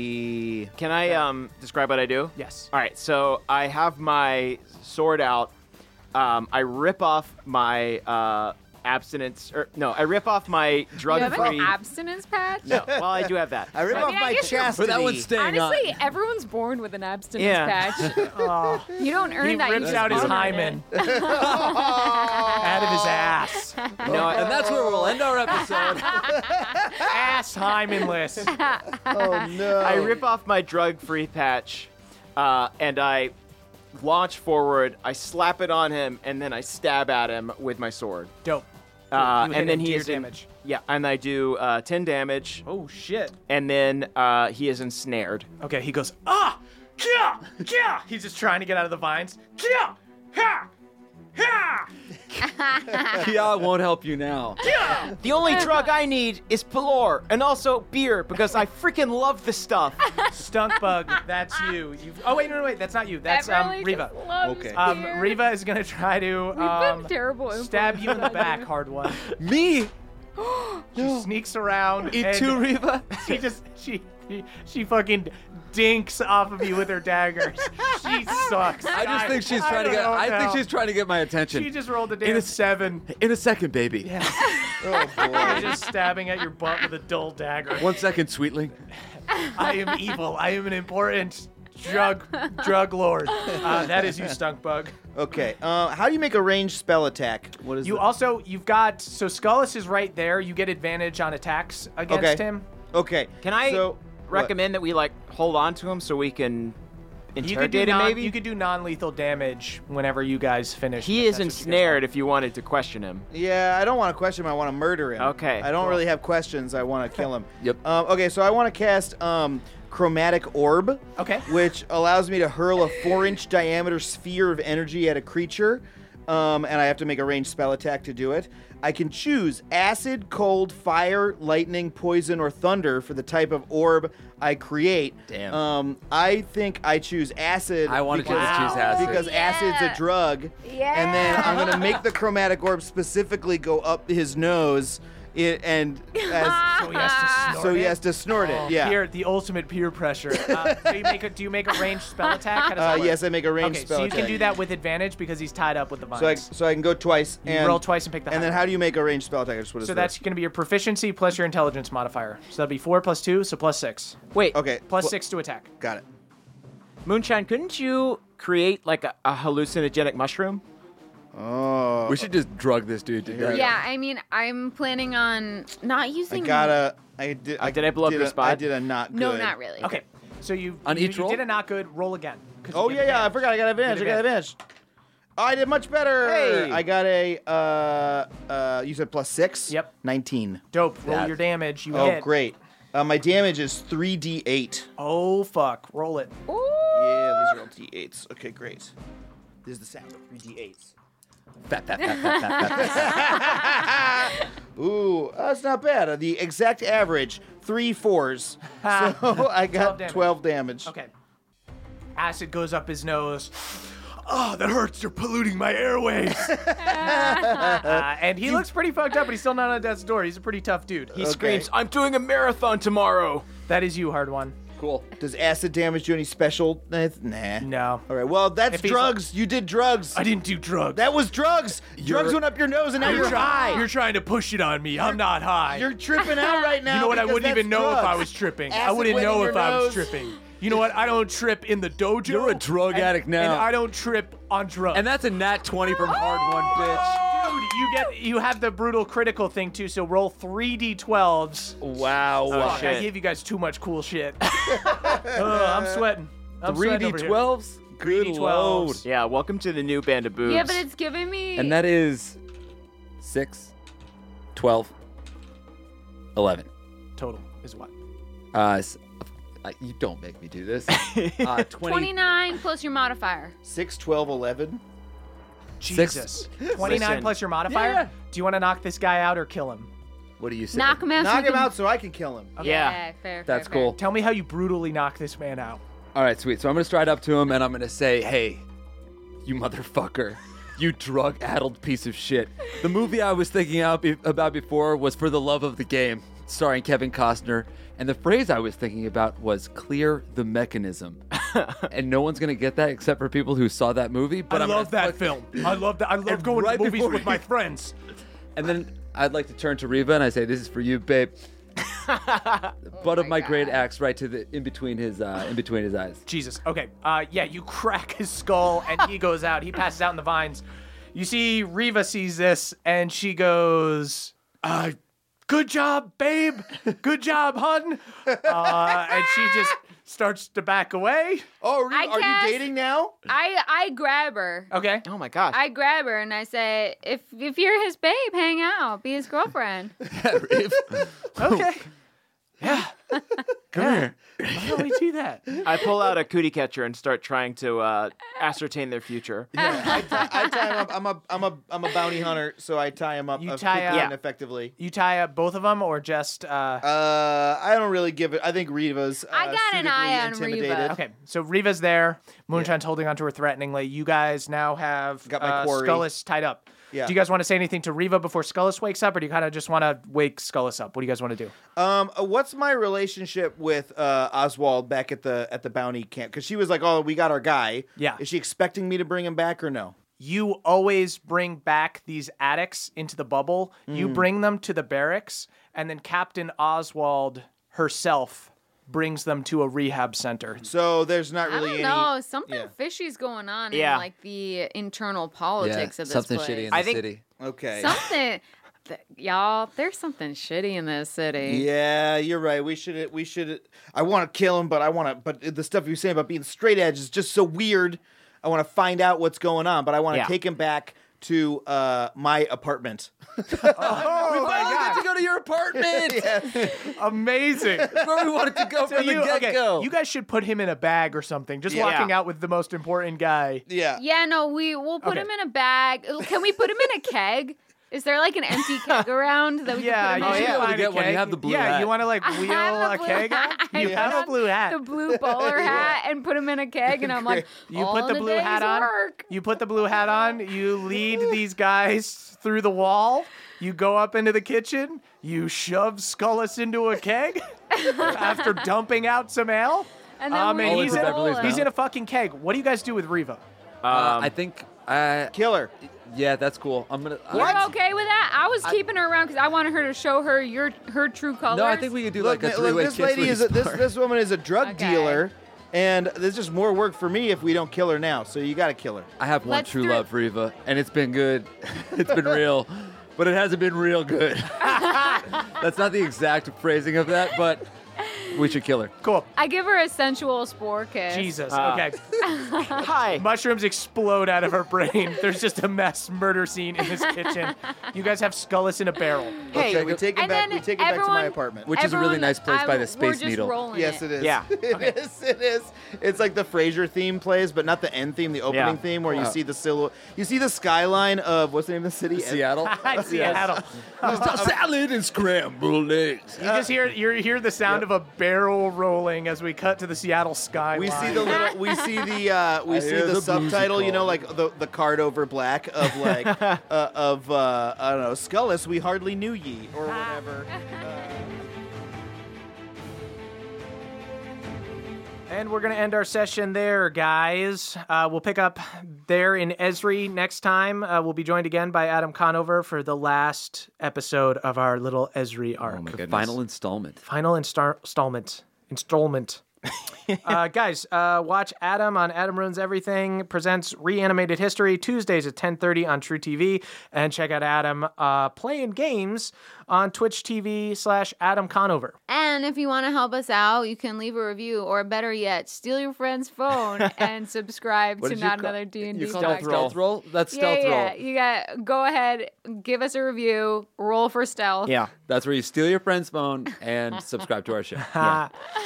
[SPEAKER 6] memory.
[SPEAKER 5] Can I um, describe what I do?
[SPEAKER 3] Yes.
[SPEAKER 5] All right, so I have my sword out um, I rip off my uh, abstinence. Or no, I rip off my
[SPEAKER 7] You have
[SPEAKER 5] drug-free.
[SPEAKER 7] an abstinence patch?
[SPEAKER 5] No, well, I do have that.
[SPEAKER 6] I rip
[SPEAKER 7] I
[SPEAKER 6] off
[SPEAKER 7] mean, I
[SPEAKER 6] my
[SPEAKER 7] guess you're-
[SPEAKER 6] chastity.
[SPEAKER 4] But that one's staying
[SPEAKER 7] Honestly,
[SPEAKER 4] on.
[SPEAKER 7] everyone's born with an abstinence
[SPEAKER 5] Yeah.
[SPEAKER 7] patch.
[SPEAKER 3] Oh,
[SPEAKER 7] You don't earn
[SPEAKER 3] he
[SPEAKER 7] that. you
[SPEAKER 3] rips
[SPEAKER 7] just
[SPEAKER 3] out his
[SPEAKER 7] earn
[SPEAKER 3] hymen
[SPEAKER 7] it.
[SPEAKER 3] out of his ass.
[SPEAKER 5] No, I-
[SPEAKER 4] And that's where we'll end our episode.
[SPEAKER 3] Ass hymenless.
[SPEAKER 6] Oh no!
[SPEAKER 5] I rip off my drug-free patch, uh, and I launch forward. I slap it on him, and then I stab at him with my sword.
[SPEAKER 3] Dope.
[SPEAKER 5] Uh,
[SPEAKER 3] You hit
[SPEAKER 5] and then
[SPEAKER 3] him,
[SPEAKER 5] he
[SPEAKER 3] do
[SPEAKER 5] is
[SPEAKER 3] your
[SPEAKER 5] in-
[SPEAKER 3] damage.
[SPEAKER 5] Yeah, and I do uh, ten damage,
[SPEAKER 3] Oh shit.
[SPEAKER 5] and then uh, he is ensnared.
[SPEAKER 3] Okay, he goes, ah, kia, kia. He's just trying to get out of the vines. Kia, ha, ha.
[SPEAKER 4] Kia won't help you now.
[SPEAKER 5] The only drug I need is Pelor, and also beer, because I freaking love this stuff.
[SPEAKER 3] Stunk bug, that's you. You've, oh wait, no, no, wait, that's not you. That's um,
[SPEAKER 7] Beverly
[SPEAKER 3] Riva.
[SPEAKER 7] just loves
[SPEAKER 6] Okay.
[SPEAKER 3] Um,
[SPEAKER 7] beer.
[SPEAKER 3] Riva is gonna try to
[SPEAKER 7] We've
[SPEAKER 3] um,
[SPEAKER 7] been terrible
[SPEAKER 3] stab you in the
[SPEAKER 7] influences
[SPEAKER 3] back,
[SPEAKER 7] on you.
[SPEAKER 3] hard one.
[SPEAKER 4] Me?
[SPEAKER 3] She sneaks around.
[SPEAKER 4] Eat
[SPEAKER 3] and
[SPEAKER 4] two, Riva?
[SPEAKER 3] She just she she, she fucking dinks off of you with her daggers. She sucks.
[SPEAKER 4] I just think she's
[SPEAKER 3] I
[SPEAKER 4] trying to
[SPEAKER 3] don't
[SPEAKER 4] get.
[SPEAKER 3] know
[SPEAKER 4] I think
[SPEAKER 3] now.
[SPEAKER 4] she's trying to get my attention.
[SPEAKER 3] She just rolled a
[SPEAKER 4] In
[SPEAKER 3] damn
[SPEAKER 4] a-
[SPEAKER 3] seven.
[SPEAKER 4] In a second, baby.
[SPEAKER 6] Oh boy!
[SPEAKER 3] You're just stabbing at your butt with a dull dagger.
[SPEAKER 4] One second, sweetling.
[SPEAKER 3] I am evil. I am an important drug drug lord. Uh, that is you, Stunk Bug.
[SPEAKER 6] Okay. Uh, how do you make a ranged spell attack? What is
[SPEAKER 3] You
[SPEAKER 6] it?
[SPEAKER 3] also you've got so Skullus is right there. You get advantage on attacks against
[SPEAKER 6] Okay.
[SPEAKER 3] him.
[SPEAKER 6] Okay.
[SPEAKER 5] Can I
[SPEAKER 6] so, what?
[SPEAKER 5] recommend that we like hold on to him so we can
[SPEAKER 3] You could do
[SPEAKER 5] interrogate him?
[SPEAKER 3] non,
[SPEAKER 5] Maybe
[SPEAKER 3] you could do non-lethal damage whenever you guys finish.
[SPEAKER 5] he
[SPEAKER 3] if
[SPEAKER 5] is
[SPEAKER 3] that's what you guys
[SPEAKER 5] ensnared. If you wanted to question him.
[SPEAKER 6] Yeah, I don't want to question him. I want to murder him.
[SPEAKER 5] Okay,
[SPEAKER 6] I don't
[SPEAKER 5] cool.
[SPEAKER 6] really have questions. I want to kill him.
[SPEAKER 4] Yep.
[SPEAKER 6] Um, okay, so I want to cast um, Chromatic Orb.
[SPEAKER 3] Okay.
[SPEAKER 6] Which allows me to hurl a four-inch diameter sphere of energy at a creature, um, and I have to make a ranged spell attack to do it. I can choose acid, cold, fire, lightning, poison, or thunder for the type of orb I create.
[SPEAKER 4] Damn.
[SPEAKER 6] Um, I think I choose acid.
[SPEAKER 4] I wanted you to
[SPEAKER 6] because-
[SPEAKER 4] choose acid.
[SPEAKER 6] because acid's
[SPEAKER 7] Yeah.
[SPEAKER 6] a drug. And then I'm gonna make the chromatic orb specifically go up his nose, it, and as,
[SPEAKER 3] So he has to snort
[SPEAKER 6] so he
[SPEAKER 3] it?
[SPEAKER 6] has to snort
[SPEAKER 3] Oh,
[SPEAKER 6] it. Yeah.
[SPEAKER 3] Peer, the ultimate peer pressure. Uh, do you make a do you make a ranged spell attack? How does
[SPEAKER 6] Uh,
[SPEAKER 3] that work?
[SPEAKER 6] yes, I make a ranged
[SPEAKER 3] okay,
[SPEAKER 6] spell
[SPEAKER 3] so you
[SPEAKER 6] attack.
[SPEAKER 3] can do that with advantage because he's tied up with the vines.
[SPEAKER 6] So I, so I can go twice.
[SPEAKER 3] You
[SPEAKER 6] and
[SPEAKER 3] roll twice and pick the
[SPEAKER 6] And then
[SPEAKER 3] higher.
[SPEAKER 6] how do you make a ranged spell attack? I just what is
[SPEAKER 3] So
[SPEAKER 6] this?
[SPEAKER 3] that's going to be your proficiency plus your intelligence modifier. So that'd be four plus two, so plus six.
[SPEAKER 5] Wait,
[SPEAKER 6] Okay.
[SPEAKER 3] Plus
[SPEAKER 6] well,
[SPEAKER 3] six to attack.
[SPEAKER 6] Got it.
[SPEAKER 5] Moonshine, couldn't you create like a, a hallucinogenic mushroom?
[SPEAKER 6] Oh.
[SPEAKER 4] We should just drug this dude to death.
[SPEAKER 7] Yeah, I mean, I'm planning on not
[SPEAKER 6] I
[SPEAKER 7] using.
[SPEAKER 6] gotta. I did. I
[SPEAKER 5] did I blow up
[SPEAKER 6] did
[SPEAKER 5] your
[SPEAKER 6] a-
[SPEAKER 5] spot?
[SPEAKER 6] I did a not good.
[SPEAKER 7] No, not really.
[SPEAKER 3] Okay. So you
[SPEAKER 4] On
[SPEAKER 3] you,
[SPEAKER 4] each
[SPEAKER 3] you
[SPEAKER 4] roll?
[SPEAKER 3] did a not good. Roll again. 'cause you
[SPEAKER 6] Oh
[SPEAKER 3] get
[SPEAKER 6] yeah, yeah. I
[SPEAKER 3] advantage.
[SPEAKER 6] forgot. I got advantage. I
[SPEAKER 3] Get
[SPEAKER 6] got advantage. Oh, I did much better.
[SPEAKER 5] Hey.
[SPEAKER 6] I got a. Uh, uh, you said plus six.
[SPEAKER 3] Yep.
[SPEAKER 6] Nineteen.
[SPEAKER 3] Dope. Roll
[SPEAKER 4] That-
[SPEAKER 3] your damage. You
[SPEAKER 6] Oh,
[SPEAKER 3] hit.
[SPEAKER 6] great. Uh, my damage is three d eight.
[SPEAKER 3] Oh fuck. Roll it.
[SPEAKER 7] Ooh.
[SPEAKER 6] Yeah, these are all d eights. Okay, great. This is the sound of three d eights.
[SPEAKER 4] Fat, fat, fat, fat, fat, fat, fat.
[SPEAKER 6] Ooh, that's not bad. Uh, the exact average, three fours. So I got
[SPEAKER 3] damage.
[SPEAKER 6] twelve damage.
[SPEAKER 3] Okay. Acid goes up his nose. Oh, that hurts. You're polluting my airways. uh, and he looks pretty fucked up, but he's still not on death's door. He's a pretty tough dude.
[SPEAKER 5] He screams, "I'm doing a marathon tomorrow."
[SPEAKER 3] That is you, hard one.
[SPEAKER 4] Cool.
[SPEAKER 6] Does acid damage do any special? eh, Nah.
[SPEAKER 3] No.
[SPEAKER 6] All right. Well, that's
[SPEAKER 3] If he's-
[SPEAKER 6] drugs. You did drugs.
[SPEAKER 3] I didn't do drugs.
[SPEAKER 6] That was drugs. Drugs went up your nose, and now you're,
[SPEAKER 3] try-
[SPEAKER 6] high.
[SPEAKER 3] You're trying to push it on me. I'm not high.
[SPEAKER 6] You're tripping out right now.
[SPEAKER 3] you know what? I
[SPEAKER 6] because
[SPEAKER 3] wouldn't even
[SPEAKER 6] that's
[SPEAKER 3] know if I
[SPEAKER 6] drugs.
[SPEAKER 3] was tripping. I
[SPEAKER 6] Acid
[SPEAKER 3] wouldn't
[SPEAKER 6] went in
[SPEAKER 3] know
[SPEAKER 6] your
[SPEAKER 3] if I was
[SPEAKER 6] nose.
[SPEAKER 3] tripping. You know what? I don't trip in the dojo.
[SPEAKER 4] You're a drug
[SPEAKER 3] and-
[SPEAKER 4] addict now.
[SPEAKER 3] And I don't trip on drugs.
[SPEAKER 4] And that's a nat twenty from hard one, bitch.
[SPEAKER 3] Dude, you get you have the brutal critical thing too. So roll three d twelves.
[SPEAKER 4] Wow.
[SPEAKER 3] Fuck, I
[SPEAKER 5] shit.
[SPEAKER 3] gave you guys too much cool shit. Ugh, I'm sweating. I'm
[SPEAKER 4] Three
[SPEAKER 3] sweating
[SPEAKER 4] D
[SPEAKER 3] over here.
[SPEAKER 4] twelves. Good
[SPEAKER 3] three d twelves.
[SPEAKER 4] load.
[SPEAKER 5] Yeah, welcome to the new band of boobs.
[SPEAKER 7] Yeah, but it's giving me.
[SPEAKER 4] And that is six, twelve, eleven.
[SPEAKER 3] Total is what?
[SPEAKER 4] Uh, s- uh, you don't make me do this. Uh, twenty.
[SPEAKER 7] twenty-nine plus your modifier.
[SPEAKER 6] Six, twelve, eleven.
[SPEAKER 4] Six.
[SPEAKER 3] Jesus. twenty-nine
[SPEAKER 5] Listen.
[SPEAKER 3] plus your modifier?
[SPEAKER 4] Yeah.
[SPEAKER 3] Do you want to knock this guy out or kill him?
[SPEAKER 4] What do you say?
[SPEAKER 7] Knock him out. so
[SPEAKER 6] Knock
[SPEAKER 7] you
[SPEAKER 6] him
[SPEAKER 7] can-
[SPEAKER 6] out so I can kill him.
[SPEAKER 5] Yeah.
[SPEAKER 7] Yeah, fair.
[SPEAKER 4] That's
[SPEAKER 7] fair, fair.
[SPEAKER 4] cool.
[SPEAKER 3] Tell me how you brutally knock this man out.
[SPEAKER 4] All right, sweet. So I'm gonna stride up to him and I'm gonna say, "Hey, you motherfucker, you drug-addled piece of shit. The movie I was thinking out be- about before was For the Love of the Game,
[SPEAKER 9] starring Kevin Costner. And the phrase I was thinking about was clear the mechanism. And no one's going to get that except for people who saw that movie. But
[SPEAKER 3] I
[SPEAKER 9] I'm
[SPEAKER 3] love
[SPEAKER 9] gonna,
[SPEAKER 3] that film. I love that. I love
[SPEAKER 9] And
[SPEAKER 3] going
[SPEAKER 9] right
[SPEAKER 3] to movies
[SPEAKER 9] before
[SPEAKER 3] with
[SPEAKER 9] we-
[SPEAKER 3] my friends.
[SPEAKER 9] And then I'd like to turn to Reva and I say, this is for you, babe. Butt of my great axe right to the in between his uh, in between his eyes.
[SPEAKER 3] Jesus. Okay. Uh, yeah, you crack his skull and he goes out. He passes out in the vines. You see Reva sees this and she goes, uh, good job, babe. Good job, hun. Uh, and she just starts to back away.
[SPEAKER 6] Oh, are,
[SPEAKER 7] I
[SPEAKER 6] you, are
[SPEAKER 7] guess-
[SPEAKER 6] you dating now?
[SPEAKER 7] I I grab her.
[SPEAKER 3] Okay.
[SPEAKER 5] Oh my gosh.
[SPEAKER 7] I grab her and I say, if if you're his babe, hang out, be his girlfriend.
[SPEAKER 3] Okay. Yeah. Come here. Why don't we do that?
[SPEAKER 5] I pull out a cootie catcher and start trying to uh, ascertain their future.
[SPEAKER 6] Yeah, I, tie, I tie him up. I'm a, I'm a, I'm a bounty hunter, so I tie him up
[SPEAKER 3] You
[SPEAKER 6] uh,
[SPEAKER 3] tie
[SPEAKER 6] quickly
[SPEAKER 3] up-
[SPEAKER 6] and effectively.
[SPEAKER 3] You tie up both of them or just. Uh...
[SPEAKER 6] Uh, I don't really give it. I think Reva's. Uh,
[SPEAKER 7] I got an
[SPEAKER 6] suitably
[SPEAKER 7] eye on
[SPEAKER 6] intimidated.
[SPEAKER 7] Reva.
[SPEAKER 3] Okay, so Reva's there. Moonshine's holding onto her threateningly. You guys now have
[SPEAKER 6] Got my
[SPEAKER 3] uh,
[SPEAKER 6] quarry.
[SPEAKER 3] Scullis tied up.
[SPEAKER 6] Yeah.
[SPEAKER 3] Do you guys want to say anything to Reva before Scullis wakes up, or do you kind of just want to wake Scullis up? What do you guys want to do?
[SPEAKER 6] Um, uh, what's my relationship with uh, Oswald back at the at the bounty camp? Because she was like, "Oh, we got our guy."
[SPEAKER 3] Yeah.
[SPEAKER 6] Is she expecting me to bring him back or no?
[SPEAKER 3] You always bring back these addicts into the bubble.
[SPEAKER 6] Mm.
[SPEAKER 3] You bring them to the barracks, and then Captain Oswald herself brings them to a rehab center.
[SPEAKER 6] So there's not
[SPEAKER 7] I
[SPEAKER 6] really
[SPEAKER 7] don't
[SPEAKER 6] any.
[SPEAKER 7] know. Something
[SPEAKER 6] yeah.
[SPEAKER 7] fishy's going on
[SPEAKER 5] Yeah.
[SPEAKER 7] in like the internal politics
[SPEAKER 9] yeah,
[SPEAKER 7] of this
[SPEAKER 9] something
[SPEAKER 7] place.
[SPEAKER 9] shitty in
[SPEAKER 5] I
[SPEAKER 9] the
[SPEAKER 5] think-
[SPEAKER 9] city.
[SPEAKER 6] Okay.
[SPEAKER 7] Something, th- y'all. There's something shitty in this city.
[SPEAKER 6] Yeah, you're right. We should. We should. I want to kill him, but I want to. But the stuff you're saying about being straight edge is just so weird. I want to find out what's going on, but I want to
[SPEAKER 5] Yeah.
[SPEAKER 6] take him back to uh, my apartment.
[SPEAKER 3] Oh,
[SPEAKER 9] we finally get to go to your apartment.
[SPEAKER 3] Amazing.
[SPEAKER 9] That's where we wanted to go
[SPEAKER 3] So
[SPEAKER 9] from the
[SPEAKER 3] you, okay,
[SPEAKER 9] get-go.
[SPEAKER 3] you guys should put him in a bag or something. Just
[SPEAKER 6] Yeah.
[SPEAKER 3] walking out with the most important guy.
[SPEAKER 6] Yeah.
[SPEAKER 7] Yeah, no, we we'll put
[SPEAKER 3] Okay.
[SPEAKER 7] him in a bag. Can we put him in a keg? Is there like an empty keg around that we
[SPEAKER 3] Yeah,
[SPEAKER 7] can
[SPEAKER 3] you
[SPEAKER 7] put him
[SPEAKER 3] should
[SPEAKER 7] in?
[SPEAKER 9] be able to
[SPEAKER 3] find a
[SPEAKER 9] get one. You
[SPEAKER 3] keg.
[SPEAKER 9] have the blue
[SPEAKER 3] yeah,
[SPEAKER 9] hat.
[SPEAKER 3] you want to like
[SPEAKER 7] I
[SPEAKER 3] wheel
[SPEAKER 7] have
[SPEAKER 3] a
[SPEAKER 7] the blue
[SPEAKER 3] keg on?
[SPEAKER 7] hat.
[SPEAKER 3] You
[SPEAKER 7] I
[SPEAKER 3] have a
[SPEAKER 7] put
[SPEAKER 3] blue hat.
[SPEAKER 7] The blue bowler hat and put him in a keg, and I'm like,
[SPEAKER 3] You
[SPEAKER 7] all
[SPEAKER 3] put the
[SPEAKER 7] in a
[SPEAKER 3] blue hat
[SPEAKER 7] day's
[SPEAKER 3] on.
[SPEAKER 7] work.
[SPEAKER 3] You put the blue hat on. You lead these guys through the wall. You go up into the kitchen. You shove Scullis into a keg after dumping out some ale.
[SPEAKER 7] And then
[SPEAKER 3] Um,
[SPEAKER 7] we
[SPEAKER 3] and he's in,
[SPEAKER 7] roll him.
[SPEAKER 3] he's in a fucking keg. What do you guys do with Reva?
[SPEAKER 9] Uh, I think. Uh,
[SPEAKER 6] Killer.
[SPEAKER 9] yeah, that's cool. I'm gonna.
[SPEAKER 7] You're
[SPEAKER 9] I,
[SPEAKER 7] okay with that? I was keeping her around because I wanted her to show her your her true colors.
[SPEAKER 9] no, I think we could do
[SPEAKER 6] Look,
[SPEAKER 9] like a
[SPEAKER 6] ma- look,
[SPEAKER 9] three-way
[SPEAKER 6] this
[SPEAKER 9] kiss
[SPEAKER 6] lady
[SPEAKER 9] with
[SPEAKER 6] is a, this
[SPEAKER 9] Spark.
[SPEAKER 6] this woman is a drug
[SPEAKER 7] Okay.
[SPEAKER 6] dealer, and there's just more work for me if we don't kill her now. So you got to kill her.
[SPEAKER 9] I have one
[SPEAKER 7] Let's
[SPEAKER 9] true
[SPEAKER 7] do
[SPEAKER 9] love
[SPEAKER 7] it.
[SPEAKER 9] for Eva, and it's been good. It's been real, but it hasn't been real good. That's not the exact phrasing of that, but we should kill her.
[SPEAKER 3] Cool.
[SPEAKER 7] I give her a sensual spore kiss.
[SPEAKER 3] Jesus.
[SPEAKER 5] Uh,
[SPEAKER 3] okay.
[SPEAKER 5] Hi.
[SPEAKER 3] Mushrooms explode out of her brain. There's just a mass murder scene in this kitchen. You guys have Scullis in a barrel.
[SPEAKER 5] Hey,
[SPEAKER 6] Okay, we take him
[SPEAKER 7] And
[SPEAKER 6] back.
[SPEAKER 7] then
[SPEAKER 6] We take him back to my
[SPEAKER 7] everyone-
[SPEAKER 6] apartment.
[SPEAKER 9] Which is a really
[SPEAKER 7] Everyone-
[SPEAKER 9] nice place by
[SPEAKER 7] I'm-
[SPEAKER 9] the Space
[SPEAKER 7] we're just
[SPEAKER 9] Needle.
[SPEAKER 7] rolling
[SPEAKER 6] Yes,
[SPEAKER 7] it.
[SPEAKER 6] it is.
[SPEAKER 5] Yeah.
[SPEAKER 6] It is. It is. It's like the Frasier theme plays, but not the end theme, the opening
[SPEAKER 5] Yeah.
[SPEAKER 6] theme, where you
[SPEAKER 9] Oh.
[SPEAKER 6] see the silhouette. You see the skyline of what's the name of the city?
[SPEAKER 9] Seattle.
[SPEAKER 3] Seattle.
[SPEAKER 9] Salad and scrambled eggs.
[SPEAKER 3] You just hear you hear the sound of a barrel rolling as we cut to the Seattle skyline.
[SPEAKER 6] We see the little. We see the. Uh, we
[SPEAKER 9] I
[SPEAKER 6] see
[SPEAKER 9] hear
[SPEAKER 6] the,
[SPEAKER 9] the
[SPEAKER 6] subtitle. You know,
[SPEAKER 9] music
[SPEAKER 6] like the the card over black of like uh, of uh, I don't know, Scullis. We hardly knew ye or whatever.
[SPEAKER 3] And we're going to end our session there, guys. Uh, we'll pick up there in Esri next time. Uh, we'll be joined again by Adam Conover for the last episode of our little Esri arc.
[SPEAKER 9] The final installment.
[SPEAKER 3] Final instar- installment. Installment. uh, guys, uh, watch Adam on Adam Ruins Everything presents Reanimated History Tuesdays at ten thirty on True T V, and check out Adam uh, playing games on Twitch T V slash Adam Conover.
[SPEAKER 7] And if you want to help us out, you can leave a review, or better yet, steal your friend's phone and subscribe
[SPEAKER 9] What
[SPEAKER 7] to
[SPEAKER 9] did you
[SPEAKER 7] Not
[SPEAKER 9] call-
[SPEAKER 7] Another D and D
[SPEAKER 9] You call that
[SPEAKER 7] podcast.
[SPEAKER 9] stealth roll? That's
[SPEAKER 7] Yeah,
[SPEAKER 9] stealth
[SPEAKER 7] yeah,
[SPEAKER 9] roll.
[SPEAKER 7] you got go ahead, give us a review, roll for stealth.
[SPEAKER 5] Yeah.
[SPEAKER 9] That's where you steal your friend's phone and subscribe to our show.
[SPEAKER 3] Uh,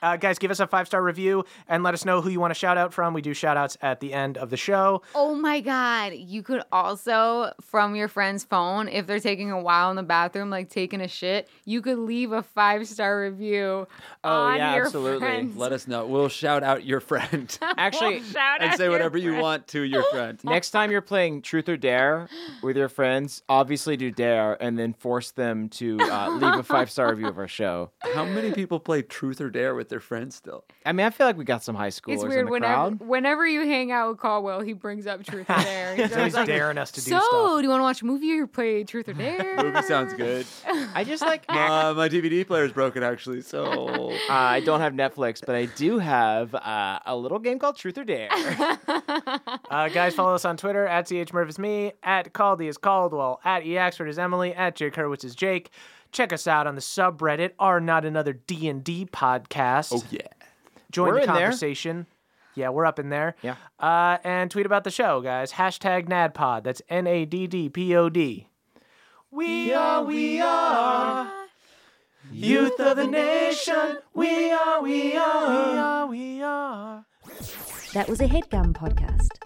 [SPEAKER 3] Uh, guys, give us a five-star review and let us know who you want to shout out from. We do shout-outs at the end of the show.
[SPEAKER 7] Oh my God. You could also, from your friend's phone, if they're taking a while in the bathroom, like taking a shit, you could leave a five-star review
[SPEAKER 5] Oh,
[SPEAKER 7] on
[SPEAKER 5] yeah,
[SPEAKER 7] your
[SPEAKER 5] absolutely.
[SPEAKER 7] friend's-
[SPEAKER 4] Let us know. We'll shout out your friend
[SPEAKER 5] Actually,
[SPEAKER 7] Shout
[SPEAKER 4] and
[SPEAKER 7] out
[SPEAKER 4] say
[SPEAKER 7] your
[SPEAKER 4] whatever you
[SPEAKER 7] friend.
[SPEAKER 4] want to your friend.
[SPEAKER 5] next time you're playing Truth or Dare with your friends, obviously do Dare and then force them to uh, leave a five-star review of our show.
[SPEAKER 4] How many people play Truth or Dare with their friends still?
[SPEAKER 5] I mean, I feel like we got some high schoolers
[SPEAKER 7] It's
[SPEAKER 5] in
[SPEAKER 7] weird
[SPEAKER 5] the
[SPEAKER 7] whenever
[SPEAKER 5] crowd.
[SPEAKER 7] whenever you hang out with Caldwell, he brings up Truth or Dare. He's
[SPEAKER 3] So he's
[SPEAKER 7] always like,
[SPEAKER 3] daring us to do
[SPEAKER 7] so,
[SPEAKER 3] stuff.
[SPEAKER 7] do you want to watch a movie or play Truth or Dare?
[SPEAKER 4] Movie sounds good.
[SPEAKER 5] I just like
[SPEAKER 4] Uh, my D V D player's broken, actually, so...
[SPEAKER 5] Uh, I don't have Netflix, but I do have uh, a little game called Truth or Dare.
[SPEAKER 3] Uh, guys, follow us on Twitter, at C H Murph is me, at Caldy is Caldwell, at E Axford is Emily, at Jake Hurwitz is Jake. Check us out on the subreddit, r not another D and D podcast.
[SPEAKER 4] Oh, yeah.
[SPEAKER 3] Join
[SPEAKER 5] We're
[SPEAKER 3] the
[SPEAKER 5] in there.
[SPEAKER 3] conversation. Yeah, we're up in there.
[SPEAKER 5] Yeah.
[SPEAKER 3] Uh, and tweet about the show, guys. Hashtag NADPOD. That's N A D D P O D. We are, we are, youth of the nation. We are, we are, we are, we are.
[SPEAKER 1] That was a headgum podcast.